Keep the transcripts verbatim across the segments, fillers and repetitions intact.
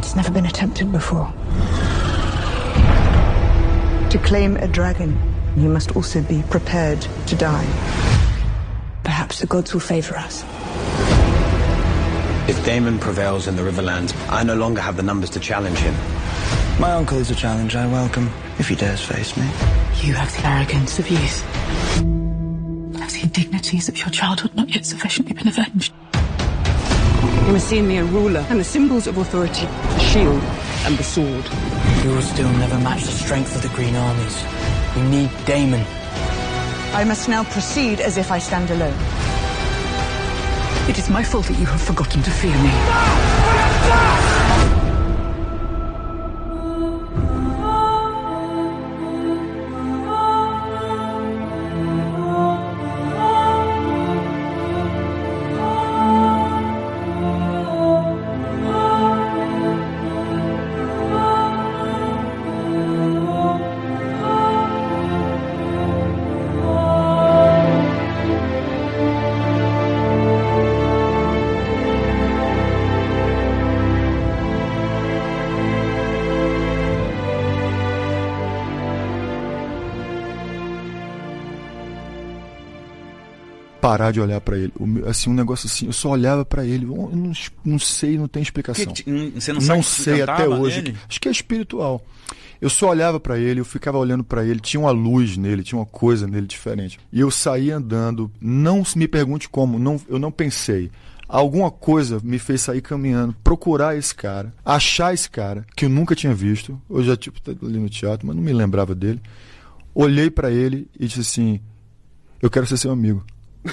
It's never been attempted before. To claim a dragon, you must also be prepared to die. Perhaps the gods will favor us. If Daemon prevails in the Riverlands, I no longer have the numbers to challenge him. My uncle is a challenge I welcome, if he dares face me. You have the arrogance of youth. Have the indignities of your childhood not yet sufficiently been avenged? You must see in me a ruler, and the symbols of authority, the shield and the sword. You will still never match the strength of the Green Armies. We need Daemon. I must now proceed as if I stand alone. It is my fault that you have forgotten to fear me. Parar de olhar pra ele, assim, um negócio assim, eu só olhava pra ele, eu não, não sei, não tem explicação. Que, você não, não sabe sei até hoje, nele? Acho que é espiritual. Eu só olhava pra ele, eu ficava olhando pra ele, tinha uma luz nele, tinha uma coisa nele diferente. E eu saía andando, não me pergunte como, não, eu não pensei. Alguma coisa me fez sair caminhando, procurar esse cara, achar esse cara, que eu nunca tinha visto. Eu já, tipo, ali no teatro, mas não me lembrava dele. Olhei pra ele e disse assim, eu quero ser seu amigo.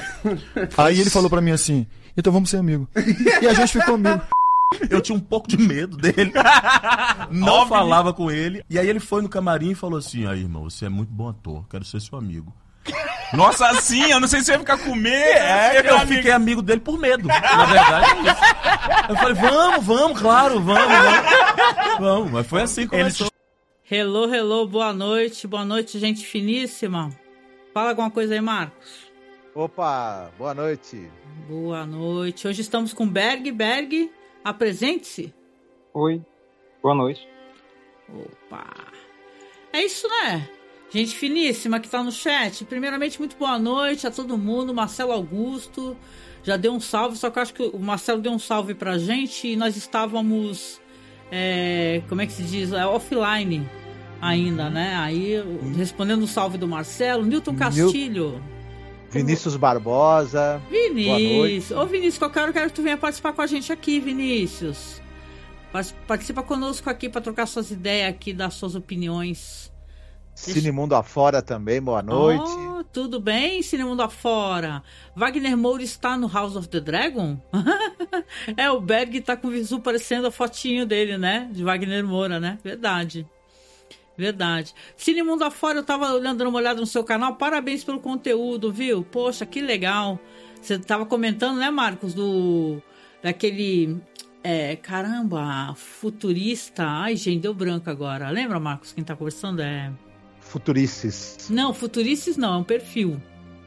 Aí ele falou pra mim assim, então vamos ser amigo. E a gente ficou amigo. Eu tinha um pouco de medo dele. Não Óbvio. Falava com ele. E aí ele foi no camarim e falou assim, aí irmão, você é muito bom ator, quero ser seu amigo. Nossa, assim, eu não sei se eu ia ficar com medo. É, eu amigo. Fiquei amigo dele por medo. Na verdade é isso. Eu falei, vamos, vamos, claro, vamos, vamos. Vamos, mas foi assim que começou. Hello, hello, boa noite, boa noite, gente finíssima. Fala alguma coisa aí, Marcos. Opa, boa noite. Boa noite. Hoje estamos com Berg. Berg, apresente-se. Oi, boa noite. Opa. É isso, né? Gente finíssima que tá no chat. Primeiramente, muito boa noite a todo mundo. Marcelo Augusto já deu um salve, só que eu acho que o Marcelo deu um salve pra gente e nós estávamos, é, como é que se diz? É, offline ainda, né? Aí, respondendo o salve do Marcelo. Newton Castilho. Vinícius Barbosa. Vinícius. Ô Vinícius, eu quero, eu quero que tu venha participar com a gente aqui, Vinícius. Participa conosco aqui para trocar suas ideias aqui, dar suas opiniões. Cinemundo afora também, boa noite. Oh, tudo bem, Cinemundo afora. Wagner Moura está no House of the Dragon? É, o Berg tá com o visu parecendo a fotinho dele, né? De Wagner Moura, né? Verdade. Verdade. Cinemundo afora, eu tava olhando, dando uma olhada no seu canal. Parabéns pelo conteúdo, viu? Poxa, que legal. Você tava comentando, né, Marcos, do daquele é, caramba, futurista. Ai, gente, deu branco agora. Lembra, Marcos, quem tá conversando? É Futurices. Não, Futurices não, é um perfil.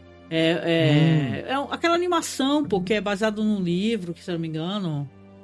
É, é, hum. é aquela animação, pô, que é baseado num livro, que se eu não me engano.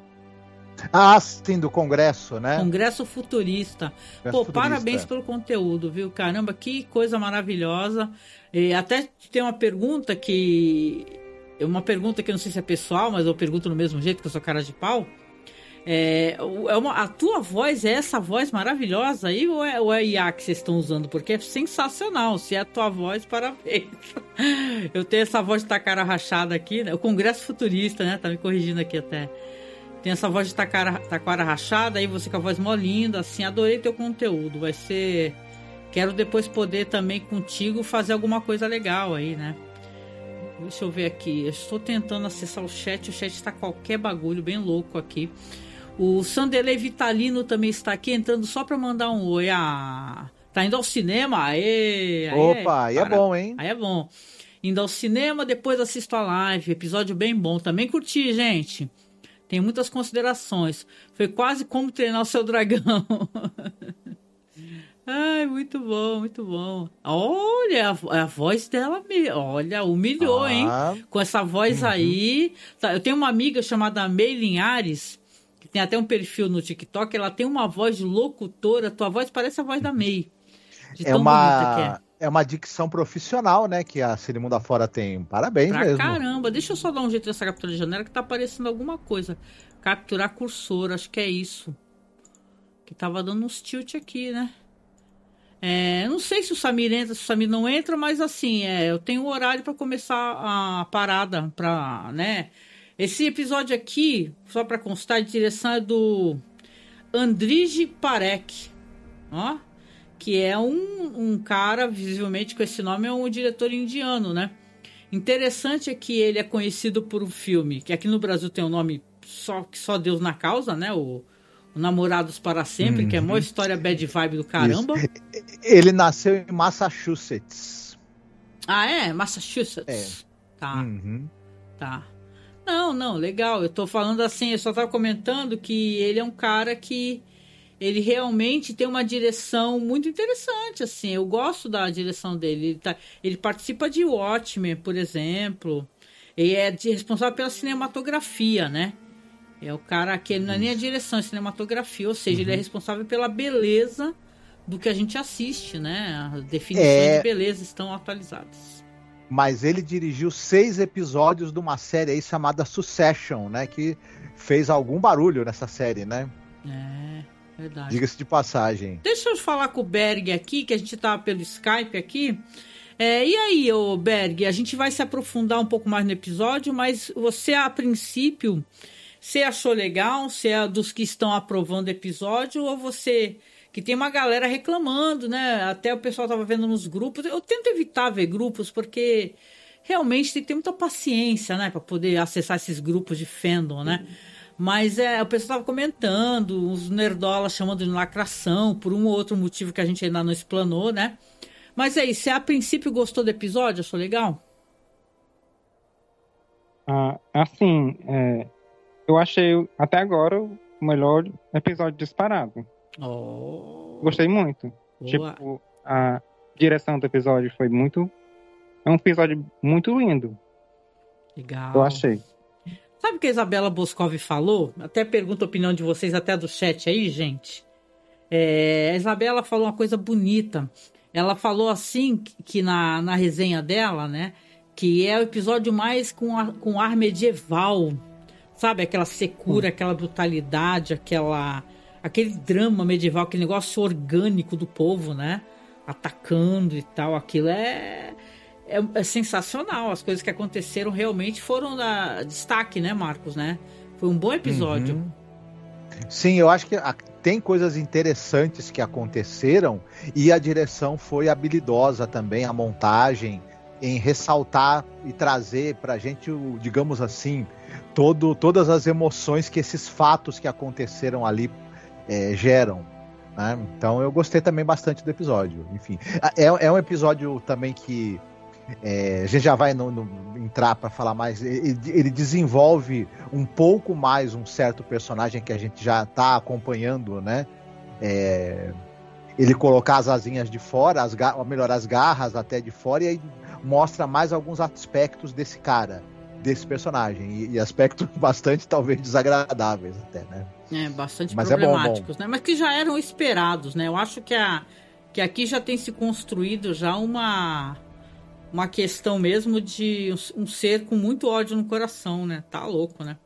Ah, sim, do Congresso, né? Congresso Futurista. Congresso Pô, Futurista. Parabéns pelo conteúdo, viu? Caramba, que coisa maravilhosa. E até tem uma pergunta que... Uma pergunta que eu não sei se é pessoal, mas eu pergunto no mesmo jeito, que eu sou cara de pau. É, é uma, a tua voz é essa voz maravilhosa aí ou é, ou é I A que vocês estão usando? Porque é sensacional. Se é a tua voz, parabéns. Eu tenho essa voz de tacara rachada aqui, né? O Congresso Futurista, né? Tá me corrigindo aqui até. Tem essa voz de tacara, taquara rachada, aí você com a voz mó linda, assim, adorei teu conteúdo. Vai ser... Quero depois poder também contigo fazer alguma coisa legal aí, né? Deixa eu ver aqui. Eu estou tentando acessar o chat. O chat está qualquer bagulho, bem louco aqui. O Sanderley Vitalino também está aqui, entrando só para mandar um oi. Ah, tá indo ao cinema? Aê! aê Opa, aí é bom, hein? Aí é bom. Indo ao cinema, depois assisto a live. Episódio bem bom. Também curti, gente. Tem muitas considerações. Foi quase como treinar o seu dragão. Ai, muito bom, muito bom. Olha, a, a voz dela, me, olha, humilhou, ah, hein? Com essa voz uhum. aí. Tá, eu tenho uma amiga chamada May Linhares, que tem até um perfil no TikTok, ela tem uma voz de locutora, tua voz parece a voz da May. De É tão uma, bonita que é. é uma dicção profissional, né, que a Cine Mundo Afora tem. Parabéns Pra mesmo. caramba, deixa eu só dar um jeito nessa captura de janela que tá aparecendo alguma coisa. Capturar cursor, acho que é isso. Que tava dando uns tilt aqui, né? É, não sei se o Samir entra, se o Samir não entra, mas assim, é, eu tenho um horário para começar a parada, pra, né? Esse episódio aqui, só para constar, de direção é do Andrij Parek, ó, que é um, um cara, visivelmente com esse nome, é um diretor indiano, né? Interessante é que ele é conhecido por um filme, que aqui no Brasil tem um nome só, que só Deus na causa, né? O, o Namorados para Sempre, uhum. que é uma história bad vibe do caramba. Isso. Ele nasceu em Massachusetts. Ah, é? Massachusetts? É. Tá. Uhum. Tá. Não, não, legal. Eu tô falando assim, eu só tava comentando que ele é um cara que ele realmente tem uma direção muito interessante, assim. Eu gosto da direção dele. Ele, tá, ele participa de Watchmen, por exemplo. Ele é de, responsável pela cinematografia, né? É o cara que ele não é nem a direção, é cinematografia. Ou seja, uhum. ele é responsável pela beleza do que a gente assiste, né? As definições é... de beleza estão atualizadas. Mas ele dirigiu seis episódios de uma série aí chamada Succession, né? Que fez algum barulho nessa série, né? É, verdade. Diga-se de passagem. Deixa eu falar com o Berg aqui, que a gente tá pelo Skype aqui. É, e aí, ô Berg, a gente vai se aprofundar um pouco mais no episódio, mas você, a princípio, você achou legal? Você é dos que estão aprovando o episódio? Ou você... que tem uma galera reclamando, né? Até o pessoal tava vendo nos grupos. Eu tento evitar ver grupos, porque realmente tem que ter muita paciência, né? Para poder acessar esses grupos de fandom, né? Mas é, o pessoal tava comentando, os nerdolas chamando de lacração, por um ou outro motivo que a gente ainda não explanou, né? Mas aí, você a princípio gostou do episódio? Achou legal? Ah, assim, é, eu achei até agora o melhor episódio disparado. Oh. Gostei muito. Boa. Tipo, a direção do episódio foi muito... É um episódio muito lindo. Legal. Eu achei. Sabe o que a Isabela Boscov falou? Até pergunto a opinião de vocês, até do chat aí, gente. É, a Isabela falou uma coisa bonita. Ela falou assim, que na, na resenha dela, né? Que é o episódio mais com, a, com ar medieval. Sabe? Aquela secura, hum. aquela brutalidade, aquela... aquele drama medieval, aquele negócio orgânico do povo, né? Atacando e tal. Aquilo é, é, é sensacional. As coisas que aconteceram realmente foram da destaque, né, Marcos, né? Foi um bom episódio. Uhum. Sim, eu acho que tem coisas interessantes que aconteceram e a direção foi habilidosa também, a montagem, em ressaltar e trazer pra gente, o, digamos assim, todo, todas as emoções que esses fatos que aconteceram ali É, geram, né? Então eu gostei também bastante do episódio. Enfim, é, é um episódio também que é, a gente já vai no, no, entrar para falar mais. Ele, ele desenvolve um pouco mais um certo personagem que a gente já está acompanhando, né? É, ele colocar as asinhas de fora, as, ou melhor, as garras até de fora, e aí mostra mais alguns aspectos desse cara, desse personagem, e, e aspectos bastante talvez desagradáveis até, né? É, bastante Mas problemáticos, é bom, bom. né? Mas que já eram esperados, né? Eu acho que, a, que aqui já tem se construído já uma, uma questão mesmo de um, um ser com muito ódio no coração, né? Tá louco, né?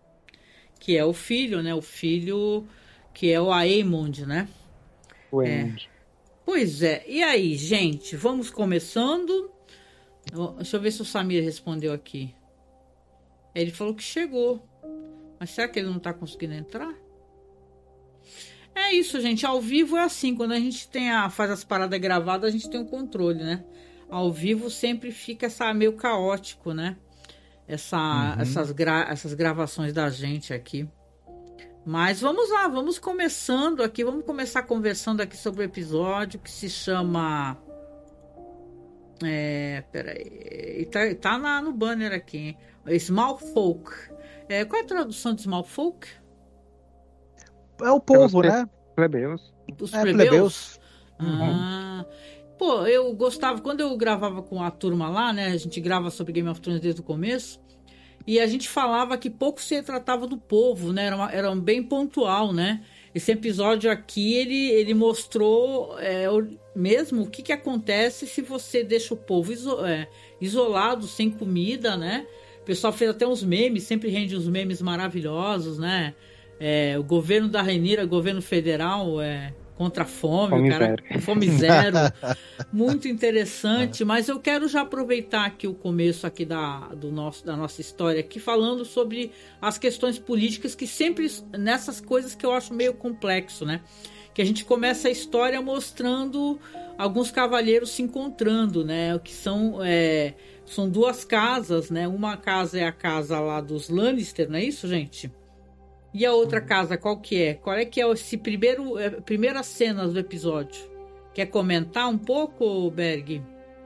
Que é o filho, né? O filho que é o Aemond, né? O É. Aemond. Pois é. E aí, gente? Vamos começando. Deixa eu ver se o Samir respondeu aqui. Ele falou que chegou. Mas será que ele não tá conseguindo entrar? É isso, gente. Ao vivo é assim. Quando a gente tem a, faz as paradas gravadas, a gente tem o controle, né? Ao vivo sempre fica essa, meio caótico, né? Essa, uhum. essas, gra, essas gravações da gente aqui. Mas vamos lá, vamos começando aqui. Vamos começar conversando aqui sobre o episódio que se chama... É, peraí. Tá, tá na, no banner aqui, hein? Small Folk. É, qual é a tradução de Small Folk? É o povo, é né? Plebeus. Os é, plebeus? plebeus. Ah, uhum. Pô, eu gostava... Quando eu gravava com a turma lá, né? A gente grava sobre Game of Thrones desde o começo. e a gente falava que pouco se tratava do povo, né? Era, uma, era um bem pontual, né? Esse episódio aqui, ele, ele mostrou é, o, mesmo o que, que acontece se você deixa o povo iso, é, isolado, sem comida, né? O pessoal fez até uns memes, sempre rende uns memes maravilhosos, né? É, o governo da Rhaenyra, o governo federal, é, contra a fome, Fome o cara, zero. fome zero. Muito interessante, mas eu quero já aproveitar aqui o começo aqui da, do nosso, da nossa história, aqui falando sobre as questões políticas, que sempre, nessas coisas que eu acho meio complexo, né? Que a gente começa a história mostrando alguns cavaleiros se encontrando, né? Que são, é, são duas casas, né? Uma casa é a casa lá dos Lannister, não é isso, gente? E a outra casa, qual que é? Qual é que é esse primeiro, é, primeiras cenas do episódio? Quer comentar um pouco, Berg?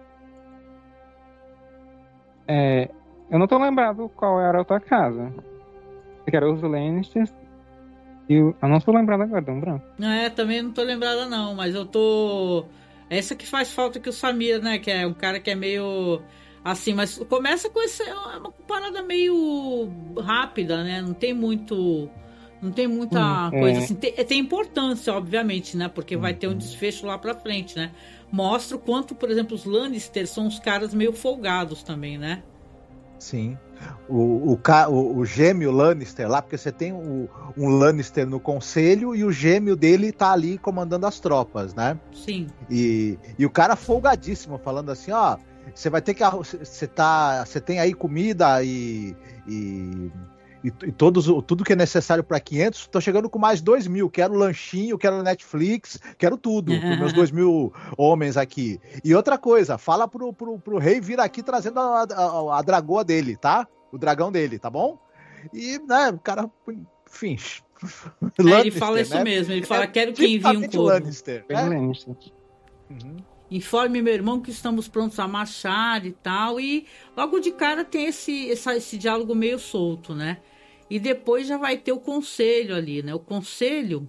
É, eu não tô lembrado qual era a outra casa. Que era os Lannisters. E eu, eu não tô lembrado agora, deu um branco. É, também não tô lembrada não, mas eu tô... Essa que faz falta que o Samir, né? Que é um cara que é meio... Assim, mas começa com essa, uma parada meio rápida, né? Não tem muito, não tem muita hum, coisa é. assim. Tem, tem importância, obviamente, né? Porque vai ter um desfecho lá pra frente, né? Mostra o quanto, por exemplo, os Lannister são uns caras meio folgados também, né? Sim. O, o, o, o gêmeo Lannister lá, porque você tem o, um Lannister no conselho e o gêmeo dele tá ali comandando as tropas, né? Sim. E, e o cara folgadíssimo, falando assim, ó... Você vai ter que. Você tá. Você tem aí comida e. e, e, e todos, tudo que é necessário para quinhentos. Tô chegando com mais dois mil. Quero lanchinho, quero Netflix, quero tudo. Para meus dois mil homens aqui. E outra coisa, fala pro, pro, pro rei vir aqui trazendo a, a, a dragoa dele, tá? O dragão dele, tá bom? E, né, o cara. Enfim. É, Lannister, ele fala isso né? mesmo. Ele fala: é, quero que envie um corvo. Lannister, né? Lannister. Uhum. Informe meu irmão que estamos prontos a marchar e tal. E logo de cara tem esse, esse, esse diálogo meio solto, né? E depois já vai ter o conselho ali, né? O conselho,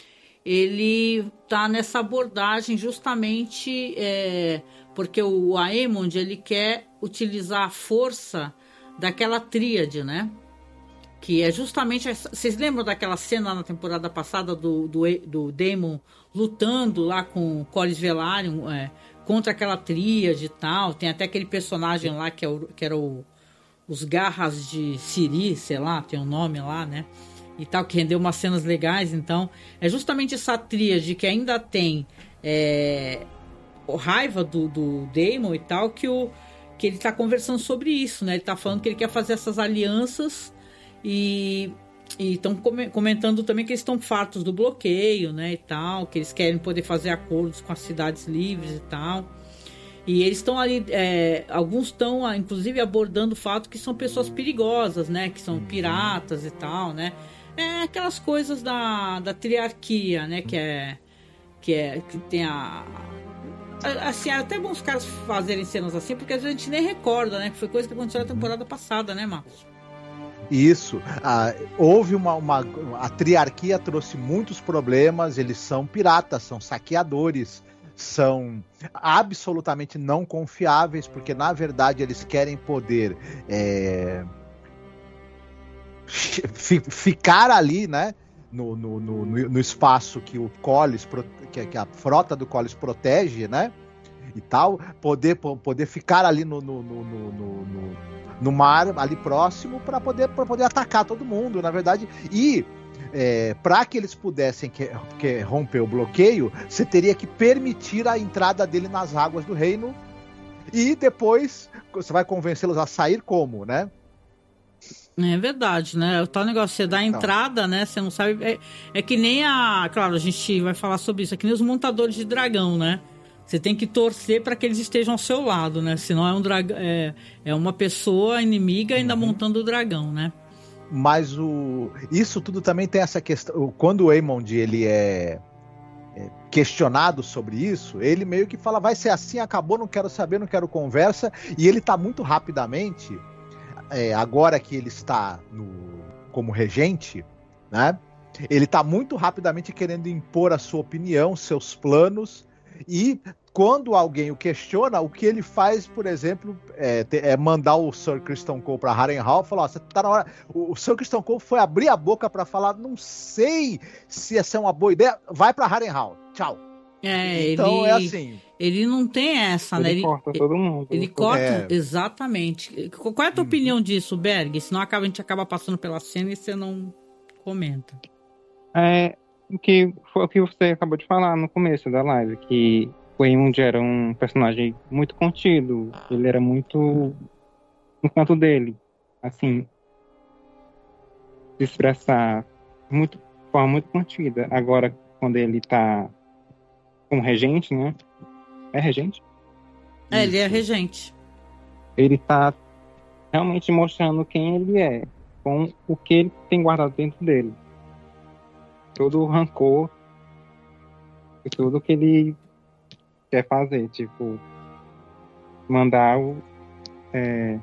ele tá nessa abordagem justamente é, porque o Aemond, ele quer utilizar a força daquela tríade, né? Que é justamente... Essa... Vocês lembram daquela cena na temporada passada do, do, do Daemon lutando lá com o Corlys Velaryon é, contra aquela tríade e tal? Tem até aquele personagem lá que, é o, que era o, os Garras de Ciri, sei lá, tem um nome lá, né? E tal, que rendeu umas cenas legais. Então, é justamente essa tríade que ainda tem é, raiva do, do Daemon e tal, que, o, que ele tá conversando sobre isso, né? Ele tá falando que ele quer fazer essas alianças e estão comentando também que eles estão fartos do bloqueio, né, e tal, que eles querem poder fazer acordos com as cidades livres e tal. E eles estão ali, é, alguns estão inclusive abordando o fato que são pessoas perigosas, né, que são piratas e tal, né. É aquelas coisas da, da triarquia, né, que é que é que tem a assim, é até bom os caras fazerem cenas assim, porque às vezes a gente nem recorda, né, que foi coisa que aconteceu na temporada passada, né, Marcos? Isso, ah, houve uma, uma a triarquia trouxe muitos problemas, eles são piratas, são saqueadores, são absolutamente não confiáveis, porque na verdade eles querem poder é, ficar ali, né, no, no, no, no espaço que o Corlys, que, que a frota do Corlys protege, né, e tal, poder, poder ficar ali no, no, no, no, no no mar, ali próximo, para poder, pra poder atacar todo mundo, na verdade. E é, para que eles pudessem que, que romper o bloqueio, você teria que permitir a entrada dele nas águas do reino, e depois você vai convencê-los a sair como, né? É verdade, né? O tal negócio, você dá a entrada, então, né? Você não sabe... É, é que nem a... Claro, a gente vai falar sobre isso, é que nem os montadores de dragão, né? Você tem que torcer para que eles estejam ao seu lado, né? Senão é, um drag... é, é uma pessoa inimiga ainda uhum. montando o dragão, né? Mas o... isso tudo também tem essa questão... Quando o Aemond, ele é... é questionado sobre isso, ele meio que fala, vai ser assim, acabou, não quero saber, não quero conversa. E ele tá muito rapidamente, é, agora que ele está no... como regente, né? Ele tá muito rapidamente querendo impor a sua opinião, seus planos... E quando alguém o questiona, o que ele faz, por exemplo, é, é mandar o Sir Criston Cole para Harrenhal e falar, ó, você tá na hora... O, o Sir Criston Cole foi abrir a boca para falar, não sei se essa é uma boa ideia, vai para Harrenhal, tchau. É, então ele, é assim... Ele não tem essa, ele né? Ele corta todo mundo. Ele corta, é. exatamente. Qual é a tua uhum. opinião disso, Berg? Senão acaba, a gente acaba passando pela cena e você não comenta. É, que foi o que você acabou de falar no começo da live, que o Aemond era um personagem muito contido, ele era muito no canto dele, assim, se expressar muito, de forma muito contida. Agora, quando ele tá como regente, né? É regente? É, ele é regente. Ele tá realmente mostrando quem ele é, com o que ele tem guardado dentro dele. Todo o rancor e tudo que ele quer fazer, tipo, mandar o... É,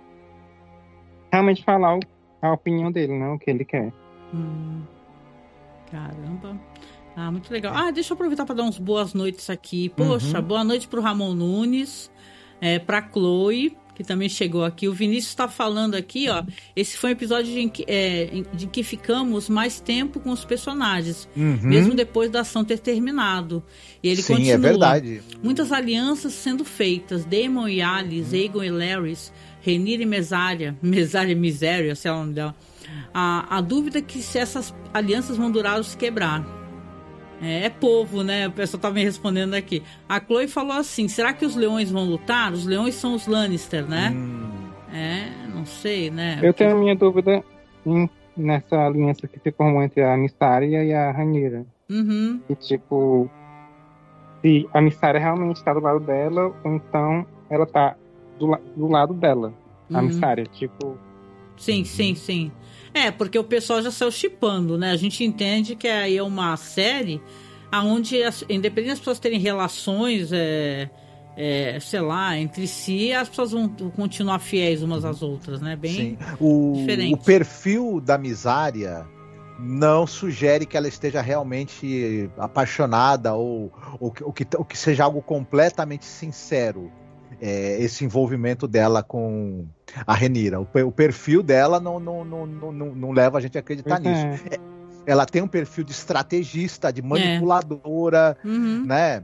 realmente falar o, a opinião dele, não o que ele quer. Hum, caramba... Ah, muito legal. Ah, deixa eu aproveitar para dar uns boas noites aqui. Poxa, uhum. boa noite pro Ramon Nunes, é, pra Chloe, que também chegou aqui. O Vinícius está falando aqui, ó. Esse foi um episódio de, é, de que ficamos mais tempo com os personagens, uhum. mesmo depois da ação ter terminado. E ele Sim, continua. é verdade. Muitas alianças sendo feitas. Daemon e Alice, uhum. Aegon e Larys, Rhaenyra e Mesaria. Mesaria e Miséria, sei lá o nome dela. A, a dúvida é que se essas alianças vão durar ou se quebrar. É, é povo, né? O pessoal tá me respondendo aqui. A Chloe falou assim, será que os leões vão lutar? Os leões são os Lannister, né? Hum. É, não sei, né? Eu tenho a minha dúvida em, nessa aliança que se formou entre a Mysaria e a Rhaenyra. Uhum. E tipo, se a Mysaria realmente tá do lado dela, ou então ela tá do, do lado dela. A uhum. Mysaria, tipo... Sim, sim, sim. É, porque o pessoal já saiu shippando, né? A gente entende que aí é uma série onde, independente das pessoas terem relações, é, é, sei lá, entre si, as pessoas vão continuar fiéis umas às outras, né? Bem Sim. O, diferente. O perfil da Mysaria não sugere que ela esteja realmente apaixonada ou, ou, ou, que, ou que seja algo completamente sincero. É, esse envolvimento dela com a Rhaenyra. O, o perfil dela não, não, não, não, não leva a gente a acreditar pois nisso. É. Ela tem um perfil de estrategista, de manipuladora, é. uhum. né?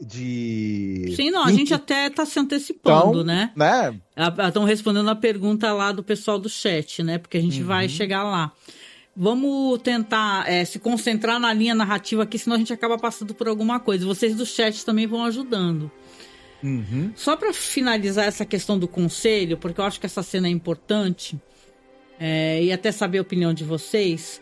De... Sim, não, a gente até está se antecipando, então, né? né? Estão respondendo a pergunta lá do pessoal do chat, né? Porque a gente uhum. vai chegar lá. Vamos tentar é, se concentrar na linha narrativa aqui, senão a gente acaba passando por alguma coisa. Vocês do chat também vão ajudando. Uhum. Só para finalizar essa questão do conselho, porque eu acho que essa cena é importante, é, e até saber a opinião de vocês,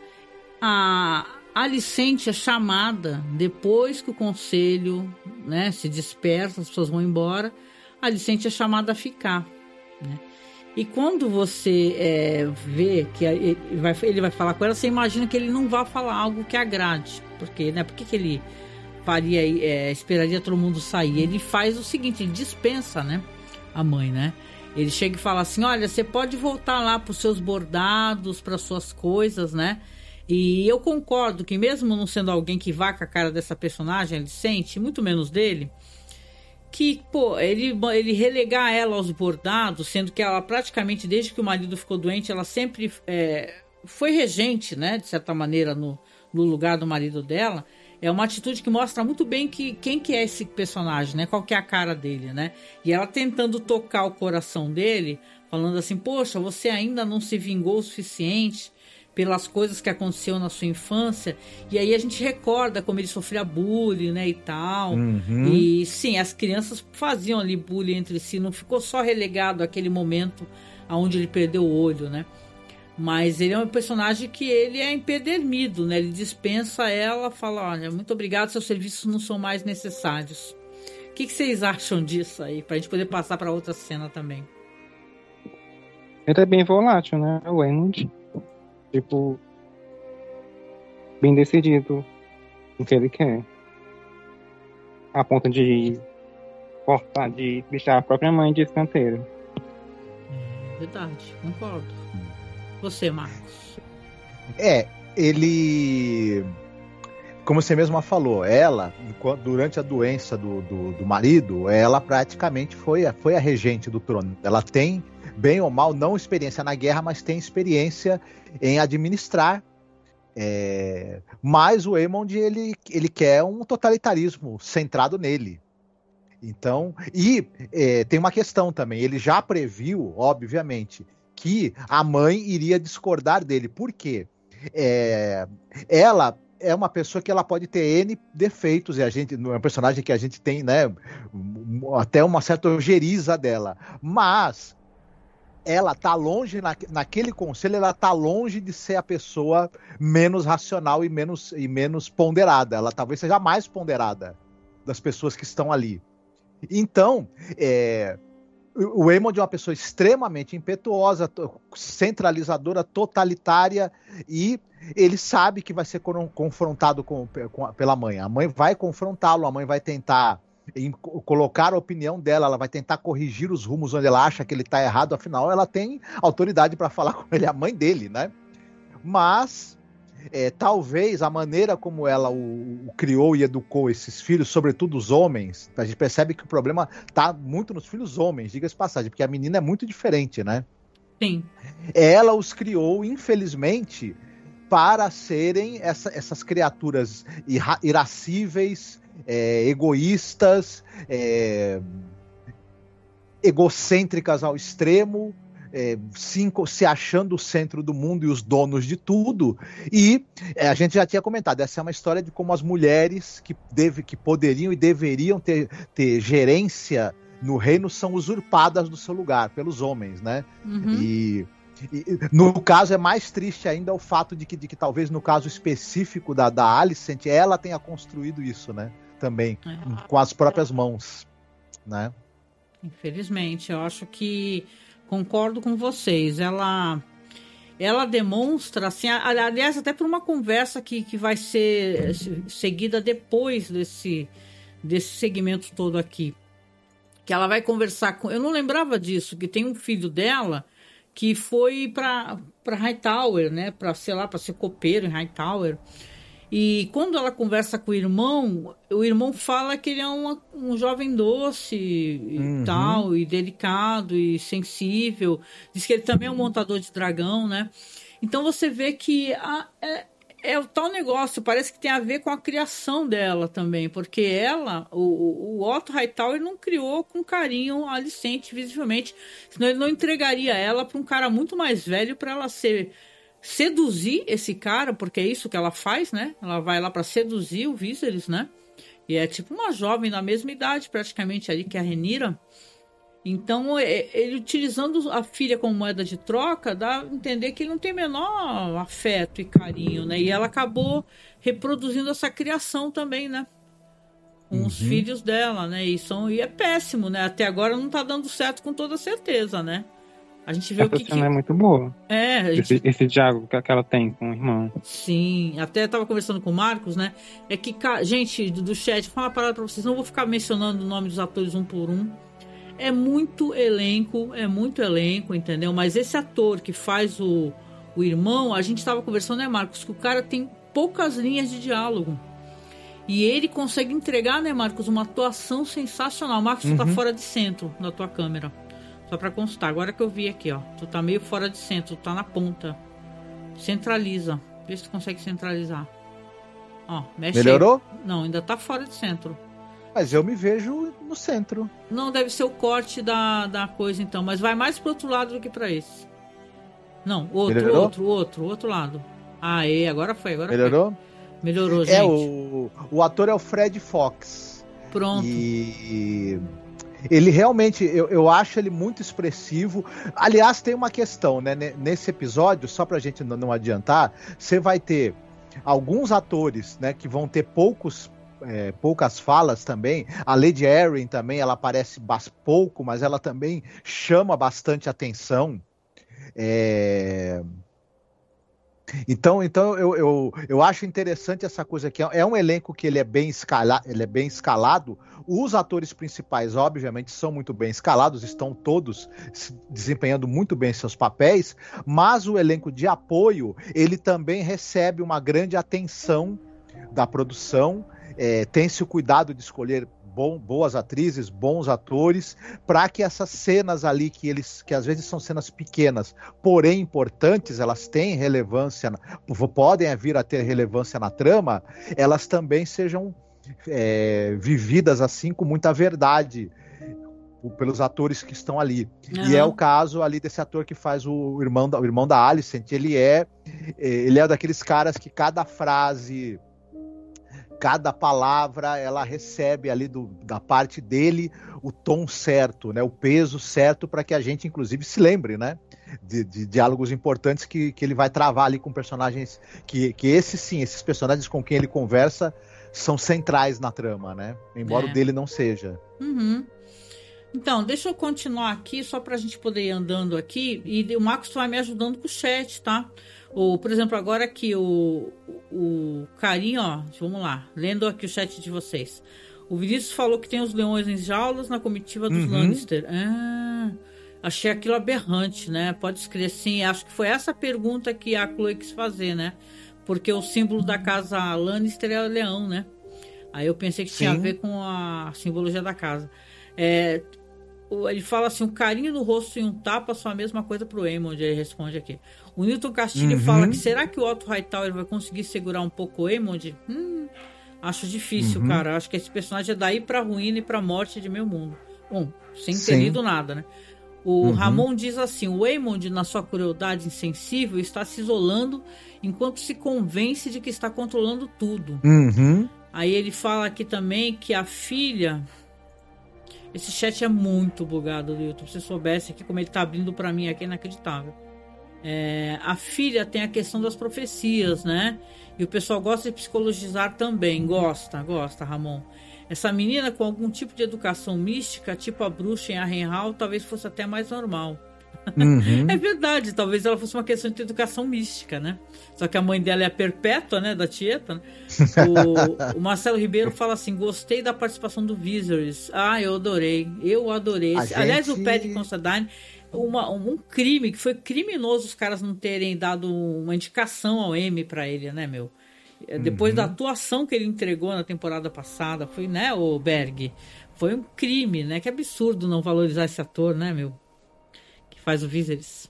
a Alicente é chamada depois que o conselho, né, se dispersa, as pessoas vão embora, a Alicente é chamada a ficar, né? E quando você é, vê que ele vai, ele vai falar com ela, você imagina que ele não vai falar algo que agrade, porque, né, por que que ele faria, é, esperaria todo mundo sair? Ele faz o seguinte, ele dispensa, né, a mãe, né? Ele chega e fala assim, olha, você pode voltar lá para os seus bordados, para suas coisas, né? E eu concordo que mesmo não sendo alguém que vá com a cara dessa personagem, ele sente, muito menos dele, que, pô, ele, ele relegar ela aos bordados, sendo que ela praticamente, desde que o marido ficou doente, ela sempre é, foi regente, né, de certa maneira, no, no lugar do marido dela. É uma atitude que mostra muito bem que, quem que é esse personagem, né? Qual que é a cara dele, né? E ela tentando tocar o coração dele, falando assim, poxa, você ainda não se vingou o suficiente pelas coisas que aconteceu na sua infância. E aí a gente recorda como ele sofria bullying, né, e tal. Uhum. E sim, as crianças faziam ali bullying entre si, não ficou só relegado àquele momento onde ele perdeu o olho, né? Mas ele é um personagem que ele é empedernido, né? Ele dispensa ela, fala, olha, muito obrigado, seus serviços não são mais necessários. O que, que vocês acham disso aí? Pra gente poder passar pra outra cena também. Ele é bem volátil, né? O Aemond. Tipo, bem decidido no que ele quer. A ponto de cortar, de deixar a própria mãe de escanteio. É verdade, concordo. Você, Marcos. É, ele... como você mesma falou, ela, durante a doença do, do, do marido, ela praticamente foi, foi a regente do trono. Ela tem, bem ou mal, não experiência na guerra, mas tem experiência em administrar. É, mas o Aemond, ele, ele quer um totalitarismo centrado nele. Então, e é, tem uma questão também, ele já previu, obviamente, que a mãe iria discordar dele. Por quê? É, ela é uma pessoa que ela pode ter N defeitos, e a gente, é um personagem que a gente tem, né, até uma certa ojeriza dela, mas ela tá longe, na, naquele conselho, ela tá longe de ser a pessoa menos racional e menos, e menos ponderada. Ela talvez seja a mais ponderada das pessoas que estão ali. Então, é, o Aemond é uma pessoa extremamente impetuosa, centralizadora, totalitária, e ele sabe que vai ser confrontado com, com, pela mãe. A mãe vai confrontá-lo, a mãe vai tentar em, colocar a opinião dela, ela vai tentar corrigir os rumos onde ela acha que ele está errado, afinal ela tem autoridade para falar com ele, a mãe dele, né? Mas é, talvez a maneira como ela o, o criou e educou esses filhos, sobretudo os homens, a gente percebe que o problema está muito nos filhos homens, diga-se passagem, porque a menina é muito diferente, né? Sim. Ela os criou, infelizmente, para serem essa, essas criaturas ira- irascíveis, é, egoístas, é, egocêntricas ao extremo, É, se, se achando o centro do mundo e os donos de tudo. E é, a gente já tinha comentado, essa é uma história de como as mulheres que, deve, que poderiam e deveriam ter, ter gerência no reino são usurpadas do seu lugar pelos homens, né? Uhum. E, e no caso é mais triste ainda o fato de que, de que talvez no caso específico da, da Alicent, ela tenha construído isso, né? Também, é. com as próprias mãos, né? Infelizmente, eu acho que concordo com vocês. Ela, ela demonstra, assim, aliás, até por uma conversa que, que vai ser seguida depois desse, desse segmento todo aqui, que ela vai conversar com... Eu não lembrava disso, que tem um filho dela que foi para para Hightower, né? Para, sei lá, para ser copeiro em Hightower. E quando ela conversa com o irmão, o irmão fala que ele é uma, um jovem doce e uhum. tal, e delicado e sensível. Diz que ele também é um montador de dragão, né? Então você vê que a, é, é o tal negócio, parece que tem a ver com a criação dela também, porque ela, o, o Otto Hightower não criou com carinho a Alicent, visivelmente, senão ele não entregaria ela para um cara muito mais velho para ela ser... seduzir esse cara, porque é isso que ela faz, né? Ela vai lá para seduzir o Viserys, né? E é tipo uma jovem da mesma idade, praticamente, ali, que é a Rhaenyra. Então, ele utilizando a filha como moeda de troca, dá a entender que ele não tem menor afeto e carinho, né? E ela acabou reproduzindo essa criação também, né? Com uhum. os filhos dela, né? E, são, e é péssimo, né? Até agora não tá dando certo com toda certeza, né? A gente vê Essa o que, cena que... é muito boa. É, a gente... esse, esse diálogo que ela tem com o irmão. Sim, até tava conversando com o Marcos, né? É que, gente, do, do chat, vou falar uma parada pra vocês, não vou ficar mencionando o nome dos atores um por um. É muito elenco, é muito elenco, entendeu? Mas esse ator que faz o, o irmão, a gente tava conversando, né, Marcos? Que o cara tem poucas linhas de diálogo. E ele consegue entregar, né, Marcos, uma atuação sensacional. Marcos, uhum. tu tá fora de centro na tua câmera. Só pra constar, agora que eu vi aqui, ó. Tu tá meio fora de centro, tu tá na ponta. Centraliza. Vê se tu consegue centralizar. Ó, mexe. Melhorou? Aí. Não, ainda tá fora de centro. Mas eu me vejo no centro. Não, deve ser o corte da, da coisa então. Mas vai mais pro outro lado do que pra esse. Não, outro, Melhorou? outro, outro, outro lado. Aê, agora foi, agora Melhorou? foi. Melhorou, gente. É, o, o ator é o Fred Fox. Pronto. E... ele realmente, eu, eu acho ele muito expressivo. Aliás, tem uma questão, né? Nesse episódio, só pra gente não, não adiantar, você vai ter alguns atores, né, que vão ter poucos, é, poucas falas também. A Lady Arryn também, ela aparece pouco, mas ela também chama bastante atenção. É... Então, então eu, eu, eu acho interessante essa coisa aqui. É um elenco que ele é bem escala, ele é bem escalado. Os atores principais, obviamente, são muito bem escalados, estão todos desempenhando muito bem seus papéis, mas o elenco de apoio, ele também recebe uma grande atenção da produção, é, tem-se o cuidado de escolher bom, boas atrizes, bons atores, para que essas cenas ali, que eles, que às vezes são cenas pequenas, porém importantes, elas têm relevância, podem vir a ter relevância na trama, elas também sejam é, vividas assim com muita verdade pelos atores que estão ali. Uhum. E é o caso ali desse ator que faz o irmão da, o irmão da Alicent. Ele é, ele é daqueles caras que cada frase, cada palavra, ela recebe ali do, da parte dele o tom certo, né, o peso certo, para que a gente, inclusive, se lembre, né, de, de diálogos importantes que, que ele vai travar ali com personagens, que, que esses sim, esses personagens com quem ele conversa são centrais na trama, né, embora é. o dele não seja. Uhum. Então, deixa eu continuar aqui, só para a gente poder ir andando aqui, e o Marcos vai me ajudando com o chat, tá? O, por exemplo, agora aqui o, o Carinho, ó, vamos lá, lendo aqui o chat de vocês. O Vinícius falou que tem os leões em jaulas na comitiva dos uhum. Lannister. Ah, achei aquilo aberrante, né? Pode escrever sim, acho que foi essa pergunta que a Chloe quis fazer, né? Porque o símbolo da casa Lannister é o leão, né? Aí eu pensei que sim. tinha a ver com a simbologia da casa. É... Ele fala assim, um carinho no rosto e um tapa são a mesma coisa pro Aemond, ele responde aqui. O Newton Castilho uhum. fala que será que o Otto Hightower vai conseguir segurar um pouco o Aemond? Hum, acho difícil, uhum. cara. Acho que esse personagem é daí pra ruína e pra morte de meu mundo. Bom, sem ter Sim. lido nada, né? O uhum. Ramon diz assim, o Aemond, na sua crueldade insensível, está se isolando enquanto se convence de que está controlando tudo. Uhum. Aí ele fala aqui também que a filha... Esse chat é muito bugado do YouTube. Se você soubesse aqui como ele tá abrindo pra mim aqui, é inacreditável. É, a filha tem a questão das profecias, né? E o pessoal gosta de psicologizar também. Gosta, gosta, Ramon. Essa menina com algum tipo de educação mística, tipo a bruxa em Harrenhal, talvez fosse até mais normal. Uhum. É verdade, talvez ela fosse uma questão de educação mística, né? Só que a mãe dela é a Perpétua, né? Da Tieta, né? o, o Marcelo Ribeiro fala assim, gostei da participação do Viserys. Ah, eu adorei, eu adorei. Gente... Aliás, o Paddy Considine, uma, um crime, que foi criminoso os caras não terem dado uma indicação ao Emmy pra ele, né, meu? Depois uhum. da atuação que ele entregou na temporada passada, foi, né, o Berg? Foi um crime, né? Que absurdo não valorizar esse ator, né, meu? Faz o Viserys.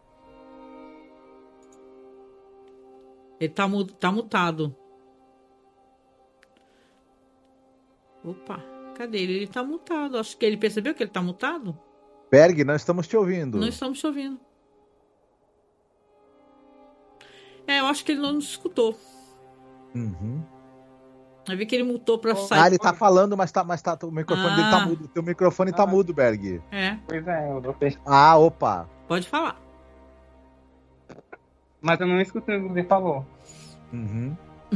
Ele tá, tá mutado. Opa, cadê ele? Ele tá mutado. Acho que ele percebeu que ele tá mutado. Berg, não estamos te ouvindo. Não estamos te ouvindo. É, eu acho que ele não nos escutou. Uhum. Eu vi que ele mutou pra sair. Ah, ele tá falando, mas, tá, mas tá, o microfone ah. dele tá mudo. Teu microfone ah. tá mudo, Berg. É. Pois é, eu vou fechar. Ah, opa. Pode falar. Mas eu não escutei o que você falou. Uhum.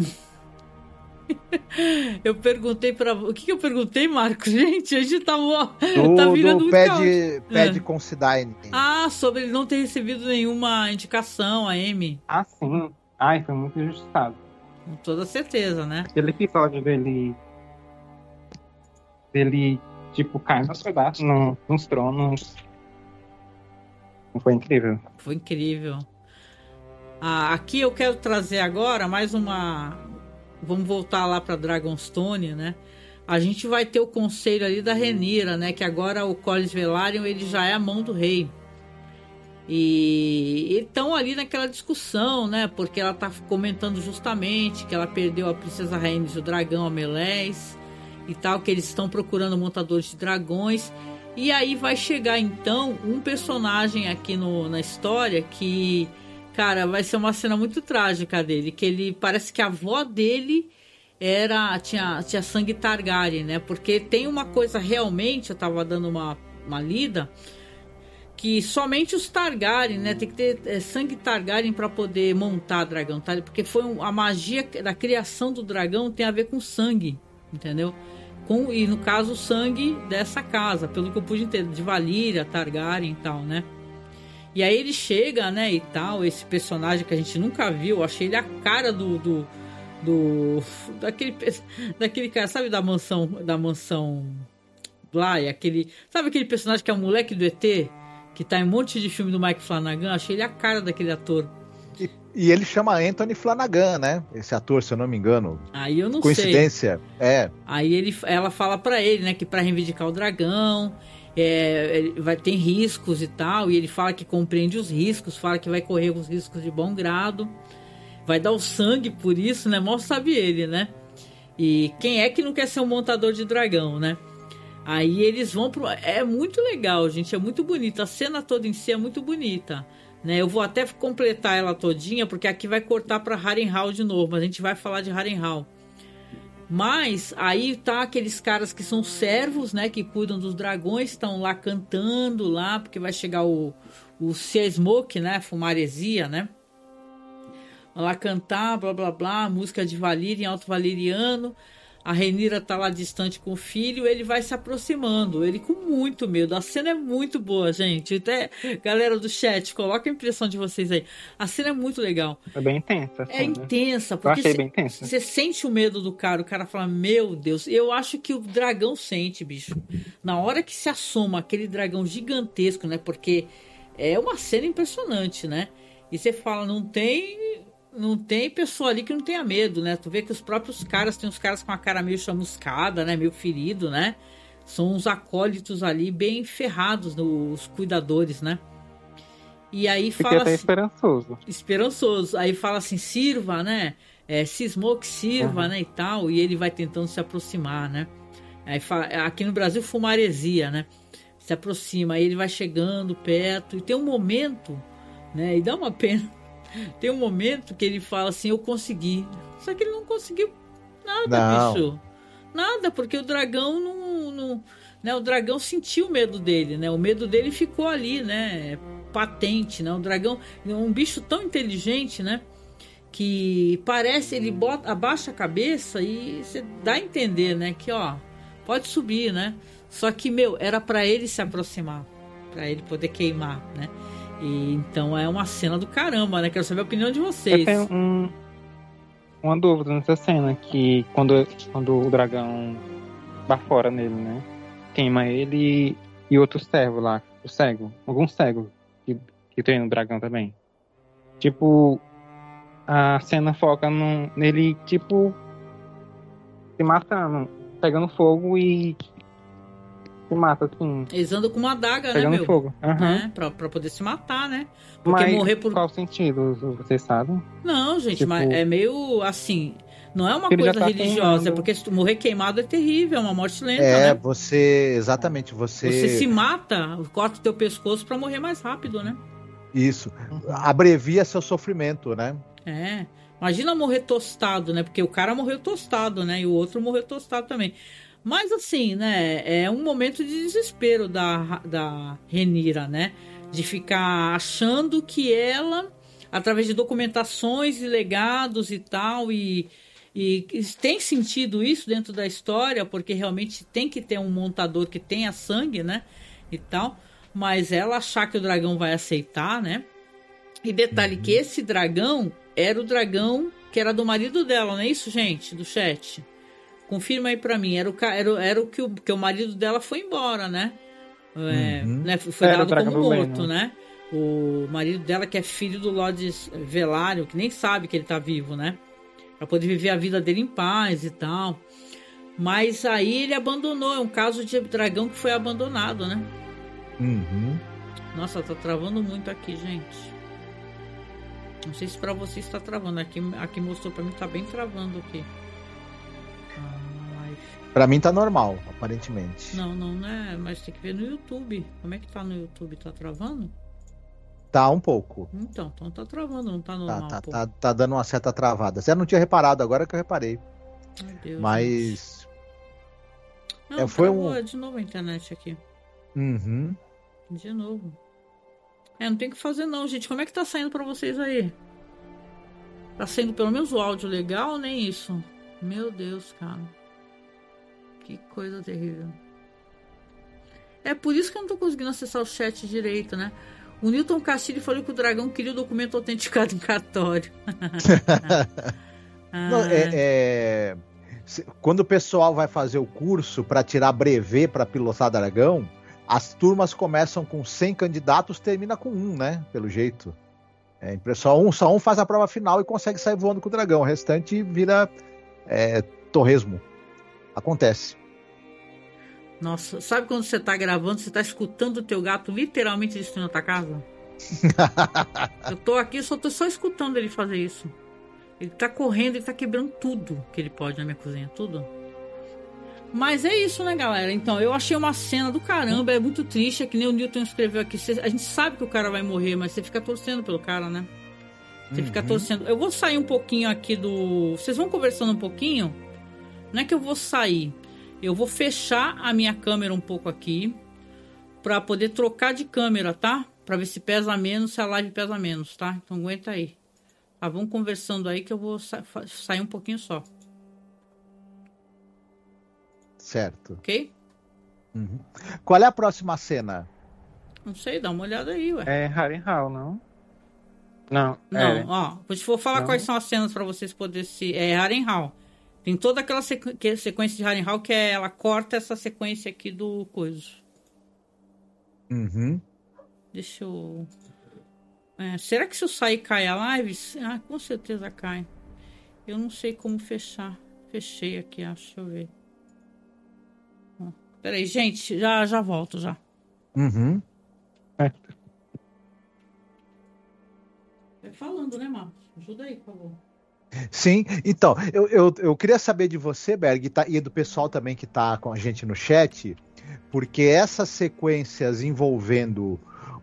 Eu perguntei pra... O que, que eu perguntei, Marcos? Gente, a gente tá, do, tá virando do um Paddy, Paddy Considine. Ah, sobre ele não ter recebido nenhuma indicação, a Emmy. Ah, sim. Ai, foi muito injustiçado. Com toda certeza, né? Aquele episódio dele... Dele, tipo, cai nos pedaços, no, nos tronos. Foi incrível. Foi incrível. Ah, aqui eu quero trazer agora mais uma... Vamos voltar lá para Dragonstone, né? A gente vai ter o conselho ali da Rhaenyra, né? Que agora o Corlys Velaryon, ele já é a mão do rei. E estão ali naquela discussão, né? Porque ela tá comentando justamente que ela perdeu a princesa Rhaenys e o dragão Amelés e tal, que eles estão procurando montadores de dragões. E aí vai chegar então um personagem aqui no, na história que, cara, vai ser uma cena muito trágica dele, que ele parece que a avó dele era tinha, tinha sangue Targaryen, né? Porque tem uma coisa realmente, eu tava dando uma, uma lida, que somente os Targaryen, né? Tem que ter é, sangue Targaryen para poder montar dragão, tá? Porque foi um, a magia da criação do dragão tem a ver com sangue, entendeu? Com, e no caso o sangue dessa casa, pelo que eu pude entender, de Valíria, Targaryen e tal, né? E aí ele chega, né, e tal, esse personagem que a gente nunca viu, eu achei ele a cara do... do, do daquele, daquele cara, sabe, da mansão, da mansão Bly, aquele... Sabe aquele personagem que é o moleque do E T? Que tá em um monte de filme do Mike Flanagan? Achei ele a cara daquele ator. E ele chama Anthony Flanagan, né? Esse ator, se eu não me engano. Aí eu não Coincidência, sei. é. Aí ele, ela fala pra ele, né, que pra reivindicar o dragão, é, ele vai ter riscos e tal, e ele fala que compreende os riscos, fala que vai correr os riscos de bom grado, vai dar o sangue por isso, né? Mal sabe ele, né? E quem é que não quer ser um montador de dragão, né? Aí eles vão pro... É muito legal, gente, é muito bonita. A cena toda em si é muito bonita. Né, eu vou até completar ela todinha, porque aqui vai cortar para Harrenhal de novo, mas a gente vai falar de Harrenhal. Mas aí tá aqueles caras que são servos, né, que cuidam dos dragões, estão lá cantando lá, porque vai chegar o, o Seasmoke, né, fumaresia, né? Vai lá cantar, blá blá blá, música de Valyria em alto valeriano. A Rhaenyra tá lá distante com o filho, ele vai se aproximando, ele com muito medo. A cena é muito boa, gente. Até, galera do chat, coloca a impressão de vocês aí. A cena é muito legal. É bem intensa. É intensa, porque você sente o medo do cara. O cara fala, meu Deus, eu acho que o dragão sente, bicho. Na hora que se assoma aquele dragão gigantesco, né? Porque é uma cena impressionante, né? E você fala, não tem... Não tem pessoa ali que não tenha medo, né? Tu vê que os próprios caras, tem uns caras com a cara meio chamuscada, né? Meio ferido, né? São uns acólitos ali bem ferrados, os cuidadores, né? E aí fala... Fiquei até assim, esperançoso. Esperançoso. Aí fala assim, sirva, né? É, Seasmoke, sirva, uhum. né? E tal. E ele vai tentando se aproximar, né? Aí fala, aqui no Brasil, fumaresia, né? Se aproxima, aí ele vai chegando perto. E tem um momento, né? E dá uma pena. Tem um momento que ele fala assim, eu consegui. Só que ele não conseguiu nada, não. bicho. Nada, porque o dragão não... não né? O dragão sentiu o medo dele, né? O medo dele ficou ali, né? Patente, né? O dragão é um bicho tão inteligente, né? Que parece, ele bota, abaixa a cabeça e você dá a entender, né? Que, ó, pode subir, né? Só que, meu, era pra ele se aproximar. Pra ele poder queimar, né? E, então é uma cena do caramba, né? Quero saber a opinião de vocês. Eu tenho um, uma dúvida nessa cena, que quando, quando o dragão bafora nele, né? Queima ele e outro servo lá, o cego, algum cego que, que treina o dragão também. Tipo, a cena foca no, nele, tipo, se matando, pegando fogo e se mata, assim. Eles andam com uma adaga, pegando né, meu? fogo. Uhum. Né? Pra, pra poder se matar, né? Porque mas morrer por... qual sentido, vocês sabem? Não, gente, tipo... mas é meio assim... Não é uma Ele coisa tá religiosa, queimando. É porque se tu morrer queimado é terrível, é uma morte lenta, É, né? você... Exatamente, você... Você se mata, corta o teu pescoço pra morrer mais rápido, né? Isso. Abrevia seu sofrimento, né? É. Imagina morrer tostado, né? Porque o cara morreu tostado, né? E o outro morreu tostado também. Mas assim, né, é um momento de desespero da, da Rhaenyra, né? De ficar achando que ela, através de documentações e legados e tal, e, e tem sentido isso dentro da história, porque realmente tem que ter um montador que tenha sangue, né? E tal, mas ela achar que o dragão vai aceitar, né? E detalhe uhum. que esse dragão era o dragão que era do marido dela, não é isso, gente? Do chat. Confirma aí pra mim, era o, era, era o, que, o que o marido dela foi embora, né? É, uhum. né? Foi era dado como morto, Leno. né? O marido dela, que é filho do Lord Velaryon, que nem sabe que ele tá vivo, né? Pra poder viver a vida dele em paz e tal. Mas aí ele abandonou, é um caso de dragão que foi abandonado, né? Uhum. Nossa, tá travando muito aqui, gente. Não sei se pra vocês tá travando. Aqui, aqui mostrou pra mim que tá bem travando aqui. Pra mim tá normal, aparentemente. Não, não, né? Mas tem que ver no YouTube. Como é que tá no YouTube? Tá travando? Tá um pouco. Então, então tá travando, não tá normal. Tá, tá, tá, tá dando uma certa travada. Você não tinha reparado, agora que eu reparei. Meu Deus. Mas... Não, é, foi travou um... de novo a internet aqui. Uhum. De novo. É, não tem o que fazer não, gente. Como é que tá saindo pra vocês aí? Tá saindo pelo menos o áudio legal ou nem isso? Meu Deus, cara. Que coisa terrível. É por isso que eu não tô conseguindo acessar o chat direito, né? O Newton Castilho falou que o dragão queria o documento autenticado em cartório. ah, não, é, é... Quando o pessoal vai fazer o curso para tirar brevet para pilotar dragão, as turmas começam com cem candidatos, termina com um, né? Pelo jeito. É, só, um, só um faz a prova final e consegue sair voando com o dragão. O restante vira é, torresmo. Acontece. Nossa, sabe quando você tá gravando, você tá escutando o teu gato literalmente destruindo a tua casa? Eu tô aqui, só tô só escutando ele fazer isso. Ele tá correndo, ele tá quebrando tudo que ele pode na minha cozinha, tudo. Mas é isso, né, galera? Então, eu achei uma cena do caramba, é muito triste, é que nem o Newton escreveu aqui. A gente sabe que o cara vai morrer, mas você fica torcendo pelo cara, né? Você uhum. fica torcendo. Eu vou sair um pouquinho aqui do... Vocês vão conversando um pouquinho? Não é que eu vou sair. Eu vou fechar a minha câmera um pouco aqui pra poder trocar de câmera, tá? Pra ver se pesa menos, se a live pesa menos, tá? Então aguenta aí. Tá, vamos conversando aí que eu vou sa- sair um pouquinho só. Certo. Ok? Uhum. Qual é a próxima cena? Não sei, dá uma olhada aí, ué. É Harrenhal, não? Não. Não, é... ó. Vou falar não. Quais são as cenas pra vocês poderem se... É Harrenhal. Tem toda aquela sequ... sequência de Harrenhal que é, ela corta essa sequência aqui do coisa. Uhum. Deixa eu... É, será que se eu sair cai a live? Ah, com certeza cai. Eu não sei como fechar. Fechei aqui, acho. Deixa eu ver. Ó, peraí, gente. Já, já volto, já. Uhum. É. Vai falando, né, Marcos? Ajuda aí, por favor. Sim, então, eu, eu, eu queria saber de você, Berg, tá, e do pessoal também que está com a gente no chat, porque essas sequências envolvendo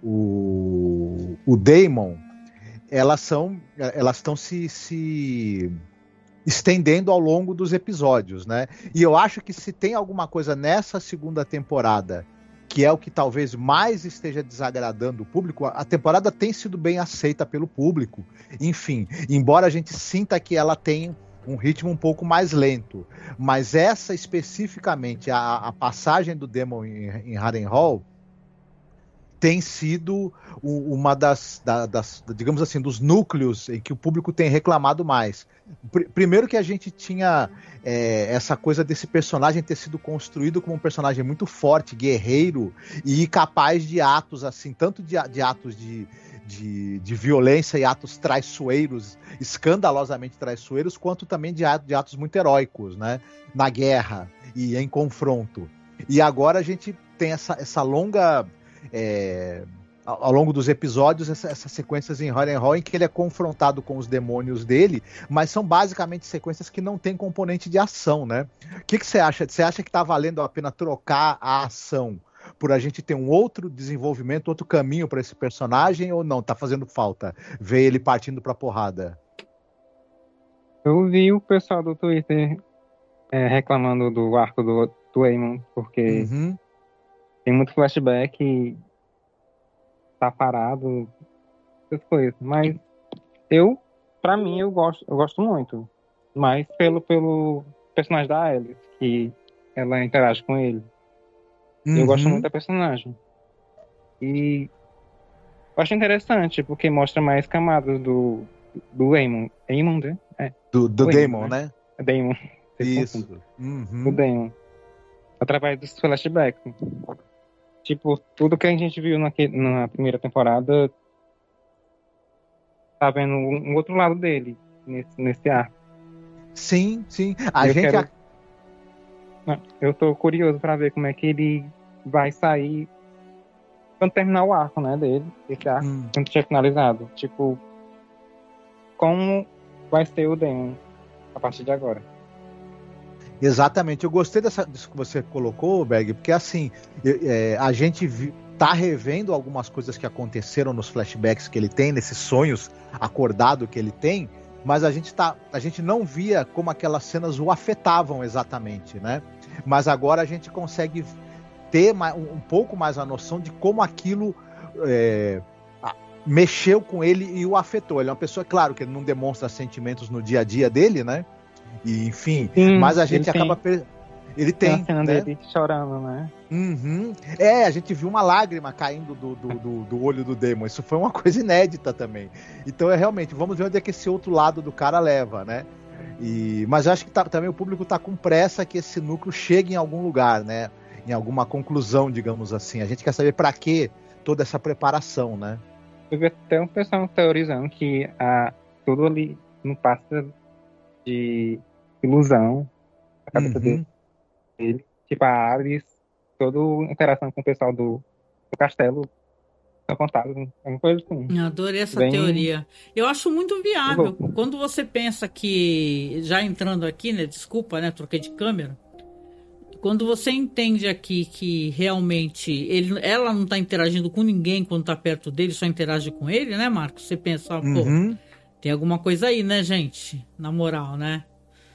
o, o Daemon, elas são, elas estão se, se estendendo ao longo dos episódios, né? E eu acho que se tem alguma coisa nessa segunda temporada que é o que talvez mais esteja desagradando o público, a temporada tem sido bem aceita pelo público, enfim, embora a gente sinta que ela tem um ritmo um pouco mais lento, mas essa especificamente, a, a passagem do Daemon em, em Harrenhal, tem sido uma das, da, das, digamos assim, dos núcleos em que o público tem reclamado mais. Pr- primeiro que a gente tinha é, essa coisa desse personagem ter sido construído como um personagem muito forte, guerreiro e capaz de atos, assim, tanto de, de atos de, de, de violência e atos traiçoeiros, escandalosamente traiçoeiros, quanto também de, de atos muito heróicos, né? Na guerra e em confronto. E agora a gente tem essa, essa longa... É, ao longo dos episódios, essa, essas sequências em Harrenhal em que ele é confrontado com os demônios dele, mas são basicamente sequências que não tem componente de ação, né? O que, que você acha? Você acha que tá valendo a pena trocar a ação por a gente ter um outro desenvolvimento, outro caminho para esse personagem, ou não? Tá fazendo falta ver ele partindo pra porrada? Eu vi o pessoal do Twitter é, reclamando do arco do, do Aemon, porque uhum. tem muito flashback e tá parado, essas coisas. Mas eu, pra mim, eu gosto, eu gosto muito. Mas pelo, pelo personagem da Alice, que ela interage com ele. Uhum. Eu gosto muito da personagem. E eu acho interessante, porque mostra mais camadas do, do Aemon. Aemon, né? É. Do, do Daemon, né? né? Daemon. Isso. Uhum. Do Daemon. Através dos flashbacks. Tipo, tudo que a gente viu naquele, na primeira temporada tá vendo um, um outro lado dele nesse, nesse arco. Sim, sim. A eu gente... Quero... Não, eu tô curioso pra ver como é que ele vai sair quando terminar o arco, né, dele. Esse arco, hum. quando tiver finalizado. Tipo, como vai ser o Daemon a partir de agora. Exatamente, eu gostei dessa, disso que você colocou, Berg, porque assim, é, a gente vi, tá revendo algumas coisas que aconteceram nos flashbacks que ele tem, nesses sonhos acordados que ele tem, mas a gente, tá, a gente não via como aquelas cenas o afetavam exatamente, né? Mas agora a gente consegue ter mais, um, um pouco mais a noção de como aquilo é, mexeu com ele e o afetou. Ele é uma pessoa, claro, que ele não demonstra sentimentos no dia a dia dele, né? E, enfim, Sim, mas a gente acaba... Tem, per... Ele tem, tem a cena né? dele chorando, né? Uhum. É, a gente viu uma lágrima caindo do, do, do, do olho do Daemon. Isso foi uma coisa inédita também. Então, é realmente, vamos ver onde é que esse outro lado do cara leva, né? E... Mas eu acho que tá, também o público tá com pressa que esse núcleo chegue em algum lugar, né? Em alguma conclusão, digamos assim. A gente quer saber para que toda essa preparação, né? Eu vi até um pessoal teorizando que a, tudo ali não passa de ilusão a cabeça Uhum. dele. Tipo, a Ares, toda a interação com o pessoal do, do castelo são contados. É uma coisa assim. Eu adorei essa Bem- teoria. Eu acho muito viável. Uhum. Quando você pensa que, já entrando aqui, né? Desculpa, né? Troquei de câmera. Quando você entende aqui que realmente ele, ela não está interagindo com ninguém quando está perto dele, só interage com ele, né, Marcos? Você pensa, pô, Uhum. tem alguma coisa aí, né, gente? Na moral, né?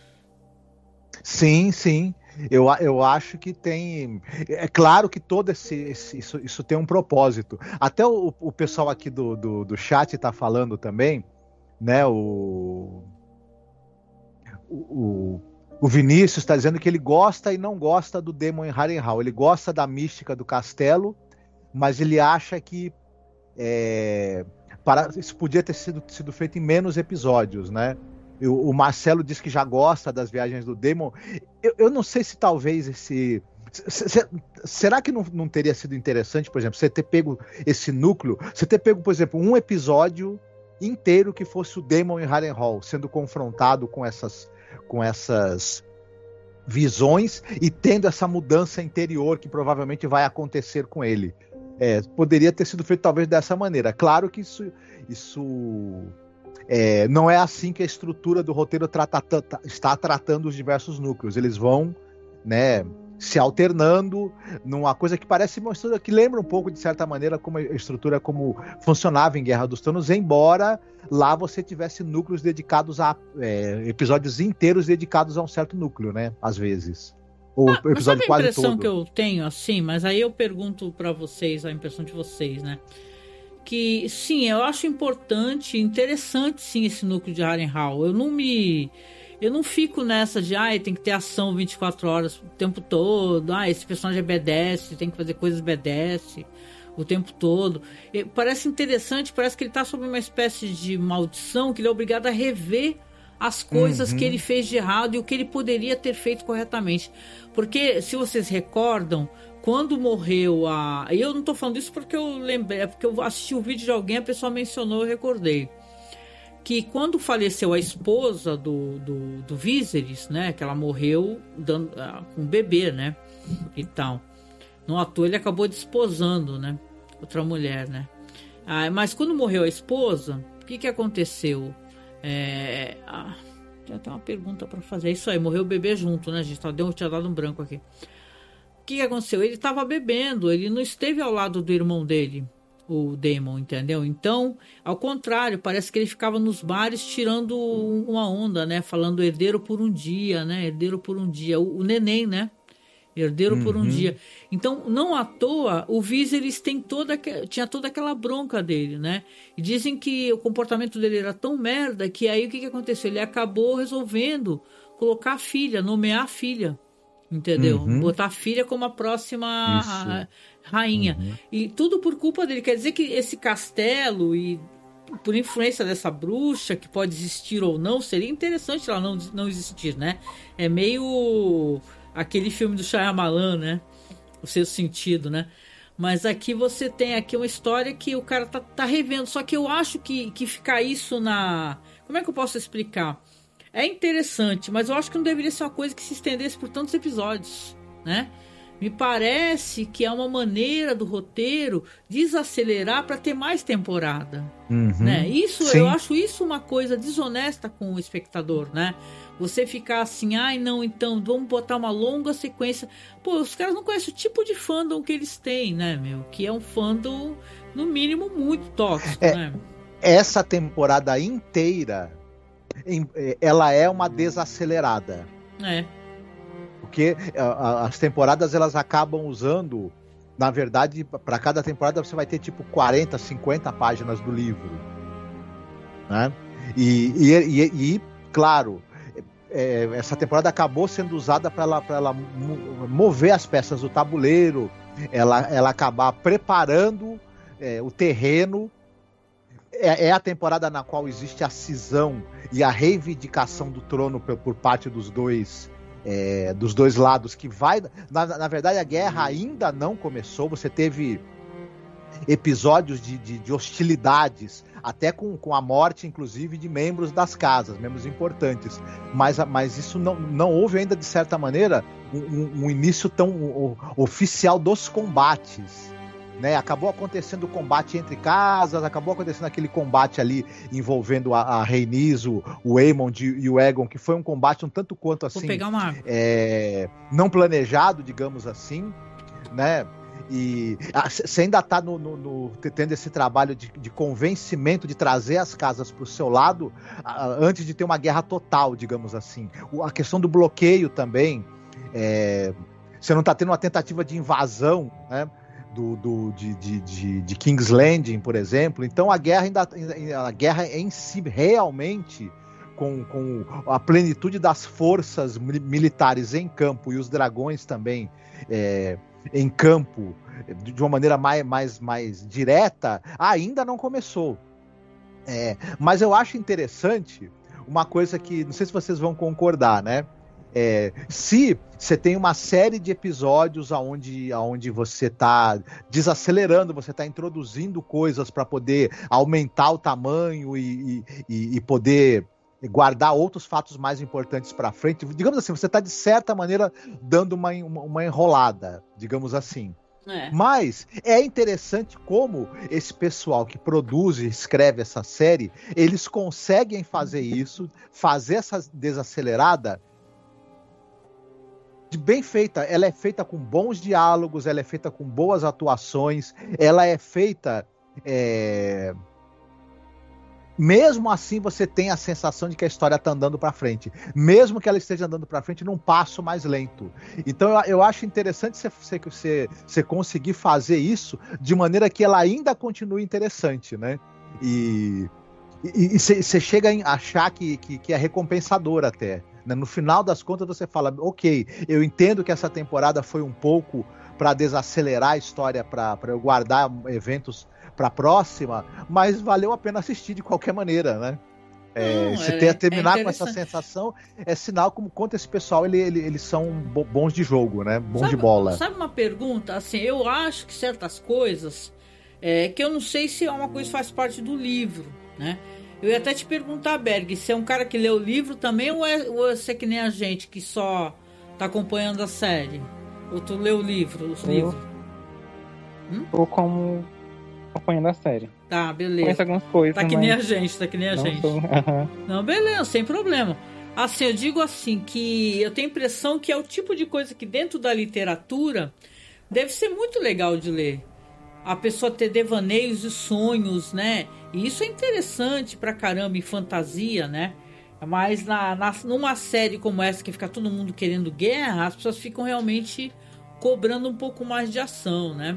Sim, sim. Eu, a- eu acho que tem. É claro que todo esse, esse- isso, isso tem um propósito. Até o, o pessoal aqui do, do, do chat está falando também, né? O, o, o Vinícius está dizendo que ele gosta e não gosta do Demon em Harrenhal. Ele gosta da mística do castelo, mas ele acha que é, para, isso podia ter sido, sido feito em menos episódios, né? O, o Marcelo diz que já gosta das viagens do Demon. Eu, eu não sei se talvez esse... se- se- será que não, não teria sido interessante, por exemplo, você ter pego esse núcleo, você ter pego, por exemplo, um episódio inteiro que fosse o Demon em Harrenhal sendo confrontado com essas, com essas visões e tendo essa mudança interior que provavelmente vai acontecer com ele. É, poderia ter sido feito talvez dessa maneira. Claro que isso... isso É, não é assim que a estrutura do roteiro trata, trata, está tratando os diversos núcleos. Eles vão, né, se alternando numa coisa que parece uma estrutura que lembra um pouco, de certa maneira, como a estrutura como funcionava em Guerra dos Tronos, embora lá você tivesse núcleos dedicados a é, episódios inteiros dedicados a um certo núcleo, né? Às vezes. Ou Ah, mas episódio sabe a quase impressão todo. que eu tenho, assim, mas aí eu pergunto pra vocês, a impressão de vocês, né? Que, sim, eu acho importante, interessante, sim, esse núcleo de Harrenhal. Eu não me... Eu não fico nessa de, ah, tem que ter ação vinte e quatro horas o tempo todo, ah, esse personagem é B D S, tem que fazer coisas B D S o tempo todo. E parece interessante, parece que ele tá sob uma espécie de maldição, que ele é obrigado a rever as coisas Uhum. que ele fez de errado e o que ele poderia ter feito corretamente. Porque, se vocês recordam, quando morreu a... E eu não tô falando isso porque eu lembrei, é porque eu assisti o vídeo de alguém, a pessoa mencionou, eu recordei. Que quando faleceu a esposa do, do, do Viserys, né? Que ela morreu dando, ah, com um bebê, né? E tal. No ator ele acabou desposando, né? Outra mulher, né? Ah, mas quando morreu a esposa, o que que aconteceu? É... Ah, tem até uma pergunta para fazer. É isso aí, morreu o bebê junto, né, gente? Deu, tinha dado um branco aqui. O que que aconteceu? Ele estava bebendo, ele não esteve ao lado do irmão dele, o Daemon, entendeu? Então, ao contrário, parece que ele ficava nos bares tirando uma onda, né? Falando herdeiro por um dia, né? Herdeiro por um dia. O, o neném, né? Herdeiro uhum. por um dia. Então, não à toa, o Viserys tem toda, tinha toda aquela bronca dele, né? E dizem que o comportamento dele era tão merda que aí o que, que aconteceu? Ele acabou resolvendo colocar a filha, nomear a filha. Entendeu? Uhum. Botar a filha como a próxima a, rainha. Uhum. E tudo por culpa dele. Quer dizer que esse castelo, e por influência dessa bruxa, que pode existir ou não, seria interessante ela não, não existir, né? É meio aquele filme do Shyamalan, né? O Sexto Sentido, né? Mas aqui você tem aqui uma história que o cara tá, tá revendo. Só que eu acho que, que ficar isso na... Como é que eu posso explicar? É interessante, mas eu acho que não deveria ser uma coisa que se estendesse por tantos episódios, né? Me parece que é uma maneira do roteiro desacelerar para ter mais temporada, uhum. né? Isso, Sim. eu acho isso uma coisa desonesta com o espectador, né? Você ficar assim, ai não, então vamos botar uma longa sequência. Pô, os caras não conhecem o tipo de fandom que eles têm, né, meu? Que é um fandom, no mínimo, muito tóxico, é, né? Essa temporada inteira, ela é uma desacelerada. É. Porque as temporadas elas acabam usando, na verdade, para cada temporada você vai ter tipo quarenta, cinquenta páginas do livro, né? E, e, e, e claro, é, essa temporada acabou sendo usada para ela, para ela mover as peças do tabuleiro, ela, ela acabar preparando é, o terreno. É, é a temporada na qual existe a cisão e a reivindicação do trono por, por parte dos dois, é, dos dois lados, que vai... Na, na verdade, a guerra ainda não começou. Você teve episódios de, de, de hostilidades, até com, com a morte, inclusive, de membros das casas, membros importantes. Mas, mas isso não, não houve ainda, de certa maneira, um, um início tão um, oficial dos combates. Né? Acabou acontecendo o combate entre casas, acabou acontecendo aquele combate ali envolvendo a, a Rhaenys, o, o Aemond e o Aegon, que foi um combate um tanto quanto assim, Vou pegar uma... é, não planejado, digamos assim, né? E você ainda está no, no, no, tendo esse trabalho de, de convencimento, de trazer as casas para o seu lado, a, antes de ter uma guerra total, digamos assim. O, a questão do bloqueio também, é, você não está tendo uma tentativa de invasão, né, do, do, de, de, de, de King's Landing, por exemplo. Então a guerra, ainda, a guerra em si realmente... Com, com a plenitude das forças militares em campo e os dragões também é, em campo de uma maneira mais, mais, mais direta, ainda não começou. É, mas eu acho interessante uma coisa que, não sei se vocês vão concordar, né? É, se você tem uma série de episódios onde, onde você está desacelerando, você está introduzindo coisas para poder aumentar o tamanho e, e, e poder... guardar outros fatos mais importantes para frente, digamos assim, você está de certa maneira dando uma, uma, uma enrolada, digamos assim. É. Mas é interessante como esse pessoal que produz e escreve essa série, eles conseguem fazer isso, fazer essa desacelerada bem feita. Ela é feita com bons diálogos, ela é feita com boas atuações, ela é feita... É... Mesmo assim, você tem a sensação de que a história está andando para frente. Mesmo que ela esteja andando para frente num passo mais lento. Então, eu, eu acho interessante você, você, você conseguir fazer isso de maneira que ela ainda continue interessante, né? E você chega a achar que, que, que é recompensador até. Né? No final das contas, você fala, ok, eu entendo que essa temporada foi um pouco para desacelerar a história, para eu guardar eventos para a próxima, mas valeu a pena assistir de qualquer maneira, né? É, você ter, terminar é com essa sensação é sinal como quanto esse pessoal ele, ele, eles são bons de jogo, né? Bons sabe, de bola. Sabe uma pergunta? Assim, eu acho que certas coisas é, que eu não sei se é uma coisa que faz parte do livro, né? Eu ia até te perguntar, Berg, se é um cara que lê o livro também ou é, ou é você que nem a gente que só tá acompanhando a série? Ou tu lê o livro, os eu, livros? Hum? Ou como acompanhando a série. Tá, beleza. Conheço algumas coisas. Tá que nem a gente, tá que nem a não gente. Sou... Uhum. Não, beleza, sem problema. Assim, eu digo assim, que eu tenho a impressão que é o tipo de coisa que dentro da literatura deve ser muito legal de ler. A pessoa ter devaneios e sonhos, né? E isso é interessante pra caramba em fantasia, né? Mas na, na, numa série como essa, que fica todo mundo querendo guerra, as pessoas ficam realmente cobrando um pouco mais de ação, né?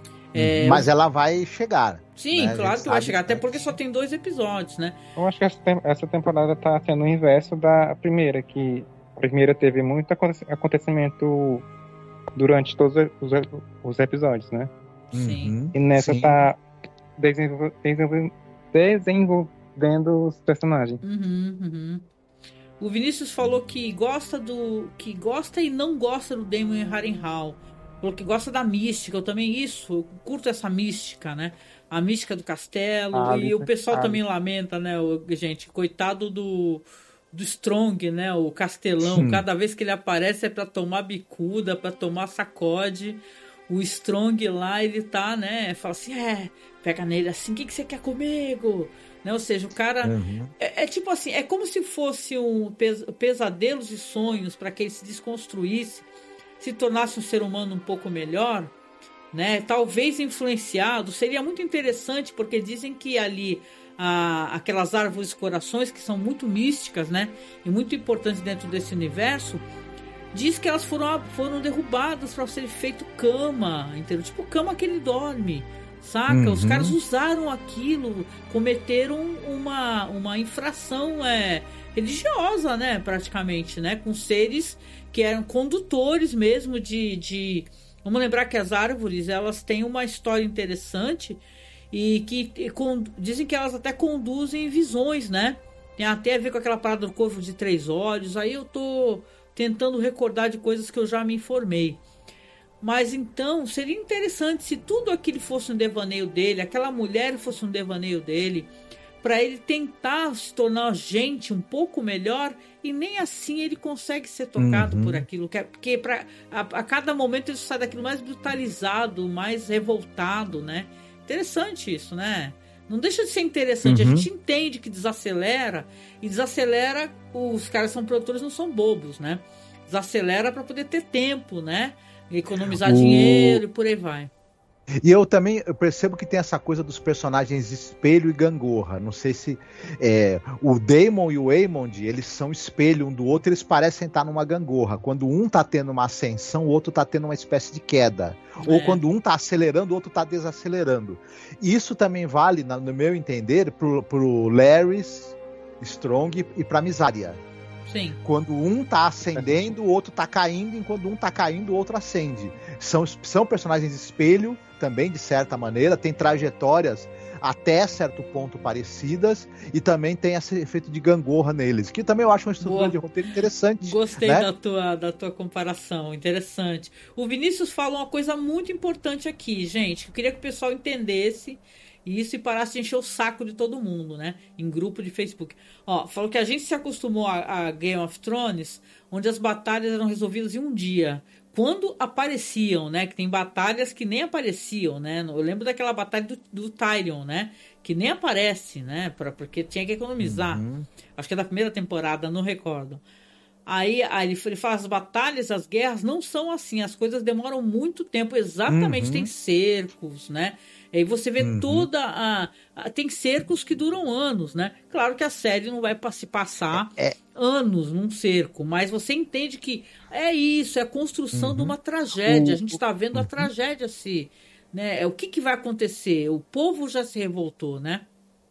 É, mas ela vai chegar. Sim, né? Claro que vai chegar, até porque só tem dois episódios, né? Eu acho que essa, essa temporada tá sendo o inverso da primeira, que a primeira teve muito acontecimento durante todos os, os episódios, né? Sim. E nessa Sim. tá desenvol, desenvol, desenvolvendo os personagens. Uhum, uhum. O Vinícius falou que gosta do que gosta e não gosta do Daemon Harrenhal. Falou que gosta da mística. Eu também isso, eu curto essa mística, né? A mística do castelo. Ah, e o pessoal ah, também lamenta, né, o, gente? Coitado do, do Strong, né? O castelão. Sim. Cada vez que ele aparece é pra tomar bicuda, pra tomar sacode. O Strong lá, ele tá, né? Fala assim, é, pega nele assim, o que, que você quer comigo? Né? Ou seja, o cara... Uhum. É, é tipo assim, é como se fosse um pes- pesadelos e sonhos para que ele se desconstruísse, se tornasse um ser humano um pouco melhor, né? Talvez influenciado. Seria muito interessante, porque dizem que ali a, aquelas árvores corações, que são muito místicas, né? E muito importantes dentro desse universo, diz que elas foram, foram derrubadas para ser feito cama, entendeu? Tipo cama que ele dorme, saca? Uhum. Os caras usaram aquilo, cometeram uma, uma infração é, religiosa, né? Praticamente, né? Com seres que eram condutores mesmo de, de... Vamos lembrar que as árvores, elas têm uma história interessante e que e, com, dizem que elas até conduzem visões, né? Tem até a ver com aquela parada do corvo de três olhos. Aí eu tô tentando recordar de coisas que eu já me informei. Mas então seria interessante se tudo aquilo fosse um devaneio dele, aquela mulher fosse um devaneio dele, para ele tentar se tornar gente um pouco melhor, e nem assim ele consegue ser tocado uhum. por aquilo, porque pra, a, a cada momento ele sai daquilo mais brutalizado, mais revoltado, né? Interessante isso, né? Não deixa de ser interessante, uhum. a gente entende que desacelera, e desacelera, os caras são produtores, não são bobos, né? Desacelera para poder ter tempo, né? Economizar o... dinheiro e por aí vai. E eu também eu percebo que tem essa coisa dos personagens espelho e gangorra. Não sei se é, o Daemon e o Aemond, eles são espelho um do outro, eles parecem estar numa gangorra. Quando um tá tendo uma ascensão, o outro tá tendo uma espécie de queda. É. Ou quando um tá acelerando, o outro tá desacelerando. Isso também vale, no meu entender, pro, pro Larys Strong e pra Mysaria. Sim. Quando um tá ascendendo, o outro tá caindo, enquanto um tá caindo, o outro ascende. São, são personagens espelho, também, de certa maneira, tem trajetórias até certo ponto parecidas, e também tem esse efeito de gangorra neles, que também eu acho uma estrutura Boa. de roteiro interessante. Gostei, né? da, tua, da tua comparação, interessante. O Vinícius fala uma coisa muito importante aqui, gente, que eu queria que o pessoal entendesse isso e parasse de encher o saco de todo mundo, né? Em grupo de Facebook. Ó, falou que a gente se acostumou a, a Game of Thrones, onde as batalhas eram resolvidas em um dia. Quando apareciam, né? Que tem batalhas que nem apareciam, né? Eu lembro daquela batalha do, do Tyrion, né? Que nem aparece, né? Pra, porque tinha que economizar. Uhum. Acho que é da primeira temporada, não recordo. Aí, aí ele fala, as batalhas, as guerras não são assim. As coisas demoram muito tempo. Exatamente, uhum. tem cercos, né? Aí você vê uhum. toda a, a... Tem cercos que duram anos, né? Claro que a série não vai se passar é, é... anos num cerco, mas você entende que é isso, é a construção uhum. de uma tragédia. A gente está vendo uhum. a tragédia se... Né? O que, que vai acontecer? O povo já se revoltou, né?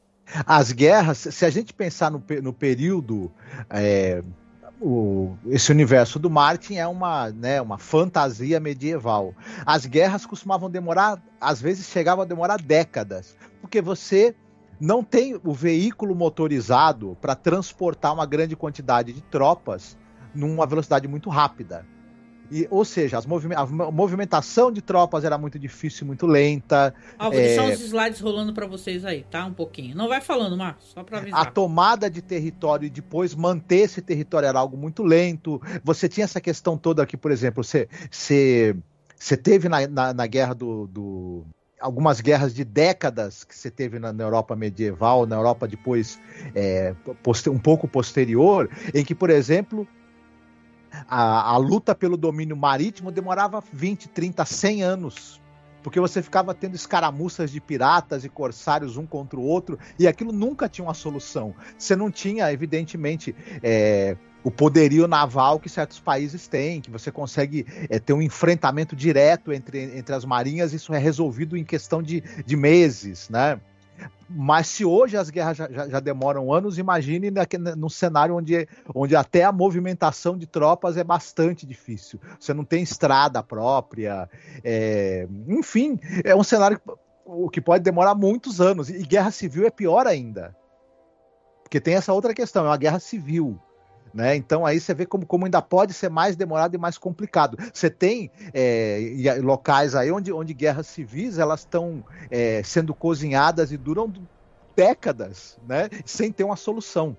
As guerras, se a gente pensar no, no período... É... O, esse universo do Martin é uma, né, uma fantasia medieval. As guerras costumavam demorar, às vezes chegavam a demorar décadas, porque você não tem o veículo motorizado para transportar uma grande quantidade de tropas numa velocidade muito rápida. E, ou seja, as movime- a movimentação de tropas era muito difícil, muito lenta. Ah, vou é... deixar os slides rolando para vocês aí, tá? Um pouquinho. Não vai falando, Marcos, só para avisar. A tomada de território e depois manter esse território era algo muito lento. Você tinha essa questão toda aqui, por exemplo, você, você, você teve na, na, na guerra do, do... algumas guerras de décadas que você teve na, na Europa medieval, na Europa depois é, poster, um pouco posterior, em que, por exemplo... A, a luta pelo domínio marítimo demorava vinte, trinta, cem anos, porque você ficava tendo escaramuças de piratas e corsários um contra o outro, e aquilo nunca tinha uma solução. Você não tinha, evidentemente, é, o poderio naval que certos países têm, que você consegue é, ter um enfrentamento direto entre, entre as marinhas, isso é resolvido em questão de, de meses, né? Mas se hoje as guerras já, já, já demoram anos, imagine num cenário onde, onde até a movimentação de tropas é bastante difícil. Você não tem estrada própria, é, enfim, é um cenário que, que pode demorar muitos anos. E guerra civil é pior ainda, porque tem essa outra questão, é uma guerra civil. Né? Então aí você vê como, como ainda pode ser mais demorado e mais complicado. Você tem é, locais aí onde, onde guerras civis elas estão é, sendo cozinhadas e duram décadas, né? Sem ter uma solução.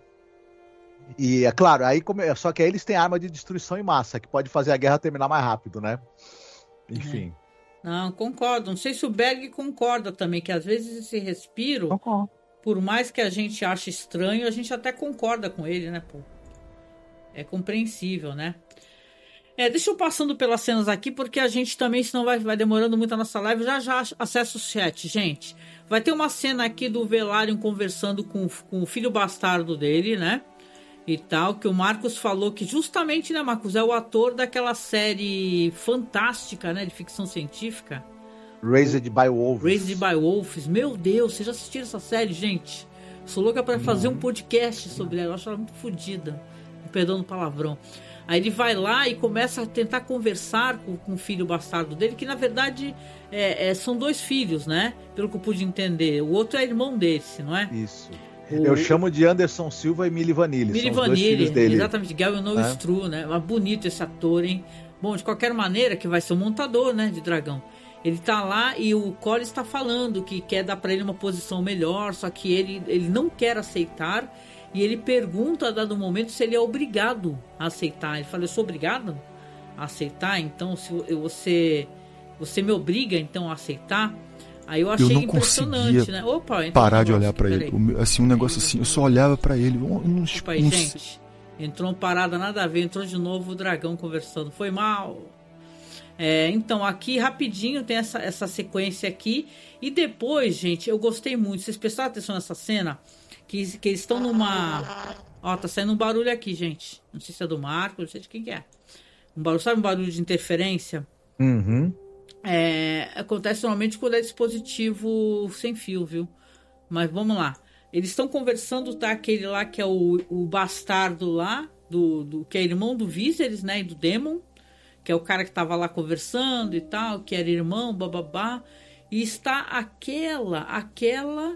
E é claro, aí como, só que aí eles têm arma de destruição em massa, que pode fazer a guerra terminar mais rápido, né? Enfim. É. Não, concordo. Não sei se o Berg concorda também, que às vezes esse respiro, concordo. Por mais que a gente ache estranho, a gente até concorda com ele, né, pô? É compreensível, né? É, deixa eu passando pelas cenas aqui, porque a gente também, senão vai, vai demorando muito a nossa live, já já acessa o chat, gente. Vai ter uma cena aqui do Velaryon conversando com, com o filho bastardo dele, né? E tal, que o Marcos falou que justamente, né, Marcos, é o ator daquela série fantástica, né, de ficção científica. Raised by Wolves. Raised by Wolves. Meu Deus, vocês já assistiram essa série, gente? Sou louca pra fazer um podcast sobre ela, eu acho ela muito fodida. Perdão no palavrão. Aí ele vai lá e começa a tentar conversar com, com o filho bastardo dele, que na verdade é, é, são dois filhos, né? Pelo que eu pude entender. O outro é irmão desse, não é? Isso. O... Eu chamo de Anderson Silva e Milli Vanilli. Milli Vanilli, exatamente. Gavin No Stru, né? Mas bonito esse ator, hein? Bom, de qualquer maneira, que vai ser o montador, né, de dragão. Ele tá lá e o Cole está falando que quer dar para ele uma posição melhor, só que ele, ele não quer aceitar. E ele pergunta a dado momento se ele é obrigado a aceitar. Ele fala, eu sou obrigado a aceitar? Então, se você, você me obriga então a aceitar? Aí eu achei eu não impressionante, né? Opa, então parar de olhar para ele. O, assim, um negócio assim, eu só olhava para ele. Um, um, Opa, aí, um... gente, entrou uma parada nada a ver, entrou de novo o dragão conversando. Foi mal. É, então, aqui rapidinho tem essa, essa sequência aqui. E depois, gente, eu gostei muito. Vocês prestaram atenção nessa cena? Que, que eles estão numa... Ó, tá saindo um barulho aqui, gente. Não sei se é do Marco, não sei de quem que é. Um barulho, sabe um barulho de interferência? Uhum. É, acontece normalmente quando é dispositivo sem fio, viu? Mas vamos lá. Eles estão conversando, tá? Aquele lá que é o, o bastardo lá, do, do, que é irmão do Viserys, né? E do Daemon. Que é o cara que tava lá conversando e tal, que era irmão, bababá. E está aquela, aquela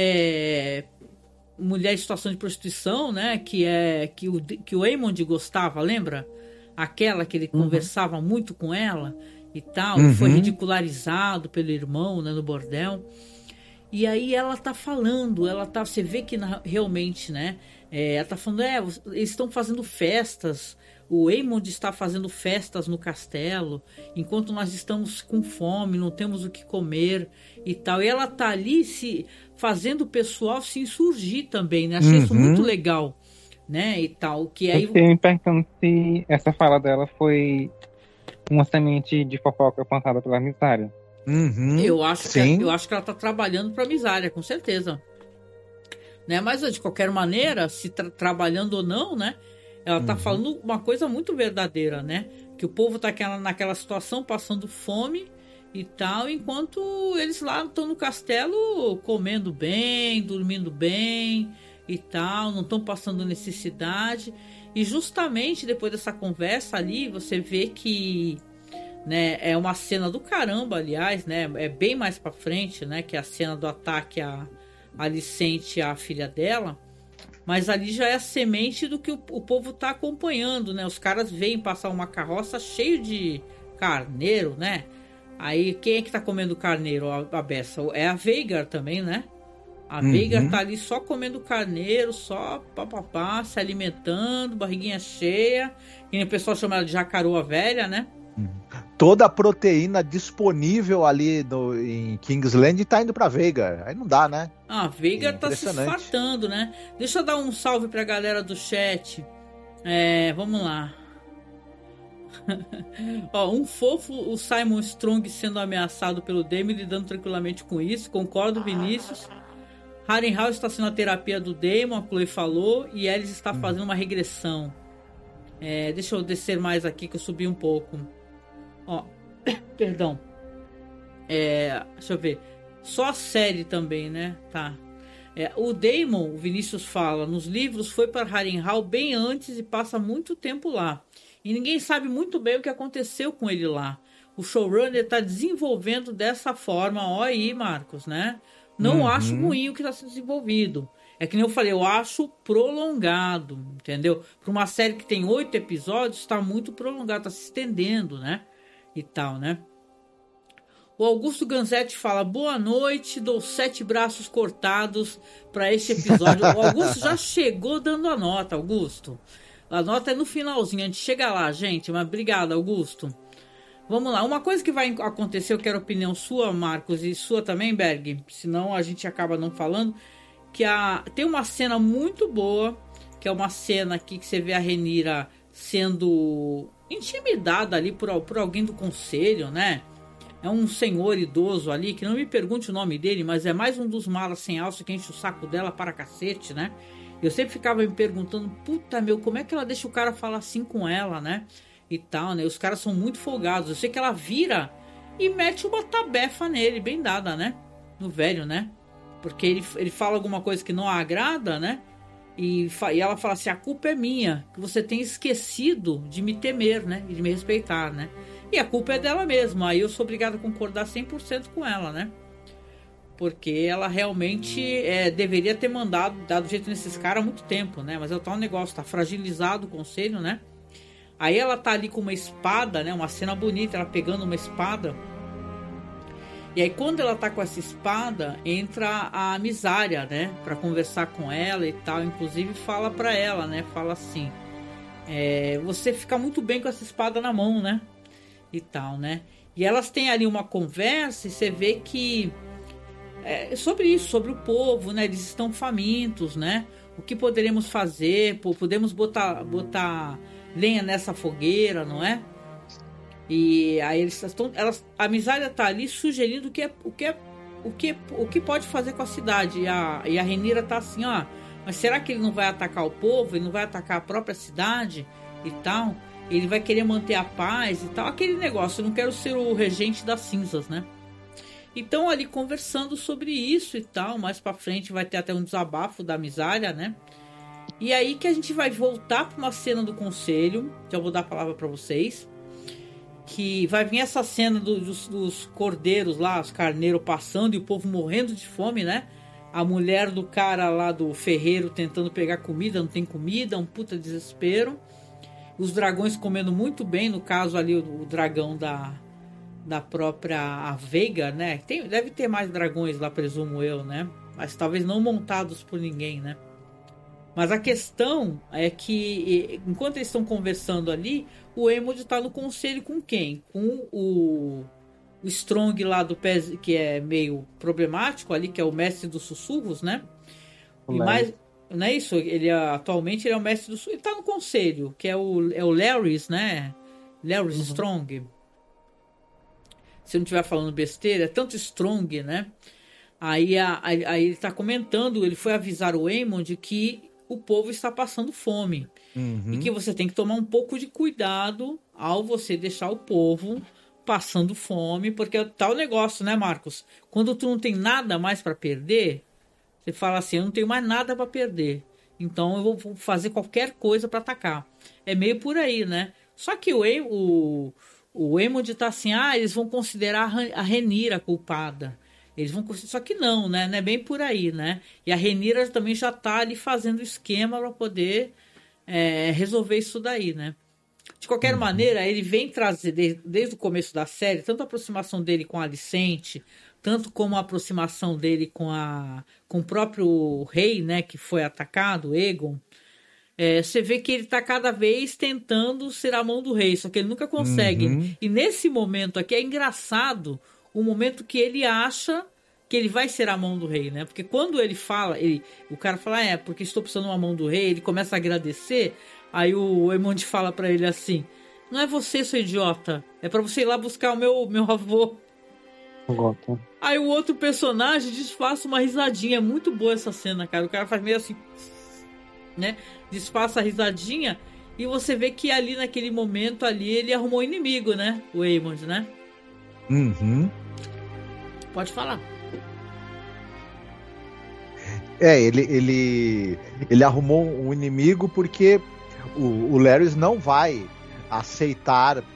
é, mulher em situação de prostituição, né? Que é que o, que o Aemond gostava, lembra? Aquela que ele uhum. conversava muito com ela e tal. Uhum. Foi ridicularizado pelo irmão, né? No bordel. E aí ela tá falando, ela tá, você vê que na, realmente, né? É, ela tá falando, é, eles estão fazendo festas. O Aemond está fazendo festas no castelo, enquanto nós estamos com fome, não temos o que comer e tal. E ela tá ali se fazendo o pessoal se insurgir também, né? Achei uhum. isso muito legal, né? E tal. Que aí... Eu fiquei me perguntando se essa fala dela foi uma semente de fofoca plantada pela Misária. Uhum. Eu, acho que, eu acho que ela tá trabalhando pra Misária, com certeza. Né? Mas, de qualquer maneira, se tra- trabalhando ou não, né? Ela tá uhum. falando uma coisa muito verdadeira, né? Que o povo tá naquela, naquela situação, passando fome e tal, enquanto eles lá estão no castelo comendo bem, dormindo bem e tal, não estão passando necessidade. E justamente depois dessa conversa ali, você vê que, né, é uma cena do caramba, aliás, né? É bem mais pra frente, né? Que é a cena do ataque a Alicente, a filha dela. Mas ali já é a semente do que o, o povo tá acompanhando, né? Os caras veem passar uma carroça cheio de carneiro, né? Aí quem é que tá comendo carneiro, a, a beça? É a Veigar também, né? A uhum. Veigar tá ali só comendo carneiro, só papapá, se alimentando, barriguinha cheia. E o pessoal chama ela de jacaroa velha, né? Toda a proteína disponível ali no, em Kingsland tá indo pra Veigar. Aí não dá, né? Ah, a Veigar tá se fartando, né? Deixa eu dar um salve pra galera do chat. É, vamos lá. Ó, um fofo, o Simon Strong sendo ameaçado pelo Daemon, lidando tranquilamente com isso. Concordo, Vinícius. Harrenhal está sendo a terapia do Daemon, a Chloe falou. E Ellis está fazendo uma regressão. É, deixa eu descer mais aqui, que eu subi um pouco. Ó, perdão. É, deixa eu ver. Só a série também, né? Tá. É, o Daemon, o Vinícius fala, nos livros foi para Harrenhal bem antes e passa muito tempo lá. E ninguém sabe muito bem o que aconteceu com ele lá. O showrunner está desenvolvendo dessa forma. Ó aí, Marcos, né? Não uhum. acho ruim o que está sendo desenvolvido. É que nem eu falei, eu acho prolongado, entendeu? Para uma série que tem oito episódios, está muito prolongado, está se estendendo, né? E tal, né? O Augusto Ganzetti fala, boa noite, dou sete braços cortados para este episódio. O Augusto já chegou dando a nota, Augusto. A nota é no finalzinho, a gente chega lá, gente, mas obrigado, Augusto. Vamos lá, uma coisa que vai acontecer, eu quero a opinião sua, Marcos, e sua também, Berg, senão a gente acaba não falando, que a, tem uma cena muito boa, que é uma cena aqui que você vê a Rhaenyra sendo intimidada ali por, por alguém do conselho, né? É um senhor idoso ali, que não me pergunte o nome dele, mas é mais um dos malas sem alça que enche o saco dela para cacete, né? Eu sempre ficava me perguntando, puta meu, como é que ela deixa o cara falar assim com ela, né? E tal, né? Os caras são muito folgados. Eu sei que ela vira e mete uma tabefa nele, bem dada, né? No velho, né? Porque ele, ele fala alguma coisa que não a agrada, né? E, e ela fala assim, a culpa é minha, que você tem esquecido de me temer, né? E de me respeitar, né? E a culpa é dela mesma. Aí eu sou obrigado a concordar cem por cento com ela, né? Porque ela realmente é, deveria ter mandado, dado jeito nesses caras há muito tempo, né? Mas é o tal negócio, tá fragilizado o conselho, né? Aí ela tá ali com uma espada, né? Uma cena bonita, ela pegando uma espada. E aí quando ela tá com essa espada, entra a Misária, né? Pra conversar com ela e tal. Inclusive fala pra ela, né? Fala assim, é, você fica muito bem com essa espada na mão, né? E tal, né? E elas têm ali uma conversa e você vê que... É sobre isso, sobre o povo, né? Eles estão famintos, né? O que poderemos fazer? Podemos botar, botar lenha nessa fogueira, não é? E aí eles estão, elas, a Misária está ali sugerindo o que é, o que é, o que, o que pode fazer com a cidade. E a, e a Rhaenyra está assim, ó. Mas será que ele não vai atacar o povo? Ele não vai atacar a própria cidade e tal? Ele vai querer manter a paz e tal? Aquele negócio. Eu não quero ser o regente das cinzas, né? Então ali conversando sobre isso e tal, mais pra frente vai ter até um desabafo da Misária, né? E aí que a gente vai voltar pra uma cena do conselho, que eu vou dar a palavra pra vocês, que vai vir essa cena do, dos, dos cordeiros lá, os carneiros passando e o povo morrendo de fome, né? A mulher do cara lá do ferreiro tentando pegar comida, não tem comida, um puta desespero. Os dragões comendo muito bem, no caso ali o, o dragão da... da própria a Veiga, né? Tem, deve ter mais dragões lá, presumo eu, né? Mas talvez não montados por ninguém, né? Mas a questão é que enquanto eles estão conversando ali, o Aemond tá no conselho com quem? Com o, o Strong lá do pé, que é meio problemático ali, que é o mestre dos sussurros, né? E mais, não é isso? Ele atualmente ele é o mestre dos sussurros. Ele tá no conselho, que é o, é o Larrys, né? Larrys uhum. Strong. Se eu não estiver falando besteira, é tanto Strong, né? Aí, a, a, aí ele está comentando, ele foi avisar o Aemond que o povo está passando fome. Uhum. E que você tem que tomar um pouco de cuidado ao você deixar o povo passando fome, porque é tal negócio, né, Marcos? Quando tu não tem nada mais para perder, você fala assim, eu não tenho mais nada para perder, então eu vou fazer qualquer coisa para atacar. É meio por aí, né? Só que o... o O Aemond tá assim, ah, eles vão considerar a Rhaenyra culpada. Eles vão Só que não, né? Não é bem por aí, né? E a Rhaenyra também já tá ali fazendo esquema para poder é, resolver isso daí, né? De qualquer uhum. maneira, ele vem trazer, desde, desde o começo da série, tanto a aproximação dele com a Alicente, tanto como a aproximação dele com, a, com o próprio rei, né? Que foi atacado, Aegon. É, você vê que ele está cada vez tentando ser a mão do rei, só que ele nunca consegue. Uhum. E nesse momento aqui é engraçado o momento que ele acha que ele vai ser a mão do rei, né? Porque quando ele fala, ele, o cara fala, ah, é, porque estou precisando de uma mão do rei, ele começa a agradecer, aí o Aemond fala para ele assim, não é você, seu idiota, é para você ir lá buscar o meu, meu avô. Gota. Aí o outro personagem disfarça uma risadinha, é muito boa essa cena, cara, o cara faz meio assim... né? Disfarça a risadinha e você vê que ali naquele momento ali ele arrumou um inimigo, né? O Aemond, né? Uhum. Pode falar. É, ele, ele, ele arrumou um inimigo porque o, o Larrys não vai aceitar é,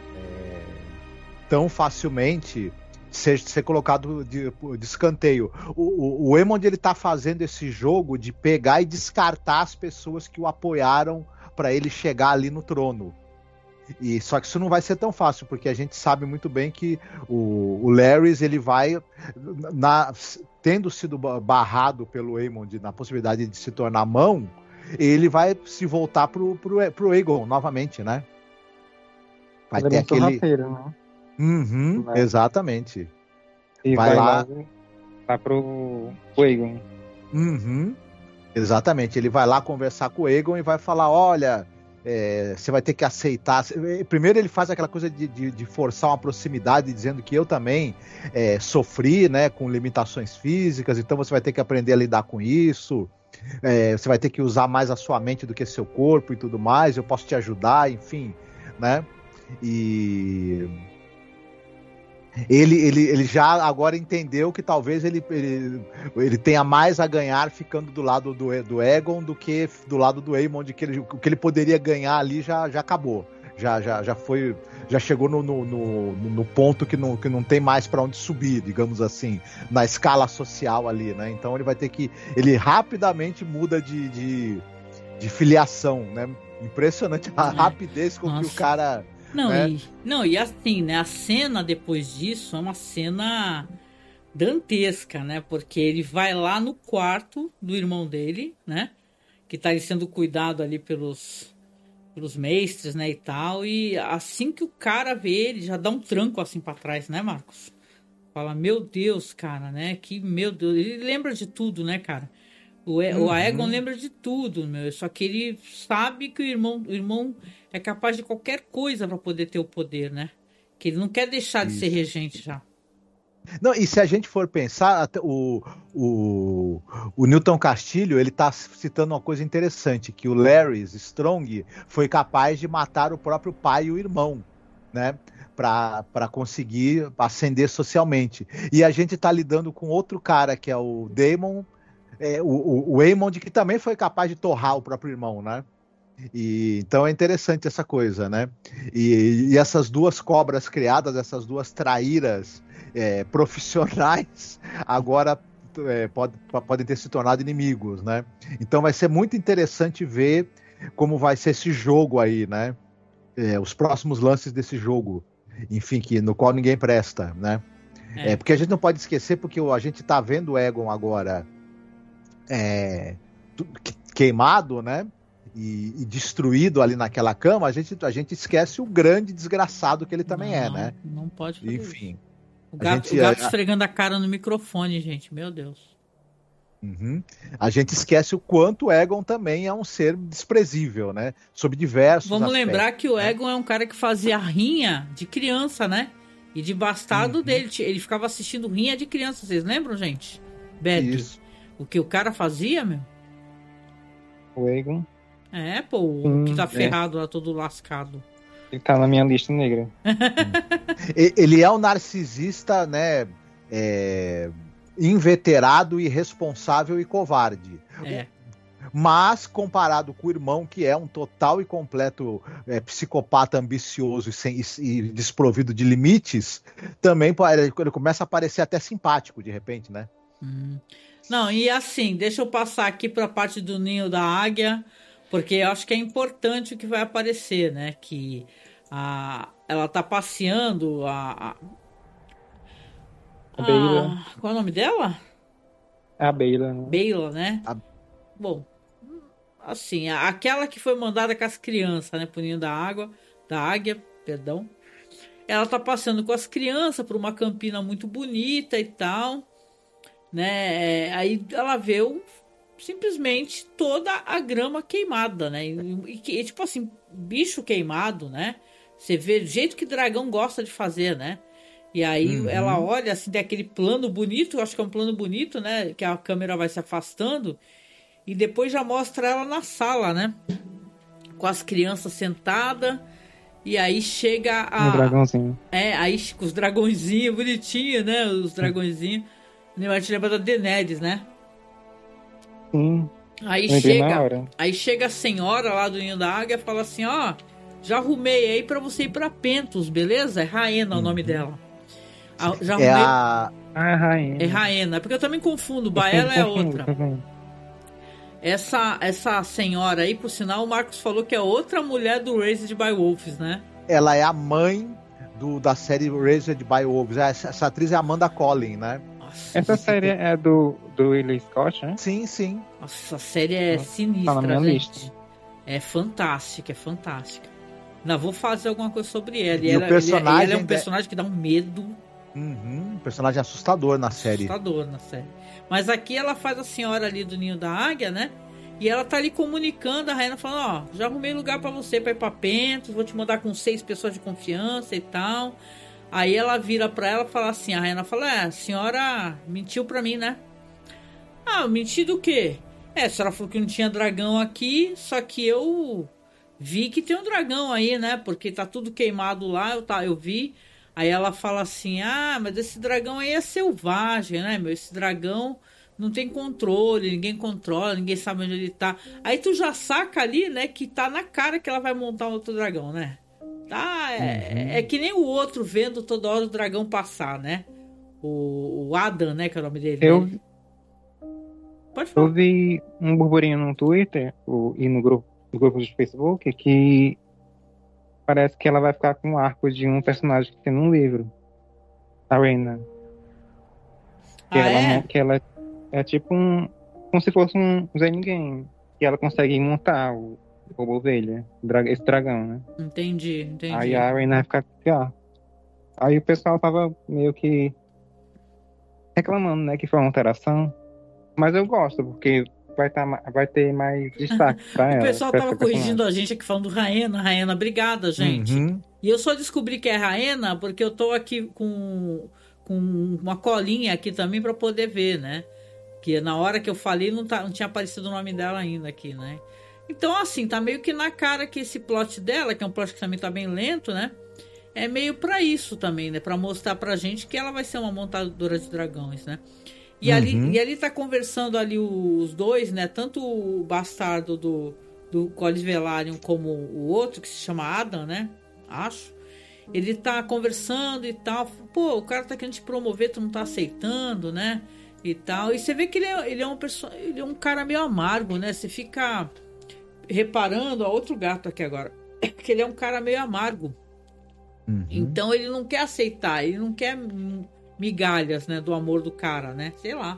tão facilmente Ser, ser colocado de, de escanteio. O, o, o Aemond, ele tá fazendo esse jogo de pegar e descartar as pessoas que o apoiaram para ele chegar ali no trono. E só que isso não vai ser tão fácil, porque a gente sabe muito bem que o, o Larrys, ele vai na, tendo sido barrado pelo Aemond na possibilidade de se tornar mão, ele vai se voltar pro, pro, pro Aegon novamente, né? Vai ter aquele rapeiro, né? Uhum, vai. Exatamente. E vai, vai lá, lá pro Aegon. Uhum, exatamente. Ele vai lá conversar com o Aegon e vai falar, olha, é, você vai ter que aceitar. Primeiro ele faz aquela coisa de, de, de forçar uma proximidade, dizendo que eu também é, sofri, né, com limitações físicas, então você vai ter que aprender a lidar com isso. É, você vai ter que usar mais a sua mente do que seu corpo e tudo mais. Eu posso te ajudar, enfim, né? E... Ele, ele, ele já agora entendeu que talvez ele, ele, ele tenha mais a ganhar ficando do lado do, do Aegon do que do lado do Aemond, que ele, o que ele poderia ganhar ali já, já acabou. Já, já, já foi, já chegou no, no, no, no ponto que não, que não tem mais para onde subir, digamos assim, na escala social ali, né? Então ele vai ter que, ele rapidamente muda de, de, de filiação, né? Impressionante a rapidez com Nossa. que o cara... Não, né? e, não, e assim, né? A cena depois disso é uma cena dantesca, né? Porque ele vai lá no quarto do irmão dele, né? Que tá ali sendo cuidado ali pelos, pelos mestres, né? E tal. E assim que o cara vê ele, já dá um tranco assim pra trás, né, Marcos? Fala, meu Deus, cara, né? Que, meu Deus, ele lembra de tudo, né, cara? O, uhum. o Aegon lembra de tudo, meu. Só que ele sabe que o irmão, o irmão é capaz de qualquer coisa para poder ter o poder, né? Que ele não quer deixar Isso. de ser regente já. Não, e se a gente for pensar, o, o, o Newton Castilho, ele tá citando uma coisa interessante, que o Larrys Strong foi capaz de matar o próprio pai e o irmão, né? Para conseguir ascender socialmente. E a gente tá lidando com outro cara, que é o Daemon, é, o, o, o Aemond, que também foi capaz de torrar o próprio irmão, né? E, então é interessante essa coisa, né? E, e essas duas cobras criadas, essas duas traíras é, profissionais, agora é, pode, podem ter se tornado inimigos, né? Então vai ser muito interessante ver como vai ser esse jogo aí, né? É, os próximos lances desse jogo, enfim, que, no qual ninguém presta, né? É. É, porque a gente não pode esquecer, porque a gente tá vendo o Aegon agora é, queimado, né? E, e destruído ali naquela cama, a gente, a gente esquece o grande desgraçado que ele também não, é, né? Não pode fazer Enfim. Isso. O gato, gente, o gato a... esfregando a cara no microfone, gente, meu Deus. Uhum. A gente esquece o quanto o Aegon também é um ser desprezível, né? Sob diversos Vamos aspectos, lembrar que o né? Aegon é um cara que fazia rinha de criança, né? E de bastardo uhum. dele. Ele ficava assistindo rinha de criança, vocês lembram, gente? Berg. Isso. O que o cara fazia, meu? O Aegon. É, pô, o hum, que tá ferrado é. lá, todo lascado. Ele tá na minha lista negra. Ele é um narcisista, né? É, inveterado, irresponsável e covarde. É. Mas, comparado com o irmão, que é um total e completo é, psicopata ambicioso e, sem, e, e desprovido de limites, também ele começa a parecer até simpático, de repente, né? Hum. Não, e assim, deixa eu passar aqui para a parte do ninho da águia, porque eu acho que é importante o que vai aparecer, né? Que a, ela tá passeando a... A, a Baela. Qual é o nome dela? A Baela, né? Baela, né? A... Bom, assim, aquela que foi mandada com as crianças, né? Pro ninho da água, da águia, perdão. Ela tá passeando com as crianças por uma campina muito bonita e tal, né? Aí ela vê o simplesmente toda a grama queimada, né? E, e tipo assim, bicho queimado, né? Você vê do jeito que dragão gosta de fazer, né? E aí uhum. ela olha assim, tem aquele plano bonito, eu acho que é um plano bonito, né? Que a câmera vai se afastando e depois já mostra ela na sala, né? Com as crianças sentadas e aí chega a... Um dragãozinho. É, aí com os dragõezinhos bonitinhos, né? Os dragõezinhos. A gente lembra da Daenerys, né? Sim. Aí chega, aí chega a senhora lá do ninho da águia e fala assim, ó, já arrumei aí pra você ir pra Pentos, beleza? É Raena uhum. o nome dela. Já arrumei... É a... Ah, é Raena. É Raena, porque eu também confundo, Baela é outra. Essa, essa senhora aí, por sinal, o Marcos falou que é outra mulher do Raised by Wolves, né? Ela é a mãe do, da série Raised by Wolves. Essa, essa atriz é Amanda Collin, né? Nossa, essa série é do, do Willie Scott, né? Sim, sim. Nossa, a série é Nossa, sinistra, tá na minha gente. Lista. É fantástica, é fantástica. Ainda vou fazer alguma coisa sobre ela. E, e ela, o personagem ela é um personagem que dá um medo. Uhum, um personagem assustador na série. Assustador na série. Mas aqui ela faz a senhora ali do ninho da águia, né? E ela tá ali comunicando, a Raena falando, ó, já arrumei lugar pra você pra ir pra Pentos, vou te mandar com seis pessoas de confiança e tal. Aí ela vira pra ela e fala assim, a Raena fala, é, a senhora mentiu pra mim, né? Ah, menti do quê? É, a senhora falou que não tinha dragão aqui, só que eu vi que tem um dragão aí, né? Porque tá tudo queimado lá, eu, tá, eu vi. Aí ela fala assim, ah, mas esse dragão aí é selvagem, né, meu? Esse dragão não tem controle, ninguém controla, ninguém sabe onde ele tá. Aí tu já saca ali, né, que tá na cara que ela vai montar um outro dragão, né? Tá, é, uhum. é que nem o outro vendo toda hora o dragão passar, né? O, o Adam, né, que é o nome dele. Eu, né? Pode falar. Eu vi um burburinho no Twitter o, e no grupo grupos de Facebook que parece que ela vai ficar com o arco de um personagem que tem num livro. A Rhaena. Que, Ah, ela, é? que ela é tipo um... Como se fosse um Zé Ninguém. Que ela consegue montar o robô ovelha. dra- Esse dragão, né? Entendi, entendi. Aí a Rhaena vai ficar com esse arco. Aí o pessoal tava meio que reclamando, né? Que foi uma alteração. Mas eu gosto, porque vai, tá, ma- vai ter mais destaque pra ela. O pessoal pra tava essa personagem. corrigindo a gente aqui falando Raena, Raena, obrigada, gente. Uhum. E eu só descobri que é Raena porque eu tô aqui com, com uma colinha aqui também pra poder ver, né? Que na hora que eu falei não, tá, não tinha aparecido o nome dela ainda aqui, né? Então, assim, tá meio que na cara que esse plot dela, que é um plot que também tá bem lento, né? É meio pra isso também, né? Pra mostrar pra gente que ela vai ser uma montadora de dragões, né? E, Uhum. ali, e ali tá conversando ali os dois, né? Tanto o bastardo do, do Colis Velaryon como o outro, que se chama Adam, né? Acho. Ele tá conversando e tal. Pô, o cara tá querendo te promover, tu não tá aceitando, né? E tal. E você vê que ele é, ele é, um, perso... ele é um cara meio amargo, né? Você fica reparando, ó, outro gato aqui agora, que ele é um cara meio amargo. Uhum. Então ele não quer aceitar, ele não quer migalhas, né, do amor do cara, né? Sei lá.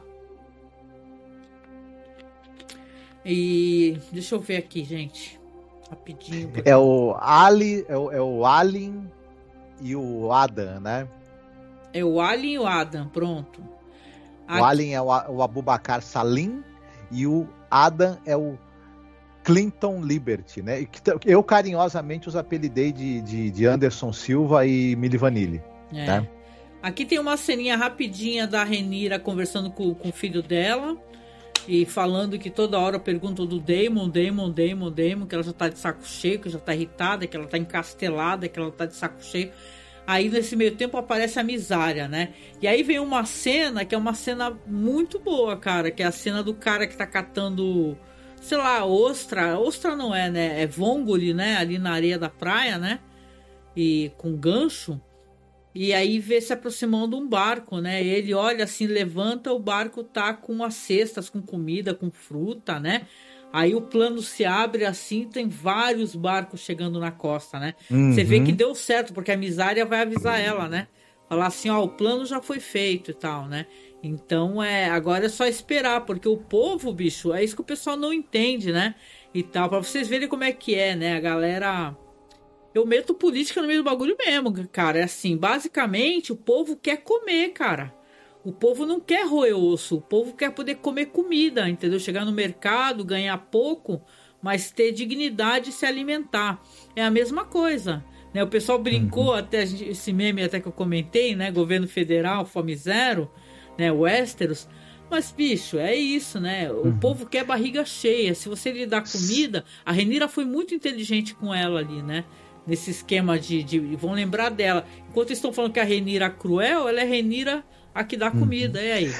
E deixa eu ver aqui, gente. Rapidinho. É o Ali, é o, é o Alien e o Adam, né? É o Alien e o Adam, pronto. O Aqui- Alien é o, A- o Abubakar Salim e o Adam é o Clinton Liberty, né? E que t- Eu carinhosamente os apelidei de, de, de Anderson Silva e Milli Vanilli. É. Né? Aqui tem uma ceninha rapidinha da Rhaenyra conversando com, com o filho dela e falando que toda hora perguntam do Daemon, Daemon, Daemon, Daemon, que ela já tá de saco cheio, que já tá irritada, que ela tá encastelada, que ela tá de saco cheio. Aí nesse meio tempo aparece a Misária, né? E aí vem uma cena que é uma cena muito boa, cara, que é a cena do cara que tá catando, sei lá, ostra. Ostra não é, né? É vongole, né? Ali na areia da praia, né? E com gancho. E aí vê se aproximando um barco, né? Ele olha assim, levanta, o barco tá com as cestas, com comida, com fruta, né? Aí o plano se abre assim, tem vários barcos chegando na costa, né? Uhum. Você vê que deu certo, porque a Misária vai avisar ela, né? Falar assim, ó, o plano já foi feito e tal, né? Então, é, agora é só esperar, porque o povo, bicho, é isso que o pessoal não entende, né? E tal, pra vocês verem como é que é, né? A galera... Eu meto política no meio do bagulho mesmo, cara. É assim, basicamente, o povo quer comer, cara. O povo não quer roer osso. O povo quer poder comer comida, entendeu? Chegar no mercado, ganhar pouco, mas ter dignidade e se alimentar. É a mesma coisa, né? O pessoal brincou, uhum. até esse meme até que eu comentei, né? Governo federal, fome zero, né? Westeros. Mas, bicho, é isso, né? O uhum. povo quer barriga cheia. Se você lhe dá comida... A Rhaenyra foi muito inteligente com ela ali, né? Nesse esquema de, de... Vão lembrar dela. Enquanto estão falando que a Rhaenyra é cruel, ela é a Rhaenyra a que dá comida. Uhum. E aí?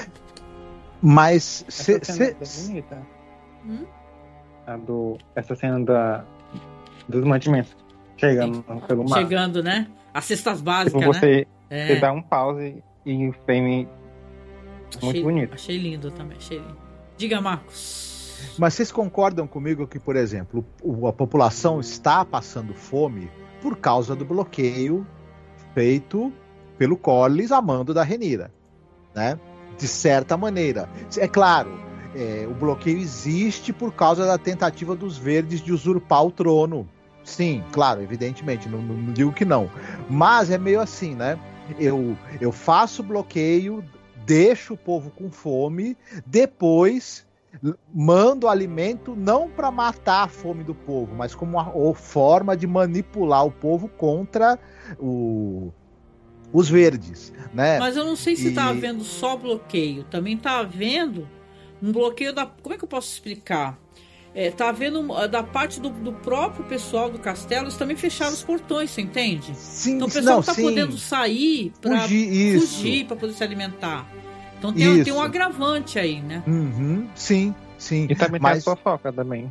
Mas... Essa cê, cena cê... é bonita. Hum? A do... Essa cena da... dos mantimentos. Chegando Sim. pelo mar. Chegando, né? As cestas básicas, tipo, você, né? Você é. dá um pause e o frame... Achei, muito bonito. Achei lindo também, achei lindo. Diga, Marcos. Mas vocês concordam comigo que, por exemplo, a população está passando fome por causa do bloqueio feito pelo Corlys a mando da Rhaenyra, né? De certa maneira. É claro, é, o bloqueio existe por causa da tentativa dos verdes de usurpar o trono. Sim, claro, evidentemente, não, não digo que não. Mas é meio assim, né? Eu, eu faço bloqueio, deixo o povo com fome, depois mando alimento não para matar a fome do povo, mas como uma ou forma de manipular o povo contra o, os verdes, né? Mas eu não sei se e... tá havendo só bloqueio, também tá havendo um bloqueio da... Como é que eu posso explicar? É, tá havendo da parte do, do próprio pessoal do castelo, eles também fecharam os portões, você entende? Sim, então o pessoal não, tá sim. podendo sair para fugir, fugir para poder se alimentar. Então tem, tem um agravante aí, né? Uhum, sim, sim. E também mas... tem a fofoca também.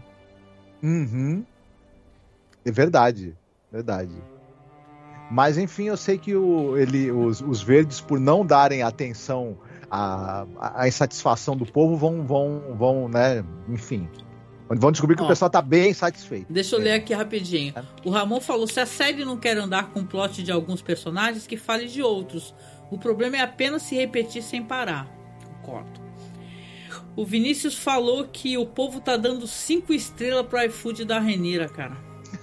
Uhum. É verdade, verdade. Mas enfim, eu sei que o, ele, os, os verdes, por não darem atenção à, à insatisfação do povo, vão, vão, vão, né? Enfim, Onde vão descobrir que Ó, o pessoal tá bem satisfeito. Deixa eu é. ler aqui rapidinho. O Ramon falou, se a série não quer andar com o plot de alguns personagens, que fale de outros. O problema é apenas se repetir sem parar. Concordo. O Vinícius falou que o povo tá dando cinco estrelas pro iFood da Renira, cara.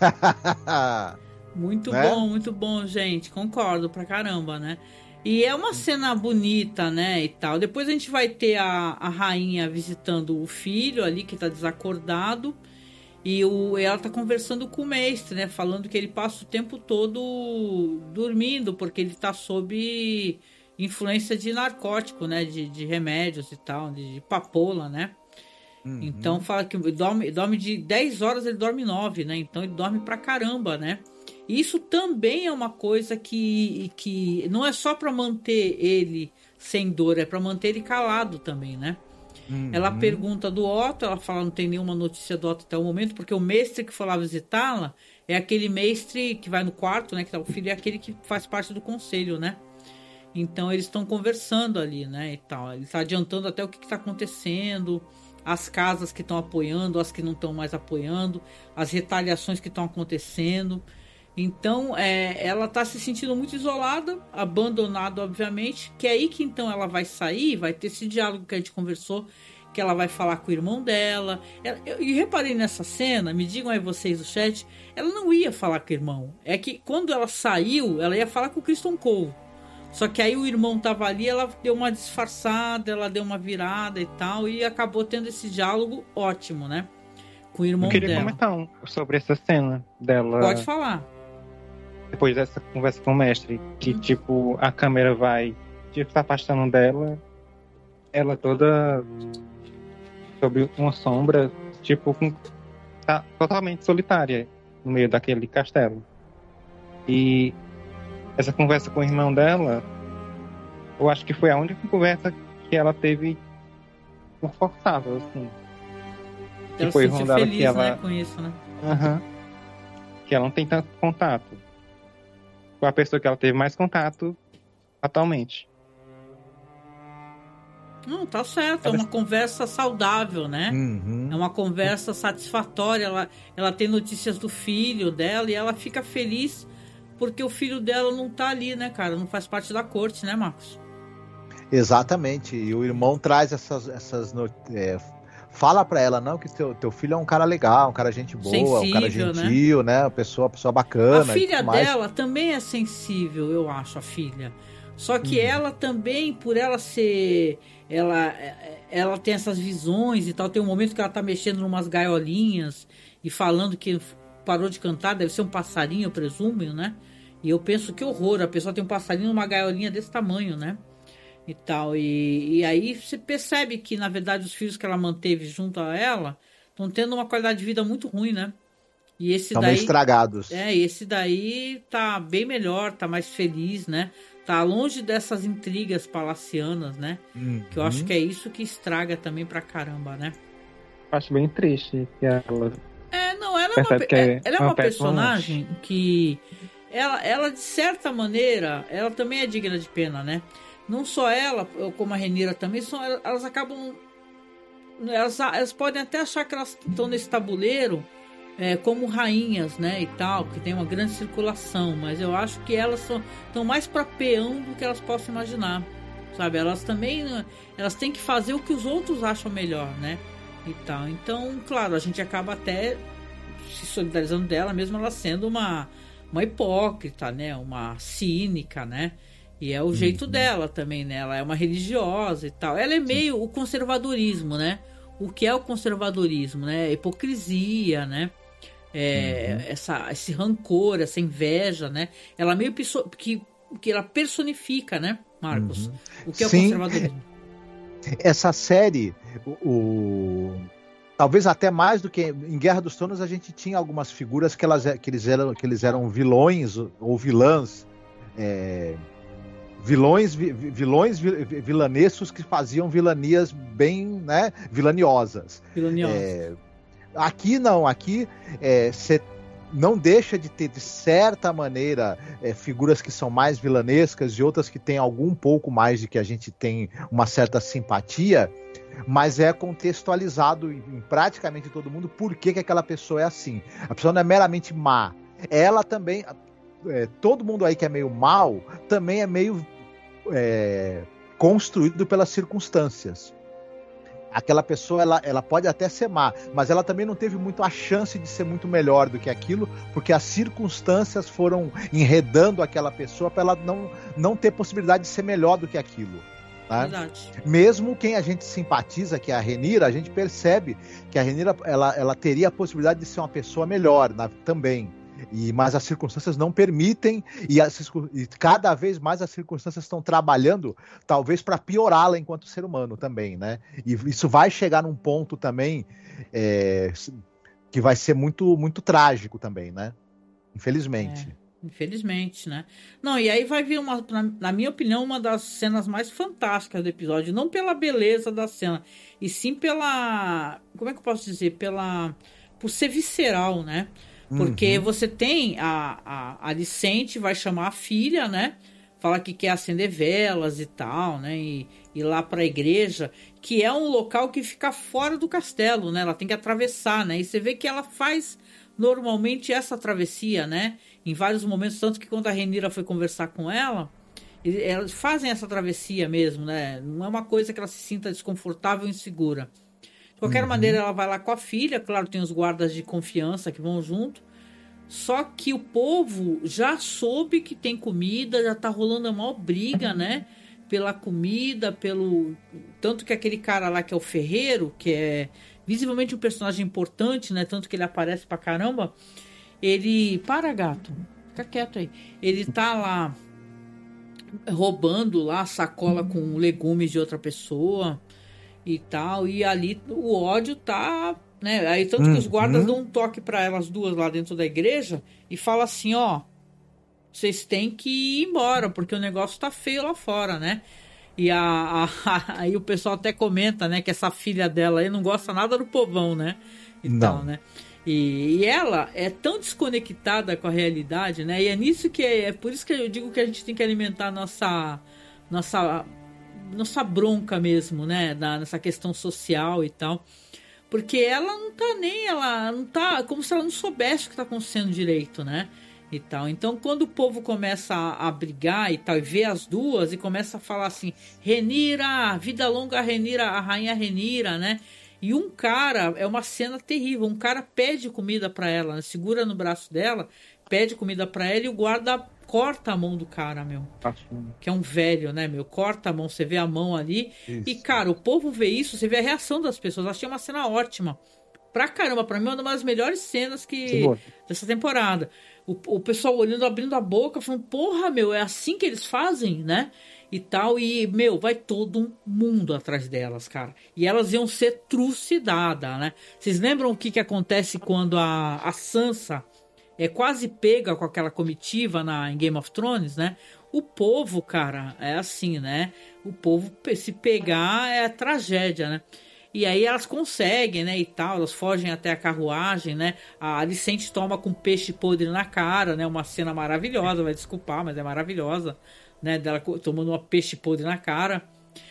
Muito né? bom, muito bom, gente. Concordo pra caramba, né? E é uma cena bonita, né, e tal. Depois a gente vai ter a, a rainha visitando o filho ali, que tá desacordado. E o, ela tá conversando com o mestre, né? Falando que ele passa o tempo todo dormindo, porque ele tá sob influência de narcótico, né? De, de remédios e tal, de, de papoula, né? Uhum. Então fala que dorme, dorme de dez horas, ele dorme nove, né? Então ele dorme pra caramba, né? Isso também é uma coisa que, que não é só para manter ele sem dor, é para manter ele calado também, né? Uhum. Ela pergunta do Otto, ela fala não tem nenhuma notícia do Otto até o momento, porque o mestre que foi lá visitá-la é aquele mestre que vai no quarto, né? Que tá o filho, é aquele que faz parte do conselho, né? Então eles estão conversando ali, né? E tal. Ele está adiantando até o que está acontecendo, as casas que estão apoiando, as que não estão mais apoiando, as retaliações que estão acontecendo. Então, é, ela está se sentindo muito isolada, abandonada, obviamente, que é aí que então ela vai sair, vai ter esse diálogo que a gente conversou, que ela vai falar com o irmão dela. Ela, eu, e reparei nessa cena, me digam aí vocês do chat, ela não ia falar com o irmão. É que quando ela saiu, ela ia falar com o Criston Cole. Só que aí o irmão tava ali, ela deu uma disfarçada, ela deu uma virada e tal, e acabou tendo esse diálogo ótimo, né? Com o irmão dela. Eu queria dela. comentar um, sobre essa cena dela. Pode falar. Depois dessa conversa com o mestre, que hum. tipo, a câmera vai tipo, se afastando dela, ela toda sobre uma sombra, tipo, com, tá totalmente solitária no meio daquele castelo. E essa conversa com o irmão dela, eu acho que foi a única conversa que ela teve confortável, assim. Ela que foi se sentiu dela feliz, que ela... né, com isso, né? Uhum. Que ela não tem tanto contato. Foi a pessoa que ela teve mais contato atualmente. Não, tá certo, é uma conversa saudável, né? Uhum. É uma conversa satisfatória. Ela, ela tem notícias do filho dela e ela fica feliz porque o filho dela não tá ali, né, cara? Não faz parte da corte, né, Marcos? Exatamente. E o irmão traz essas... essas é, fala pra ela, não, que teu, teu filho é um cara legal, um cara gente boa, sensível, um cara gentil, né? né? Uma pessoa, pessoa bacana. A filha dela também é sensível, eu acho, a filha. Só que hum. ela também, por ela ser... Ela, ela tem essas visões e tal. Tem um momento que ela tá mexendo em umas gaiolinhas e falando que parou de cantar, deve ser um passarinho, eu presumo, né? E eu penso que horror, a pessoa tem um passarinho numa gaiolinha desse tamanho, né? E tal. E, e aí você percebe que, na verdade, os filhos que ela manteve junto a ela estão tendo uma qualidade de vida muito ruim, né? E esse Estão daí... meio estragados. É, esse daí tá bem melhor, tá mais feliz, né? Tá longe dessas intrigas palacianas, né? Uhum. Que eu acho que é isso que estraga também pra caramba, né? Acho bem triste que ela... É, não, ela é uma, é, ela é uma personagem que... Ela, ela, de certa maneira, ela também é digna de pena, né? Não só ela, como a Renira também, são, elas acabam... Elas, elas podem até achar que elas estão nesse tabuleiro é, como rainhas, né, e tal, que tem uma grande circulação, mas eu acho que elas estão mais para peão do que elas possam imaginar, sabe? Elas também, elas têm que fazer o que os outros acham melhor, né, e tal. Então, claro, a gente acaba até se solidarizando dela, mesmo ela sendo uma, uma hipócrita, né, uma cínica, né, e é o jeito uhum. dela também, né, ela é uma religiosa e tal. Ela é meio Sim. o conservadorismo, né, o que é o conservadorismo, né, a hipocrisia, né, É, uhum. essa, esse rancor, essa inveja, né? Ela meio que, que ela personifica, né, Marcos? Uhum. O que é Sim. o conservadorismo? Essa série, o, o, talvez até mais do que em Guerra dos Tronos, a gente tinha algumas figuras que, elas, que, eles, eram, que eles eram vilões ou vilãs, é, vilões, vilões vilanescos que faziam vilanias bem, né, vilaniosas. Vilaniosas. É, Aqui não, aqui é, cê, não deixa de ter, de certa maneira, é, figuras que são mais vilanescas e outras que têm algum pouco mais de que a gente tem uma certa simpatia, mas é contextualizado em, em praticamente todo mundo por que, que aquela pessoa é assim. A pessoa não é meramente má. Ela também... É, todo mundo aí que é meio mal também é meio é, construído pelas circunstâncias. Aquela pessoa, ela, ela pode até ser má, mas ela também não teve muito a chance de ser muito melhor do que aquilo, porque as circunstâncias foram enredando aquela pessoa para ela não, não ter possibilidade de ser melhor do que aquilo. Né? Verdade. Mesmo quem a gente simpatiza, que é a Rhaenyra, a gente percebe que a Rhaenyra, ela, ela teria a possibilidade de ser uma pessoa melhor, né, também. E, mas as circunstâncias não permitem e, as, e cada vez mais as circunstâncias estão trabalhando talvez para piorá-la enquanto ser humano também, né? E isso vai chegar num ponto também é, que vai ser muito, muito trágico também, né? Infelizmente. É, infelizmente, né? Não, e aí vai vir uma, na, na minha opinião, uma das cenas mais fantásticas do episódio, não pela beleza da cena, e sim pela, como é que eu posso dizer? Pela, por ser visceral, né? Porque uhum. você tem a, a, a Alicente vai chamar a filha, né? Fala que quer acender velas e tal, né? E ir lá para a igreja, que é um local que fica fora do castelo, né? Ela tem que atravessar, né? E você vê que ela faz normalmente essa travessia, né? Em vários momentos, tanto que quando a Rhaenyra foi conversar com ela, elas fazem essa travessia mesmo, né? Não é uma coisa que ela se sinta desconfortável e insegura. De qualquer uhum. maneira, ela vai lá com a filha, claro, tem os guardas de confiança que vão junto, só que o povo já soube que tem comida, já tá rolando a maior briga, né, pela comida, pelo... Tanto que aquele cara lá que é o ferreiro, que é visivelmente um personagem importante, né, tanto que ele aparece pra caramba, ele... Para, gato, fica quieto aí. Ele tá lá roubando lá a sacola com legumes de outra pessoa e tal, e ali o ódio tá, né, aí tanto uhum. que os guardas dão um toque para elas duas lá dentro da igreja e fala assim, ó, vocês têm que ir embora, porque o negócio tá feio lá fora, né, e a, a, a, aí o pessoal até comenta, né, que essa filha dela aí não gosta nada do povão, né, e não. tal, né, e, e ela é tão desconectada com a realidade, né, e é nisso que, é, é por isso que eu digo que a gente tem que alimentar nossa, nossa nossa bronca mesmo, né, da, nessa questão social e tal, porque ela não tá nem, ela não tá, como se ela não soubesse o que tá acontecendo direito, né, e tal. Então, quando o povo começa a, a brigar e tal, e vê as duas, e começa a falar assim, Rhaenyra, vida longa a Rhaenyra, a rainha Rhaenyra, né, e um cara, é uma cena terrível, um cara pede comida pra ela, né, segura no braço dela, pede comida pra ela, e o guarda corta a mão do cara, meu. Que é um velho, né, meu? Corta a mão, você vê a mão ali. Isso. E, cara, o povo vê isso, você vê a reação das pessoas. Eu achei uma cena ótima. Pra caramba, pra mim é uma das melhores cenas que... dessa temporada. O, o pessoal olhando, abrindo a boca, falando, porra, meu, é assim que eles fazem, né? E tal, e, meu, vai todo mundo atrás delas, cara. E elas iam ser trucidadas, né? Vocês lembram o que, que acontece quando a, a Sansa é quase pega com aquela comitiva na, em Game of Thrones, né? O povo, cara, é assim, né? O povo, se pegar, é tragédia, né? E aí elas conseguem, né, e tal, elas fogem até a carruagem, né? A Alicente toma com peixe podre na cara, né? Uma cena maravilhosa, vai desculpar, mas é maravilhosa, né? Dela tomando uma peixe podre na cara.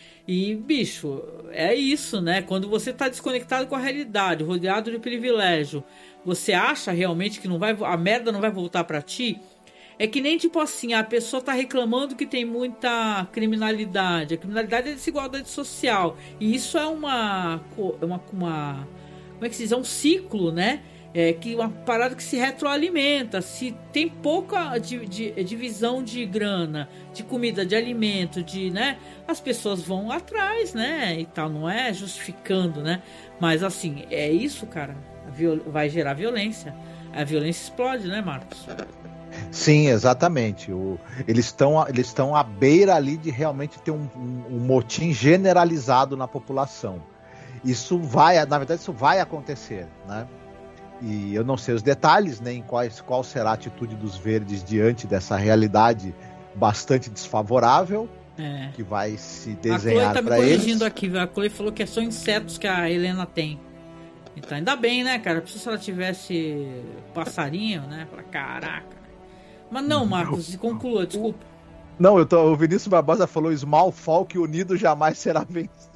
E, bicho, é isso, né? Quando você tá desconectado com a realidade, rodeado de privilégio, você acha realmente que não vai, a merda não vai voltar pra ti? É que nem tipo assim, a pessoa tá reclamando que tem muita criminalidade. A criminalidade é desigualdade social. E isso é uma... uma, uma como é que se diz? É um ciclo, né? É que uma parada que se retroalimenta. Se tem pouca di, di, divisão de grana, de comida, de alimento, de, né? As pessoas vão atrás, né? E tal, não é justificando, né? Mas assim, é isso, cara. Vai gerar violência. A violência explode, né, Marcos? Sim, exatamente. O, eles estão eles estão à beira ali de realmente ter um, um, um motim generalizado na população. Isso vai, na verdade, isso vai acontecer, né? E eu não sei os detalhes, nem quais, qual será a atitude dos verdes diante dessa realidade bastante desfavorável, é. que vai se desenhar para eles. A Chloe tá me corrigindo aqui, a Chloe falou que é só insetos que a Helena tem. Então, ainda bem, né, cara? Se ela tivesse passarinho, né? Pra caraca. Mas não, Marcos, conclua, desculpa. Não, eu tô, o Vinícius Barbosa falou: Small Folk unido jamais será vencido.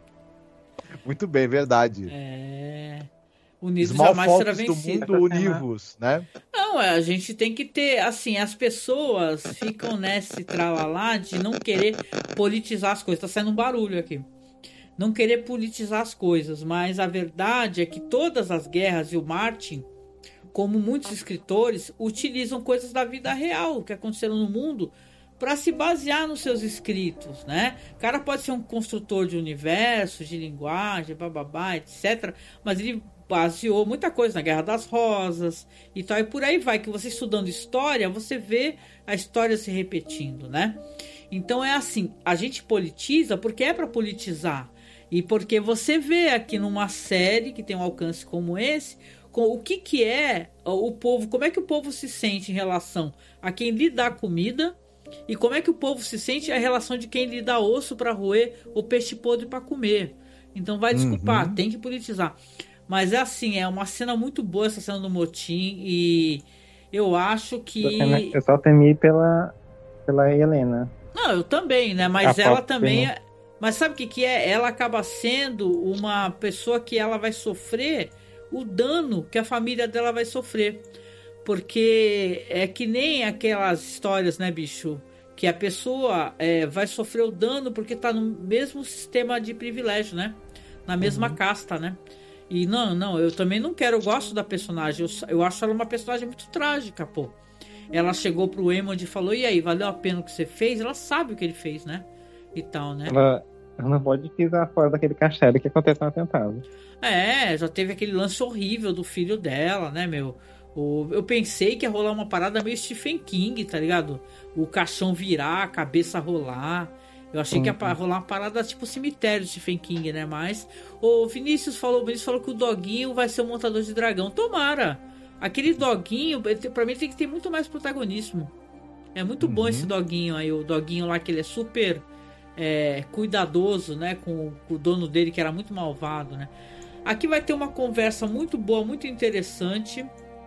Muito bem, verdade. É. Unido Small jamais será Folks vencido. do mundo univos, né? Não, a gente tem que ter, assim, as pessoas ficam nesse tralalá de não querer politizar as coisas. Tá saindo um barulho aqui. Não querer politizar as coisas, mas a verdade é que todas as guerras, e o Martin, como muitos escritores, utilizam coisas da vida real que aconteceram no mundo para se basear nos seus escritos, né? O cara pode ser um construtor de universo, de linguagem, bababá, etcétera, mas ele baseou muita coisa na Guerra das Rosas e tal, e por aí vai, que você estudando história, você vê a história se repetindo, né? Então é assim, a gente politiza porque é para politizar, e porque você vê aqui numa série que tem um alcance como esse, com o que que é o povo, como é que o povo se sente em relação a quem lhe dá comida, e como é que o povo se sente a relação de quem lhe dá osso para roer ou peixe podre para comer. Então vai desculpar, uhum. Tem que politizar. Mas é assim, é uma cena muito boa essa cena do motim, e eu acho que... Eu só temi pela, pela Helena. Não, eu também, né? Mas a ela também... É... Mas sabe o que que é? Ela acaba sendo uma pessoa que ela vai sofrer o dano que a família dela vai sofrer. Porque é que nem aquelas histórias, né, bicho? Que a pessoa é, vai sofrer o dano porque tá no mesmo sistema de privilégio, né? Na mesma uhum. casta, né? E não, não, eu também não quero, eu gosto da personagem. Eu, eu acho ela uma personagem muito trágica, pô. Ela chegou pro Aemond e falou: e aí, valeu a pena o que você fez? Ela sabe o que ele fez, né? E tal, né? Ela, ela não pode pisar fora daquele castelo que aconteceu no atentado. É, já teve aquele lance horrível do filho dela, né, meu? O, eu pensei que ia rolar uma parada meio Stephen King, tá ligado? O caixão virar, a cabeça rolar. Eu achei uhum. que ia rolar uma parada tipo cemitério de Stephen King, né? Mas o Vinícius falou, o Vinícius falou que o Doguinho vai ser o montador de dragão. Tomara! Aquele Doguinho, pra mim, tem que ter muito mais protagonismo. É muito uhum. bom esse Doguinho aí, o Doguinho lá, que ele é super é, cuidadoso, né? Com, com o dono dele, que era muito malvado, né? Aqui vai ter uma conversa muito boa, muito interessante.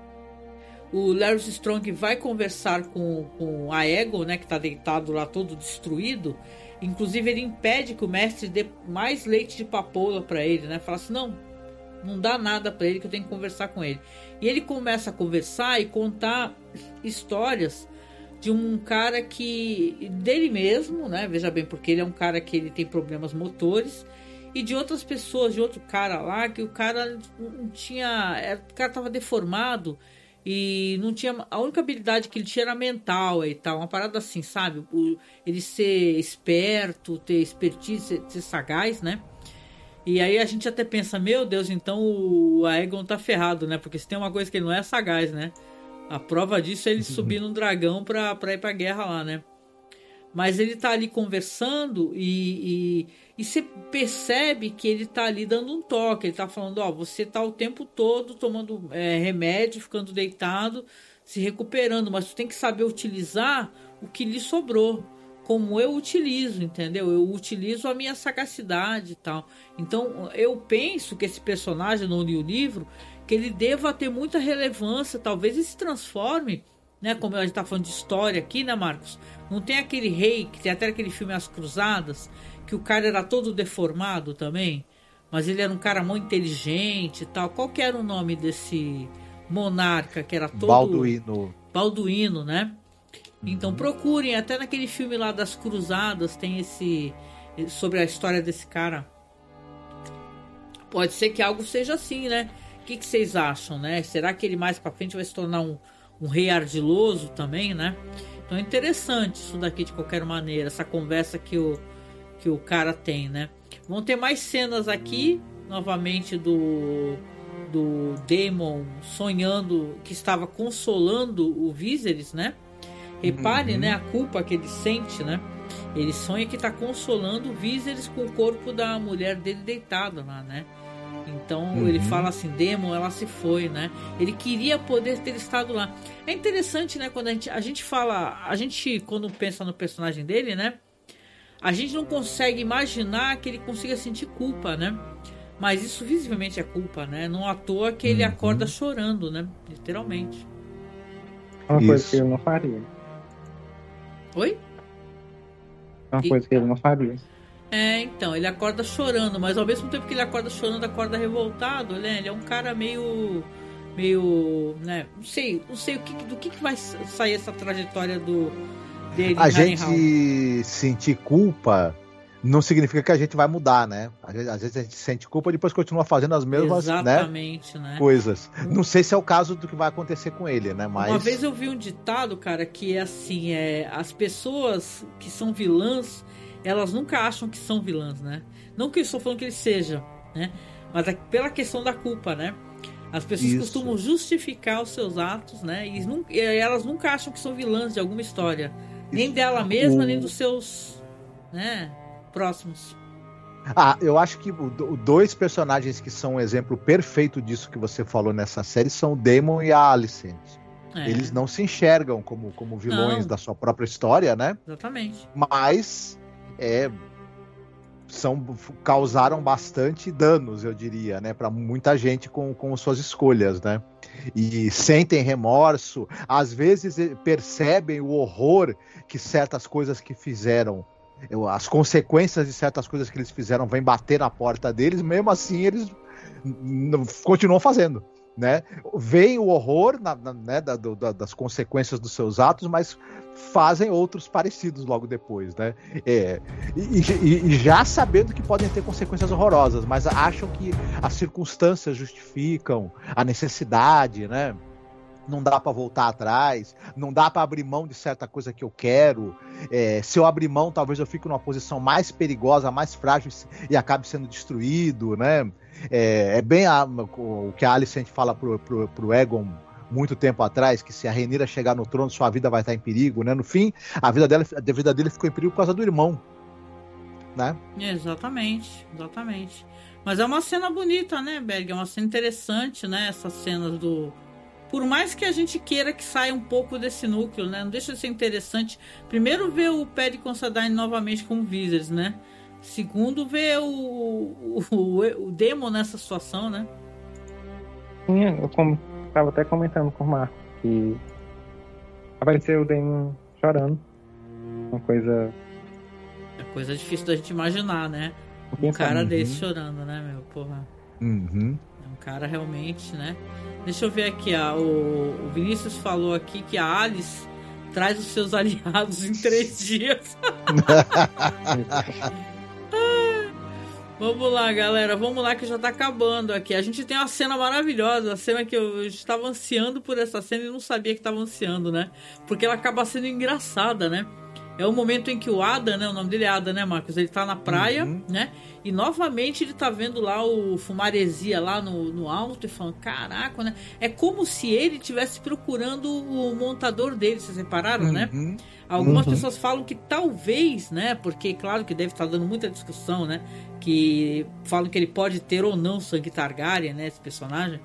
O Larry Strong vai conversar com, com a Aegon, né, que tá deitado lá todo destruído. Inclusive ele impede que o mestre dê mais leite de papoula para ele, né? Fala assim, não, não dá nada para ele, que eu tenho que conversar com ele. E ele começa a conversar e contar histórias de um cara que, dele mesmo, né? Veja bem, porque ele é um cara que ele tem problemas motores, e de outras pessoas, de outro cara lá, que o cara não tinha, o cara tava deformado e não tinha, a única habilidade que ele tinha era mental e tal, uma parada assim, sabe? O, ele ser esperto, ter expertise, ser, ser sagaz, né? E aí a gente até pensa, meu Deus, então o Aegon tá ferrado, né? Porque se tem uma coisa que ele não é sagaz, né? A prova disso é ele subir num dragão pra, pra ir pra guerra lá, né? Mas ele tá ali conversando e, e, e você percebe que ele tá ali dando um toque. Ele tá falando, ó, você tá o tempo todo tomando é, remédio, ficando deitado, se recuperando, mas tu tem que saber utilizar o que lhe sobrou, como eu utilizo, entendeu? Eu utilizo a minha sagacidade e tal. Então eu penso que esse personagem, não li o livro, que ele deva ter muita relevância, talvez ele se transforme, né? Como a gente tá falando de história aqui, né, Marcos? Não tem aquele rei, que tem até aquele filme As Cruzadas, que o cara era todo deformado também, mas ele era um cara muito inteligente e tal. Qual que era o nome desse monarca que era todo... Balduíno. Balduíno, né? Então procurem, até naquele filme lá das Cruzadas tem esse... sobre a história desse cara. Pode ser que algo seja assim, né? O que, que vocês acham, né? Será que ele mais pra frente vai se tornar um, um rei ardiloso também, né? Então é interessante isso daqui de qualquer maneira, essa conversa que o, que o cara tem, né? Vão ter mais cenas aqui, novamente do, do Daemon sonhando que estava consolando o Viserys, né? Repare, uhum. né, a culpa que ele sente, né? Ele sonha que está consolando o Viserys com o corpo da mulher dele deitada lá, né? Então uhum. ele fala assim, Daemon, ela se foi, né? Ele queria poder ter estado lá. É interessante, né? Quando a gente, a gente fala, a gente quando pensa no personagem dele, né? A gente não consegue imaginar que ele consiga sentir culpa, né? Mas isso visivelmente é culpa, né? Não à toa que ele Uhum. acorda chorando, né? Literalmente. É uma coisa Isso. que ele não faria. Oi? É uma E- coisa que ele não faria. É, então, ele acorda chorando, mas ao mesmo tempo que ele acorda chorando, acorda revoltado, né? Ele é um cara meio... meio, né? Não sei, não sei o que, do que, que vai sair essa trajetória do dele A em Harrenhal. gente sentir culpa não significa que a gente vai mudar, né? Às vezes, às vezes a gente sente culpa e depois continua fazendo as mesmas, né, Exatamente, né? coisas. Não sei se é o caso do que vai acontecer com ele, né? Mas Uma vez eu vi um ditado, cara, que é assim, é, as pessoas que são vilãs, elas nunca acham que são vilãs, né? Não que eu estou falando que eles sejam, né? Mas é pela questão da culpa, né? As pessoas Isso. costumam justificar os seus atos, né? E, nu- e elas nunca acham que são vilãs de alguma história. Nem dela mesma, O- nem dos seus, né, próximos. Ah, eu acho que o, o dois personagens que são um exemplo perfeito disso que você falou nessa série são o Damon e a Alicent. É, Eles não se enxergam como, como vilões Não. da sua própria história, né? Exatamente. Mas é, são, causaram bastante danos, eu diria, né, para muita gente com, com suas escolhas, né? E sentem remorso, às vezes eh, percebem o horror que certas coisas que fizeram, eu- as consequências de certas coisas que eles fizeram vêm bater na porta deles, mesmo assim eles n- n- continuam fazendo. Né? Veem o horror na- na- né, da- do- da- das consequências dos seus atos, mas fazem outros parecidos logo depois, né? É, e, e- e já sabendo que podem ter consequências horrorosas, mas acham que as circunstâncias justificam a necessidade, né? Não dá para voltar atrás, não dá para abrir mão de certa coisa que eu quero. É, se eu abrir mão, talvez eu fique numa posição mais perigosa, mais frágil e acabe sendo destruído, né? É, é bem a- o que a Alicent fala pro, pro, pro Egon muito tempo atrás, que se a Rhaenyra chegar no trono, sua vida vai estar em perigo, né? No fim, a vida, dela, a vida dele ficou em perigo por causa do irmão, né? Exatamente, exatamente. Mas é uma cena bonita, né, Berg? É uma cena interessante, né? Essas cenas do... Por mais que a gente queira que saia um pouco desse núcleo, né? Não deixa de ser interessante. Primeiro, ver o Paddy Considine novamente como Viserys, né? Segundo, ver o, o, o, o Daemon nessa situação, né? Sim, eu como, tava até comentando com o Marco que apareceu o Damon chorando. Uma coisa. É coisa difícil da gente imaginar, né? Um Quem cara sabe? desse Uhum. chorando, né, meu? Porra. Uhum. É um cara realmente, né? Deixa eu ver aqui, ó. O, o Vinícius falou aqui que a Alice traz os seus aliados em três dias. Vamos lá, galera. Vamos lá que já tá acabando aqui. A gente tem uma cena maravilhosa. A cena que eu estava ansiando por essa cena e não sabia que estava ansiando, né? Porque ela acaba sendo engraçada, né? É o momento em que o Adam, né? O nome dele é Adam, né, Marcos? Ele tá na praia, Uhum. né? E novamente ele tá vendo lá o fumaresia lá no, no alto e falando, caraca, né? É como se ele estivesse procurando o montador dele, vocês repararam, né? Uhum. Algumas Uhum. pessoas falam que talvez, né? Porque, claro que deve estar dando muita discussão, né? Que falam que ele pode ter ou não sangue Targaryen, né? Esse personagem.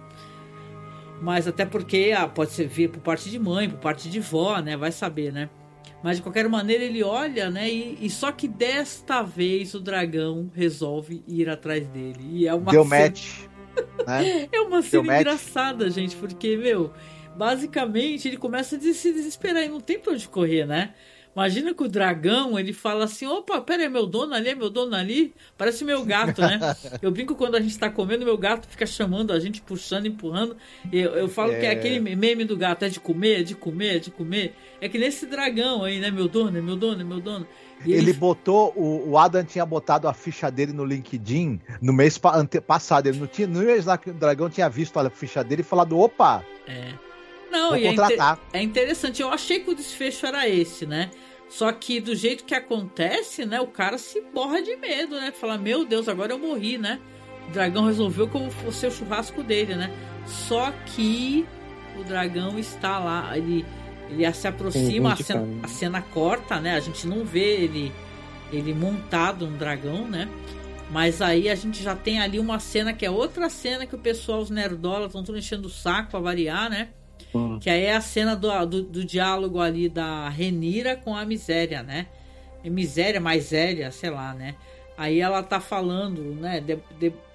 Mas até porque ah, pode ser vir por parte de mãe, por parte de vó, né? Vai saber, né? Mas de qualquer maneira ele olha, né? E, e só que desta vez o dragão resolve ir atrás dele. E é uma Deu cena... match. Né? É uma Deu cena match. engraçada, gente, porque, meu, basicamente ele começa a se desesperar e não tem pra onde correr, né? Imagina que o dragão, ele fala assim, opa, pera aí, meu dono ali, é meu dono ali, parece meu gato, né? Eu brinco quando a gente tá comendo, meu gato fica chamando a gente, puxando, empurrando, eu, eu falo É. que é aquele meme do gato, é de comer, é de comer, é de comer, é que nesse dragão aí, né, meu dono, é meu dono, é meu dono. E Ele botou, o, o Adam tinha botado a ficha dele no LinkedIn no mês pa- ante- passado. Ele não tinha, não ia imaginar que o dragão tinha visto a ficha dele e falado: opa, É. Não, vou e é, inte- contratar. é interessante. Eu achei que o desfecho era esse, né? Só que do jeito que acontece, né? O cara se borra de medo, né? Fala, meu Deus, agora eu morri, né? O dragão resolveu que eu vou ser o churrasco dele, né? Só que o dragão está lá, ele, ele se aproxima, a cena, a cena corta, né? A gente não vê ele, ele montado no dragão, né? Mas aí a gente já tem ali uma cena que é outra cena que o pessoal, os nerdolas, estão tudo enchendo o saco pra variar, né? Hum. Que aí é a cena do, do, do diálogo ali da Rhaenyra com a Miséria, né? E Miséria, mais Zélia, sei lá, né? Aí ela tá falando, né? De, de,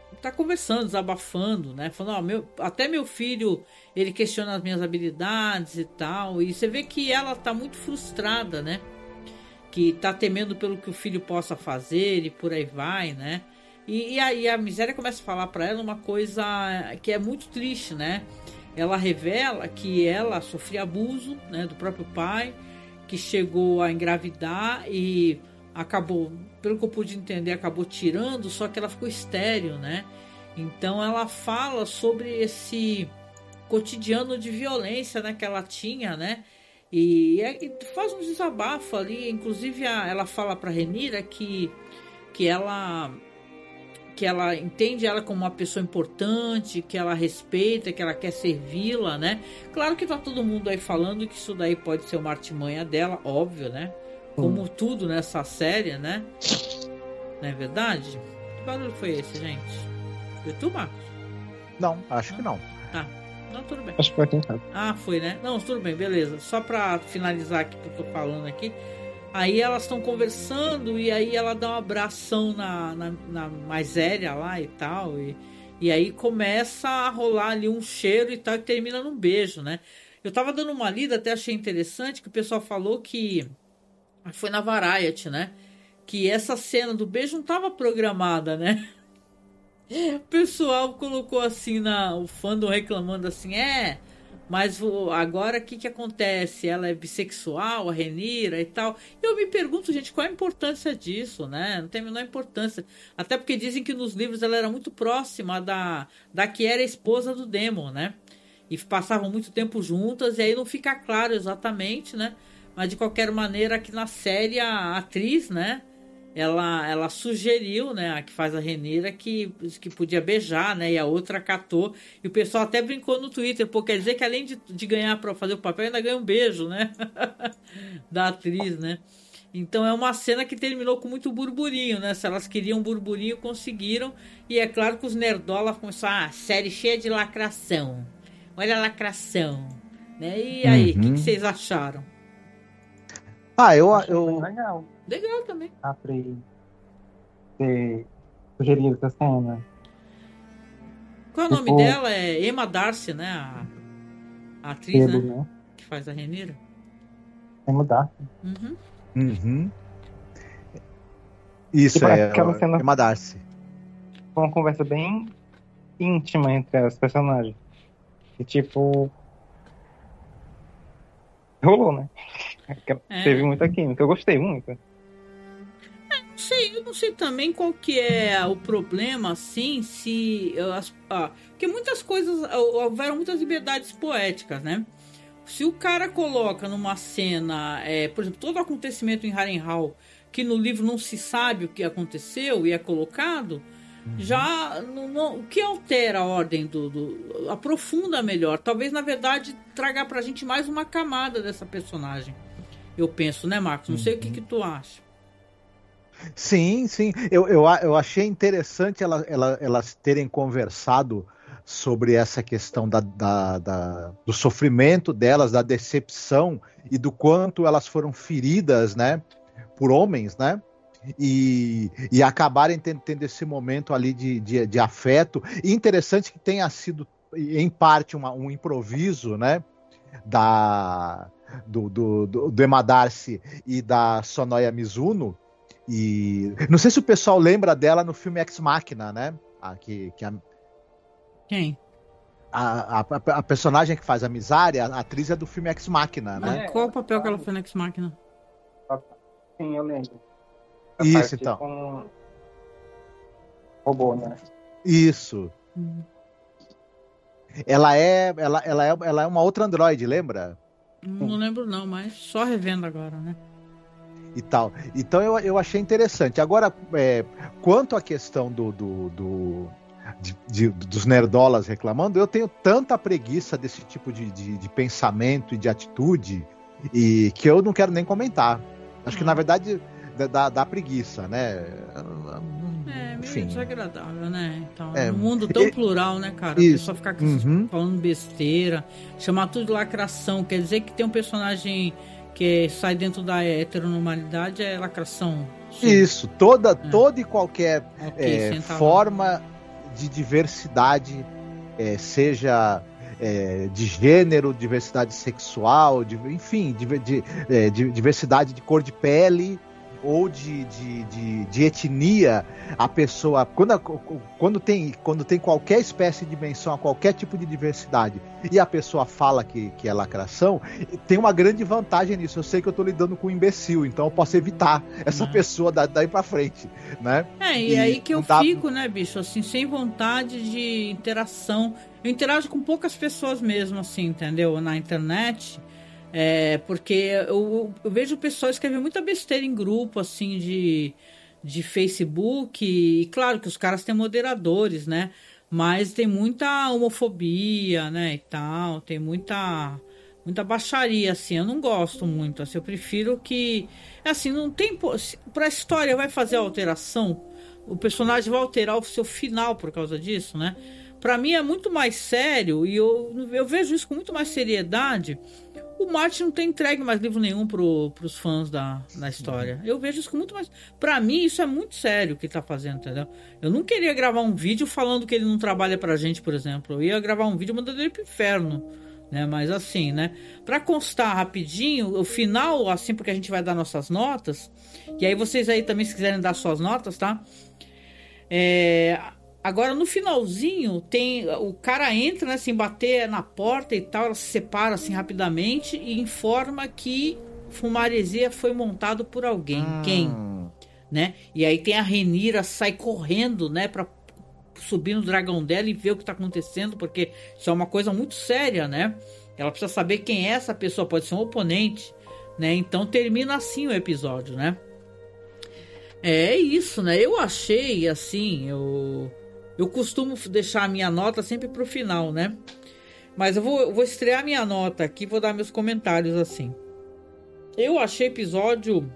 tá conversando, desabafando, né? Falando, ó, meu, até meu filho, ele questiona as minhas habilidades e tal. E você vê que ela tá muito frustrada, né? Que tá temendo pelo que o filho possa fazer e por aí vai, né? E, e aí a Miséria começa a falar para ela uma coisa que é muito triste, né? Ela revela que ela sofria abuso, né, do próprio pai, que chegou a engravidar e acabou, pelo que eu pude entender, acabou tirando, só que ela ficou estéril, né? Então ela fala sobre esse cotidiano de violência, né, que ela tinha, né? E, e faz um desabafo ali, inclusive a, ela fala para Rhaenyra que, que ela... que ela entende ela como uma pessoa importante, que ela respeita, que ela quer servi-la, né? Claro que tá todo mundo aí falando que isso daí pode ser uma artimanha dela, óbvio, né? Como hum. tudo nessa série, né? Não é verdade? Que barulho foi esse, gente? Foi tu, Marcos? Não, acho que não. Tá. Não, tudo bem. Acho que foi tentado. Ah, foi, né? Não, tudo bem, beleza. Só pra finalizar aqui o que eu tô falando aqui. Aí elas estão conversando e aí ela dá um abração na, na, na Miséria lá e tal. E, e aí começa a rolar ali um cheiro e tal, e termina num beijo, né? Eu tava dando uma lida, até achei interessante, que o pessoal falou que foi na Variety, né? Que essa cena do beijo não tava programada, né? O pessoal colocou assim, na, o fandom reclamando assim, é... Mas agora o que que acontece? Ela é bissexual, a Rhaenyra e tal. E eu me pergunto, gente, qual a importância disso, né? Não tem a menor importância. Até porque dizem que nos livros ela era muito próxima da, da que era a esposa do Daemon, né? E passavam muito tempo juntas, e aí não fica claro exatamente, né? Mas de qualquer maneira, aqui na série, a atriz, né? Ela, ela sugeriu, né, a que faz a Rhaenyra, que, que podia beijar, né, e a outra catou. E o pessoal até brincou no Twitter, pô, quer dizer que além de, de ganhar para fazer o papel, ainda ganha um beijo, né, da atriz, né. Então é uma cena que terminou com muito burburinho, né, se elas queriam burburinho, conseguiram. E é claro que os nerdolas começaram, ah, série cheia de lacração, olha a lacração, né, e aí, o uhum. que, que vocês acharam? Ah, eu... eu... Legal. Legal também. A Frei ter sugerido essa cena. Qual é o nome dela? É Emma Darcy, né? A, a atriz, Pelo, né? né? Que faz a Rhaenyra. Emma Darcy. Uhum. Uhum. Isso, tipo, é aquela cena... Emma Darcy. Foi uma conversa bem íntima entre as personagens. E tipo... rolou, né? É. Teve muita química. Eu gostei muito. Não sei, eu não sei também qual que é o problema, assim, se... As, ah, porque muitas coisas... Houveram muitas liberdades poéticas, né? Se o cara coloca numa cena... É, por exemplo, todo acontecimento em Harrenhal, que no livro não se sabe o que aconteceu e é colocado, uhum. já... Não, não, o que altera a ordem do, do... Aprofunda melhor. Talvez, na verdade, traga pra gente mais uma camada dessa personagem. Eu penso, né, Marcos? Não sei uhum. o que, que tu acha. Sim, sim. Eu, eu, eu achei interessante ela, ela, elas terem conversado sobre essa questão da, da, da, do sofrimento delas, da decepção e do quanto elas foram feridas, né, por homens, né? E, e acabarem tendo, tendo esse momento ali de, de, de afeto. E interessante que tenha sido, em parte, uma, um improviso, né? Da, do, do, do, do Emma Darcy e da Sonoya Mizuno. E não sei se o pessoal lembra dela no filme Ex Machina, né? A, que, que a, Quem? A, a, a personagem que faz a Misária, a atriz é do filme Ex Machina, né? Qual o papel que ela fez no Ex Machina? Sim, eu lembro. A Isso, então. Com... robô, né? Isso. Hum. Ela é, ela, ela, é, ela é uma outra androide, lembra? Não lembro não, mas só revendo agora, né? E tal. Então eu, eu achei interessante. Agora, é, quanto à questão do, do, do de, de, dos nerdolas reclamando, eu tenho tanta preguiça desse tipo de, de, de pensamento e de atitude e que eu não quero nem comentar. Acho hum. que na verdade dá, dá preguiça, né? É, meio Enfim. desagradável, né? Então, É, um mundo tão e, plural, né, cara? Isso. A pessoa ficar Uhum. falando besteira, chamar tudo de lacração, quer dizer que tem um personagem que sai dentro da heteronormalidade, é lacração. Sim. Isso, toda, É. toda e qualquer Ok, é, senta lá. forma de diversidade, é, seja é, de gênero, diversidade sexual, de, enfim, de, de, é, de diversidade de cor de pele ou de, de, de, de etnia, a pessoa, quando, quando, tem, quando tem qualquer espécie de menção a qualquer tipo de diversidade e a pessoa fala que, que é lacração, tem uma grande vantagem nisso. Eu sei que eu tô lidando com um imbecil, então eu posso evitar essa uhum. pessoa da, daí pra frente, né? É, e, e aí que eu dá... fico, né, bicho, assim, sem vontade de interação. Eu interajo com poucas pessoas mesmo, assim, entendeu? Na internet. É, porque eu, eu vejo o pessoal escrever muita besteira em grupo, assim, de, de Facebook, e claro que os caras têm moderadores, né, mas tem muita homofobia, né, e tal, tem muita, muita baixaria, assim, eu não gosto muito, assim, eu prefiro que, assim, não tem, pra história vai fazer a alteração, o personagem vai alterar o seu final por causa disso, né, pra mim é muito mais sério, e eu, eu vejo isso com muito mais seriedade. O Martin não tem entregue mais livro nenhum pro, pros fãs da, da história. Eu vejo isso com muito mais... Pra mim, isso é muito sério o que ele tá fazendo, entendeu? Eu não queria gravar um vídeo falando que ele não trabalha pra gente, por exemplo. Eu ia gravar um vídeo mandando ele pro inferno, né? Mas assim, né? Pra constar rapidinho, o final, assim, porque a gente vai dar nossas notas, e aí vocês aí também, se quiserem dar suas notas, tá? É... Agora, no finalzinho, tem o cara entra, né, assim, bater na porta e tal, ela se separa, assim, rapidamente e informa que Fumaresia foi montado por alguém. Hum. Quem? Né? E aí tem a Rhaenyra, sai correndo, né, pra subir no dragão dela e ver o que tá acontecendo, porque isso é uma coisa muito séria, né? Ela precisa saber quem é essa pessoa, pode ser um oponente, né? Então termina assim o episódio, né? É isso, né? Eu achei, assim, eu... Eu costumo deixar a minha nota sempre pro final, né? Mas eu vou, eu vou estrear minha nota aqui, vou dar meus comentários assim. Eu achei episódio...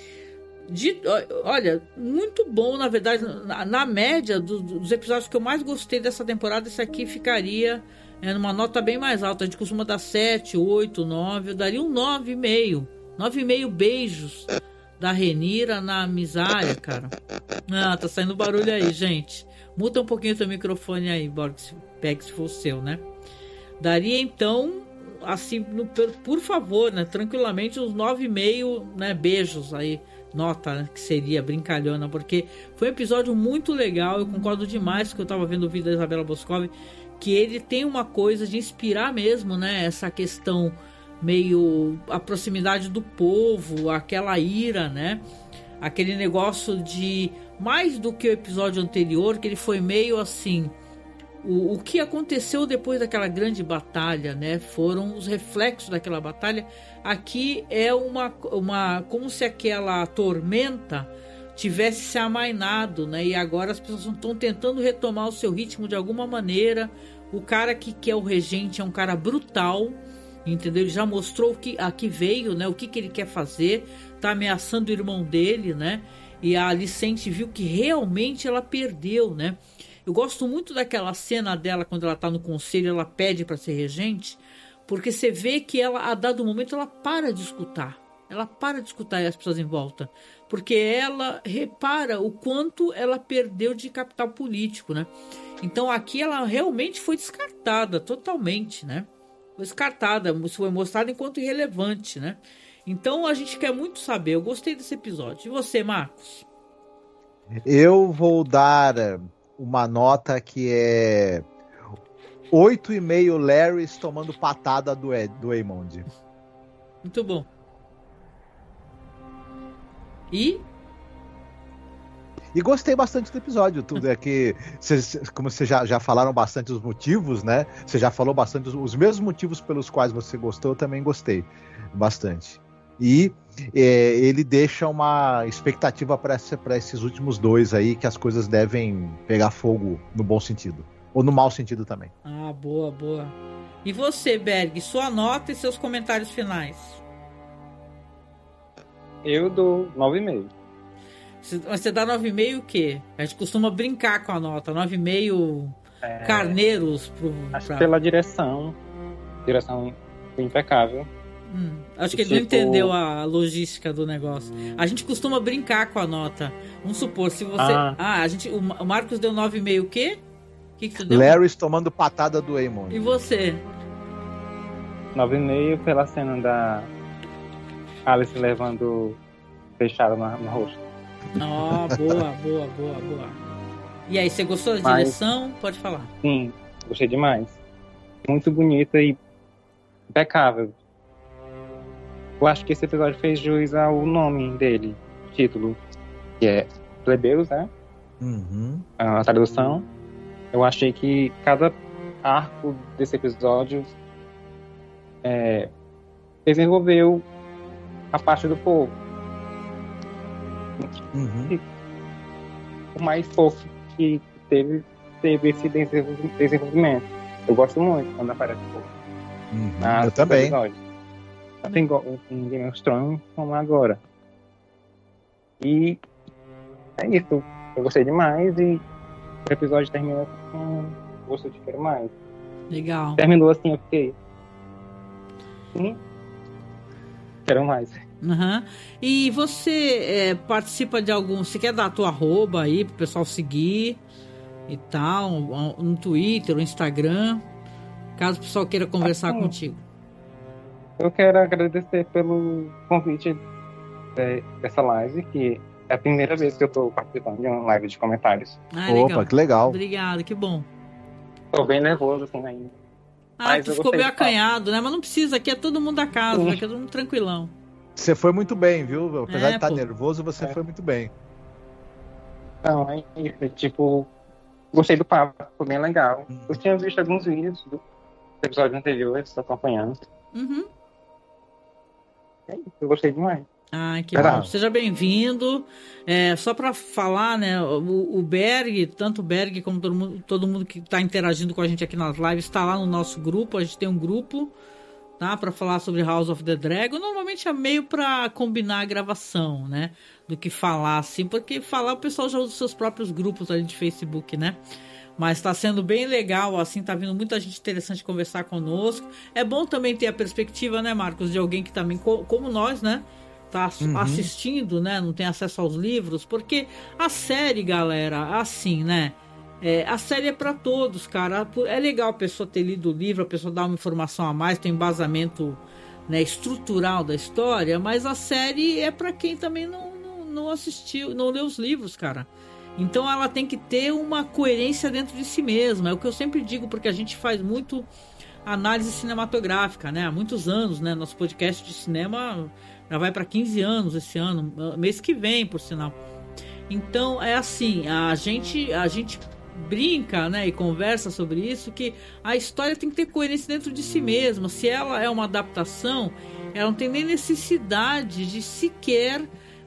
De, olha, muito bom, na verdade. Na, na média do, dos episódios que eu mais gostei dessa temporada, esse aqui ficaria é, numa nota bem mais alta. A gente costuma dar sete, oito, nove. Eu daria um nove vírgula cinco. nove vírgula cinco beijos da Rhaenyra na Mysaria, cara. Ah, tá saindo barulho aí, gente. Muta um pouquinho o teu microfone aí, Borges, pegue se for o seu, né? Daria, então, assim, no, por favor, né? Tranquilamente, uns nove vírgula cinco, né? Beijos aí, nota, né, que seria brincalhona, porque foi um episódio muito legal. Eu concordo demais que eu tava vendo o vídeo da Isabela Boscov, que ele tem uma coisa de inspirar mesmo, né? Essa questão meio... a proximidade do povo, aquela ira, né? Aquele negócio de... mais do que o episódio anterior, que ele foi meio assim... O, o que aconteceu depois daquela grande batalha, né? Foram os reflexos daquela batalha. Aqui é uma... uma como se aquela tormenta tivesse se amainado, né? E agora as pessoas estão tentando retomar o seu ritmo de alguma maneira. O cara que, que é o regente é um cara brutal, entendeu? Ele já mostrou que aqui veio, né? O que, que ele quer fazer. Tá ameaçando o irmão dele, né? E a Alicente viu que realmente ela perdeu, né? Eu gosto muito daquela cena dela quando ela tá no conselho, ela pede para ser regente, porque você vê que ela, a dado momento, ela para de escutar. Ela para de escutar as pessoas em volta, porque ela repara o quanto ela perdeu de capital político, né? Então aqui ela realmente foi descartada totalmente, né? Foi descartada, foi mostrada enquanto irrelevante, né? Então a gente quer muito saber. Eu gostei desse episódio. E você, Marcos? Eu vou dar uma nota que é oito e meio Larrys tomando patada do, Ed, do Aemond. Muito bom. E? E gostei bastante do episódio. Tudo é que, cês, como vocês já, já falaram bastante os motivos, né? Você já falou bastante os, os mesmos motivos pelos quais você gostou, eu também gostei bastante. E é, ele deixa uma expectativa para esses últimos dois aí, que as coisas devem pegar fogo no bom sentido. Ou no mau sentido também. Ah, boa, boa. E você, Berg, sua nota e seus comentários finais? Eu dou nove vírgula cinco. Mas você dá nove vírgula cinco o quê? A gente costuma brincar com a nota. nove vírgula cinco é... carneiros. Pro, Acho pra... pela direção. Direção impecável. Hum, acho que tipo... ele não entendeu a logística do negócio. Hum. A gente costuma brincar com a nota. Vamos supor, se você... Ah, ah a gente, o Marcos deu nove vírgula cinco o quê? que, que tu deu? Larry tomando patada do Aemon. E você? nove e meio pela cena da Alice levando fechado na, no rosto. Ó, oh, boa, boa, boa, boa. E aí, você gostou da Mas, direção? Pode falar. Sim, gostei demais. Muito bonita e impecável. Eu acho que esse episódio fez jus ao nome dele, o título, que é Plebeus, né? Uhum. A tradução. Eu achei que cada arco desse episódio é, desenvolveu a parte do povo. Uhum. O mais fofo que teve, teve esse desenvolvimento. Eu gosto muito quando aparece o povo. Uhum. Ah, eu também. Tanto em Game of Thrones como agora. E é isso. Eu gostei demais e o episódio terminou com gosto de quero mais. Legal. Terminou assim, eu fiquei. Sim. Quero mais. Uhum. E você é, participa de algum... Você quer dar a tua arroba aí pro pessoal seguir e tal, no Twitter, no Instagram, caso o pessoal queira conversar assim, contigo? Eu quero agradecer pelo convite de, dessa live, que é a primeira vez que eu tô participando de uma live de comentários. Ah, Opa, legal. Que legal. Obrigado, que bom. Tô bem nervoso assim ainda. Ah, Mas tu ficou meio acanhado, né? Mas não precisa, aqui é todo mundo da casa, aqui é todo mundo tranquilão. Você foi muito bem, viu? Apesar é, de estar pô. nervoso, você é. foi muito bem. Não, é isso. Tipo, gostei do papo, foi bem legal. Uhum. Eu tinha visto alguns vídeos do episódio anterior, estou acompanhando. Uhum. É isso, eu gostei demais. Ah, que bom. Seja bem-vindo. É, só para falar, né, o, o Berg, tanto o Berg como todo mundo, todo mundo que está interagindo com a gente aqui nas lives, está lá no nosso grupo. A gente tem um grupo, tá, para falar sobre House of the Dragon. Normalmente é meio para combinar a gravação, né, do que falar, assim, porque falar o pessoal já usa os seus próprios grupos ali de Facebook, né. Mas está sendo bem legal, assim, tá vindo muita gente interessante conversar conosco. É bom também ter a perspectiva, né, Marcos, de alguém que também, como nós, né, tá uhum. assistindo, né, não tem acesso aos livros, porque a série, galera, assim, né, é, a série é para todos, cara. É legal a pessoa ter lido o livro, a pessoa dar uma informação a mais, tem um embasamento, né, estrutural da história, mas a série é para quem também não, não, não assistiu, não leu os livros, cara. Então ela tem que ter uma coerência dentro de si mesma. É o que eu sempre digo, porque a gente faz muito análise cinematográfica, né? Há muitos anos, né? Nosso podcast de cinema já vai para quinze anos esse ano, mês que vem, por sinal. Então é assim, a gente, a gente brinca, né, e conversa sobre isso, que a história tem que ter coerência dentro de si mesma. Se ela é uma adaptação, ela não tem nem necessidade de sequer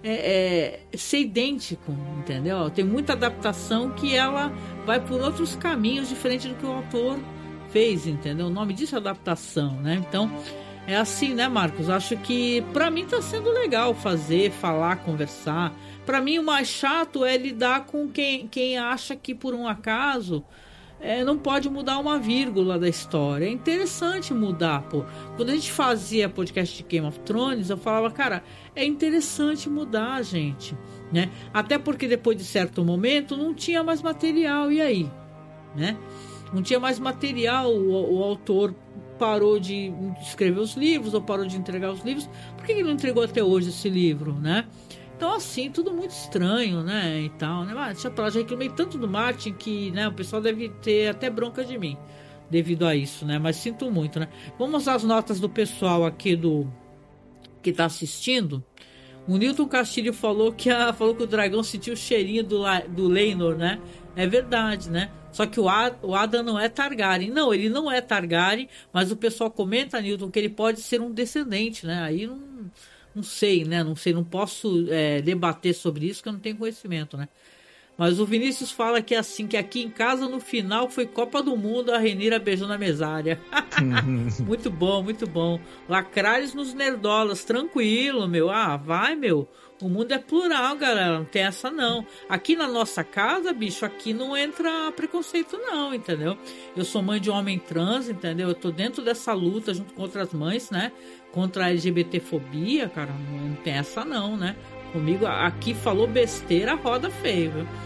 É, é, ser idêntico, entendeu? Tem muita adaptação que ela vai por outros caminhos diferentes do que o autor fez, entendeu? O nome disso é adaptação, né? Então, é assim, né, Marcos? Acho que pra mim tá sendo legal fazer, falar, conversar. Pra mim o mais chato é lidar com quem, quem acha que por um acaso É, não pode mudar uma vírgula da história. É interessante mudar, pô. Quando a gente fazia podcast de Game of Thrones, eu falava, cara, é interessante mudar, gente, né? Até porque depois de certo momento não tinha mais material, e aí? Né? Não tinha mais material, o, o autor parou de escrever os livros, ou parou de entregar os livros. Por que ele não entregou até hoje esse livro, né? Então, assim, tudo muito estranho, né, e tal, né, mas deixa pra lá, já reclamei tanto do Martin que, né, o pessoal deve ter até bronca de mim devido a isso, né, mas sinto muito, né. Vamos às notas do pessoal aqui do que tá assistindo. O Newton Castilho falou que, a, falou que o dragão sentiu o cheirinho do, do Laenor, né, é verdade, né, só que o, Ad, o Adam não é Targaryen, não, ele não é Targaryen, mas o pessoal comenta, Newton, que ele pode ser um descendente, né, aí não... Não sei, né? Não sei, não posso é, debater sobre isso, que eu não tenho conhecimento, né? Mas o Vinícius fala que é assim, que aqui em casa, no final, foi Copa do Mundo, a Renira beijou na mesária. Muito bom, muito bom. Lacrares nos nerdolas, tranquilo, meu. Ah, vai, meu. O mundo é plural, galera, não tem essa não. Aqui na nossa casa, bicho, aqui não entra preconceito não, entendeu? Eu sou mãe de um homem trans, entendeu? Eu tô dentro dessa luta junto com outras mães, né? Contra a LGBTfobia, cara, não tem essa não, né? Comigo, aqui falou besteira, roda feio, viu?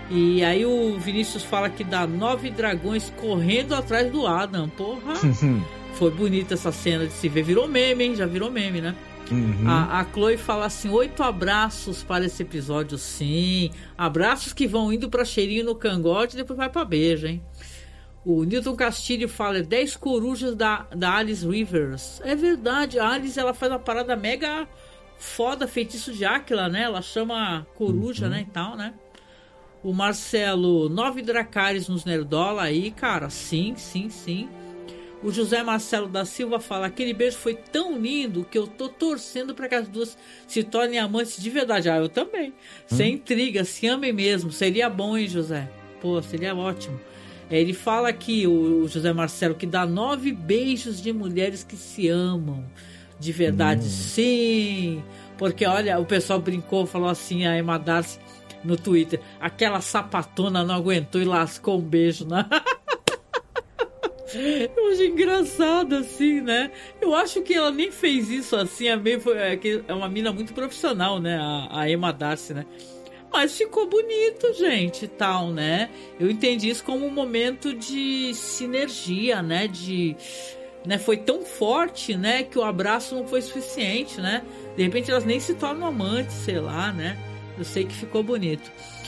E aí o Vinícius fala que dá nove dragões correndo atrás do Adam. Porra, foi bonita essa cena de se ver. Virou meme, hein? Já virou meme, né? Uhum. A, a Chloe fala assim: oito abraços para esse episódio, sim. Abraços que vão indo para cheirinho no cangote e depois vai para beijo, hein? O Newton Castilho fala: dez corujas da, da Alice Rivers. É verdade, a Alice ela faz uma parada mega foda, feitiço de Áquila, né? Ela chama coruja, uhum. né? E tal, né? O Marcelo: nove Dracarys nos Nerdola aí, cara. Sim, sim, sim. O José Marcelo da Silva fala: aquele beijo foi tão lindo que eu tô torcendo para que as duas se tornem amantes de verdade. Ah, eu também. Hum. Sem intriga, se amem mesmo. Seria bom, hein, José? Pô, seria ótimo. Ele fala aqui, o José Marcelo, que dá nove beijos de mulheres que se amam. De verdade, hum. sim. Porque, olha, o pessoal brincou, falou assim, a Emma Darcy no Twitter: aquela sapatona não aguentou e lascou um beijo na... Eu acho engraçado assim, né? Eu acho que ela nem fez isso assim. É, meio, é uma mina muito profissional, né? A, a Emma Darcy, né? Mas ficou bonito, gente, tal, né? Eu entendi isso como um momento de sinergia, né? De, né? Foi tão forte, né? Que o abraço não foi suficiente, né? De repente elas nem se tornam amantes, sei lá, né? Eu sei que ficou bonito.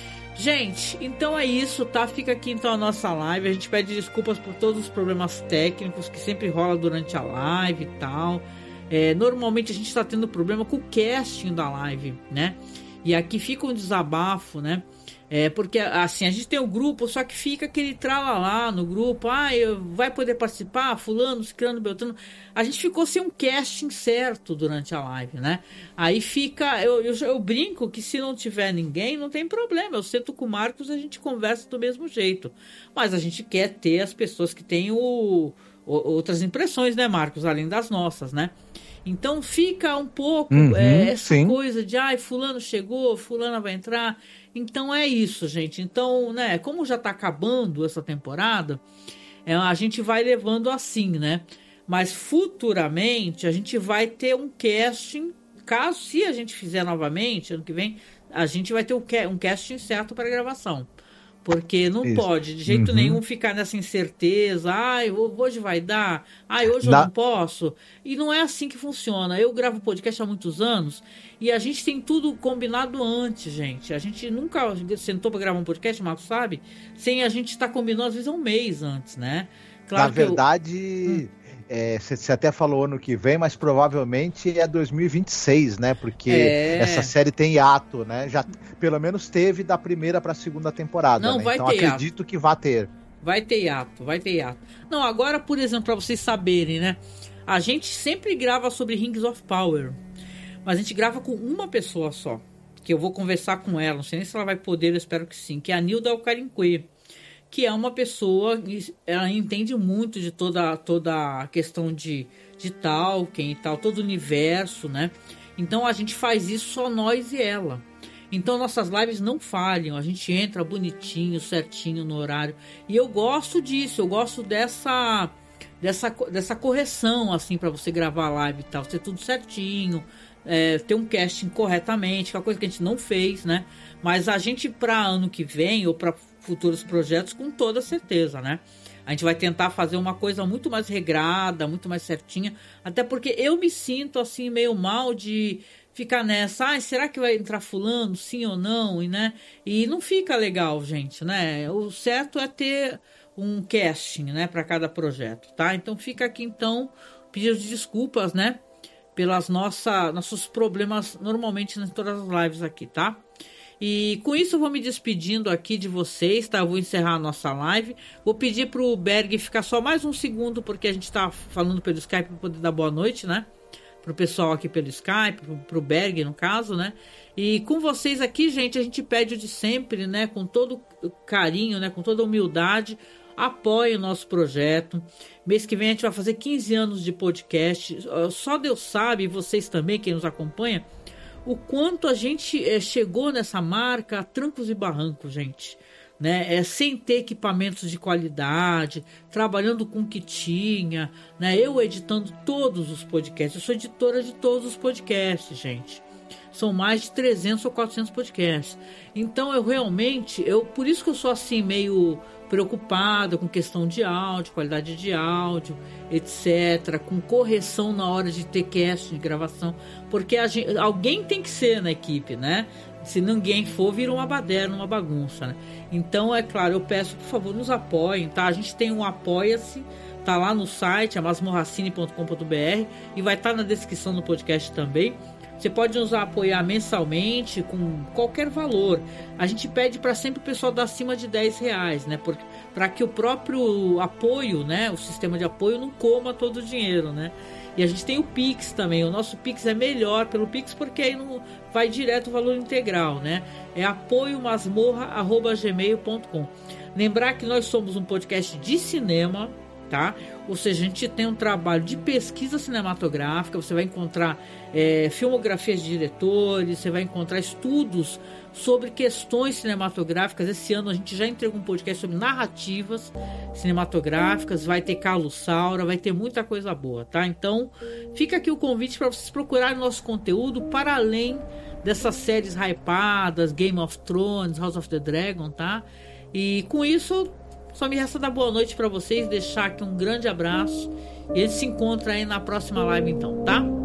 Gente, então é isso, tá? Fica aqui então a nossa live. A gente pede desculpas por todos os problemas técnicos que sempre rola durante a live e tal. É, normalmente a gente tá tendo problema com o casting da live, né? E aqui fica um desabafo, né? É, porque assim, a gente tem o grupo, só que fica aquele tralalá no grupo. Ah, eu, vai poder participar? Fulano, Ciclano, Beltrano. A gente ficou sem um casting certo durante a live, né? Aí fica... Eu, eu, eu brinco que se não tiver ninguém, não tem problema. Eu sento com o Marcos, a gente conversa do mesmo jeito. Mas a gente quer ter as pessoas que têm o, o, outras impressões, né, Marcos? Além das nossas, né? Então fica um pouco uhum, é, essa sim. coisa de, ai, fulano chegou, fulana vai entrar. Então é isso, gente. Então, né, como já tá acabando essa temporada, é, a gente vai levando assim, né? Mas futuramente a gente vai ter um casting, caso se a gente fizer novamente, ano que vem, a gente vai ter um, um casting certo para gravação. Porque não Isso. pode, de jeito uhum. nenhum, ficar nessa incerteza. Ai, hoje vai dar. Ai, hoje Dá. eu não posso. E não é assim que funciona. Eu gravo podcast há muitos anos e a gente tem tudo combinado antes, gente. A gente nunca sentou para gravar um podcast, o Marcos sabe, sem a gente estar combinando, às vezes, um mês antes, né? Claro Na verdade... Eu... Hum. Você é, até falou ano que vem, mas provavelmente é dois mil e vinte e seis, né? Porque é. essa série tem hiato, né? Já, pelo menos teve da primeira para a segunda temporada. Não, né? vai então ter acredito hiato. que vai ter. Vai ter hiato, vai ter hiato. Não, agora, por exemplo, para vocês saberem, né? A gente sempre grava sobre Rings of Power, mas a gente grava com uma pessoa só, que eu vou conversar com ela, não sei nem se ela vai poder, eu espero que sim, que é a Nilda Alcarinque, que é uma pessoa, ela entende muito de toda, toda a questão de, de Tolkien e tal, todo o universo, né? Então a gente faz isso só nós e ela. Então nossas lives não falham, a gente entra bonitinho, certinho no horário. E eu gosto disso, eu gosto dessa, dessa, dessa correção, assim, para você gravar a live e tal, ser tudo certinho, é, ter um casting corretamente, que é uma coisa que a gente não fez, né? Mas a gente, para ano que vem, ou para futuros projetos, com toda certeza, né? A gente vai tentar fazer uma coisa muito mais regrada, muito mais certinha, até porque eu me sinto assim meio mal de ficar nessa, ah, será que vai entrar fulano, sim ou não, e, né? E não fica legal, gente, né? O certo é ter um casting, né, para cada projeto, tá? Então fica aqui então pedido de desculpas, né, pelas nossa, nossos problemas normalmente em todas as lives aqui, tá? E com isso eu vou me despedindo aqui de vocês, tá? Eu vou encerrar a nossa live. Vou pedir pro Berg ficar só mais um segundo, porque a gente tá falando pelo Skype para poder dar boa noite, né? Pro pessoal aqui pelo Skype, pro, pro Berg no caso, né? E com vocês aqui, gente, a gente pede o de sempre, né? Com todo carinho, né? Com toda humildade, apoie o nosso projeto. Mês que vem a gente vai fazer quinze anos de podcast. Só Deus sabe, vocês também, quem nos acompanha, o quanto a gente é, chegou nessa marca a trancos e barrancos, gente. Né? É, sem ter equipamentos de qualidade, trabalhando com o que tinha, né? Eu editando todos os podcasts. Eu sou editora de todos os podcasts, gente. são mais de trezentos ou quatrocentos podcasts. Então eu realmente, eu, por isso que eu sou assim meio preocupada com questão de áudio, qualidade de áudio, etcétera, com correção na hora de ter cast, de gravação, porque a gente, alguém tem que ser na equipe, né? Se ninguém for, vira uma baderna, uma bagunça, né? Então, é claro, eu peço, por favor, nos apoiem, tá? A gente tem um Apoia-se, tá lá no site, masmorracine ponto com ponto b r, e vai estar tá na descrição do podcast também. Você pode nos apoiar mensalmente com qualquer valor. A gente pede para sempre o pessoal dar acima de dez reais, né? Para que o próprio apoio, né? O sistema de apoio não coma todo o dinheiro, né? E a gente tem o Pix também. O nosso Pix é melhor pelo Pix porque aí não vai direto o valor integral, né? É apoio masmorra arroba gmail ponto com. Lembrar que nós somos um podcast de cinema, tá? Ou seja, a gente tem um trabalho de pesquisa cinematográfica. Você vai encontrar é, filmografias de diretores, você vai encontrar estudos sobre questões cinematográficas. Esse ano a gente já entregou um podcast sobre narrativas cinematográficas, vai ter Carlos Saura, vai ter muita coisa boa, tá? Então fica aqui o convite para vocês procurarem nosso conteúdo para além dessas séries hypadas, Game of Thrones, House of the Dragon, tá? E com isso só me resta dar boa noite para vocês, deixar aqui um grande abraço e a gente se encontra aí na próxima live então, tá?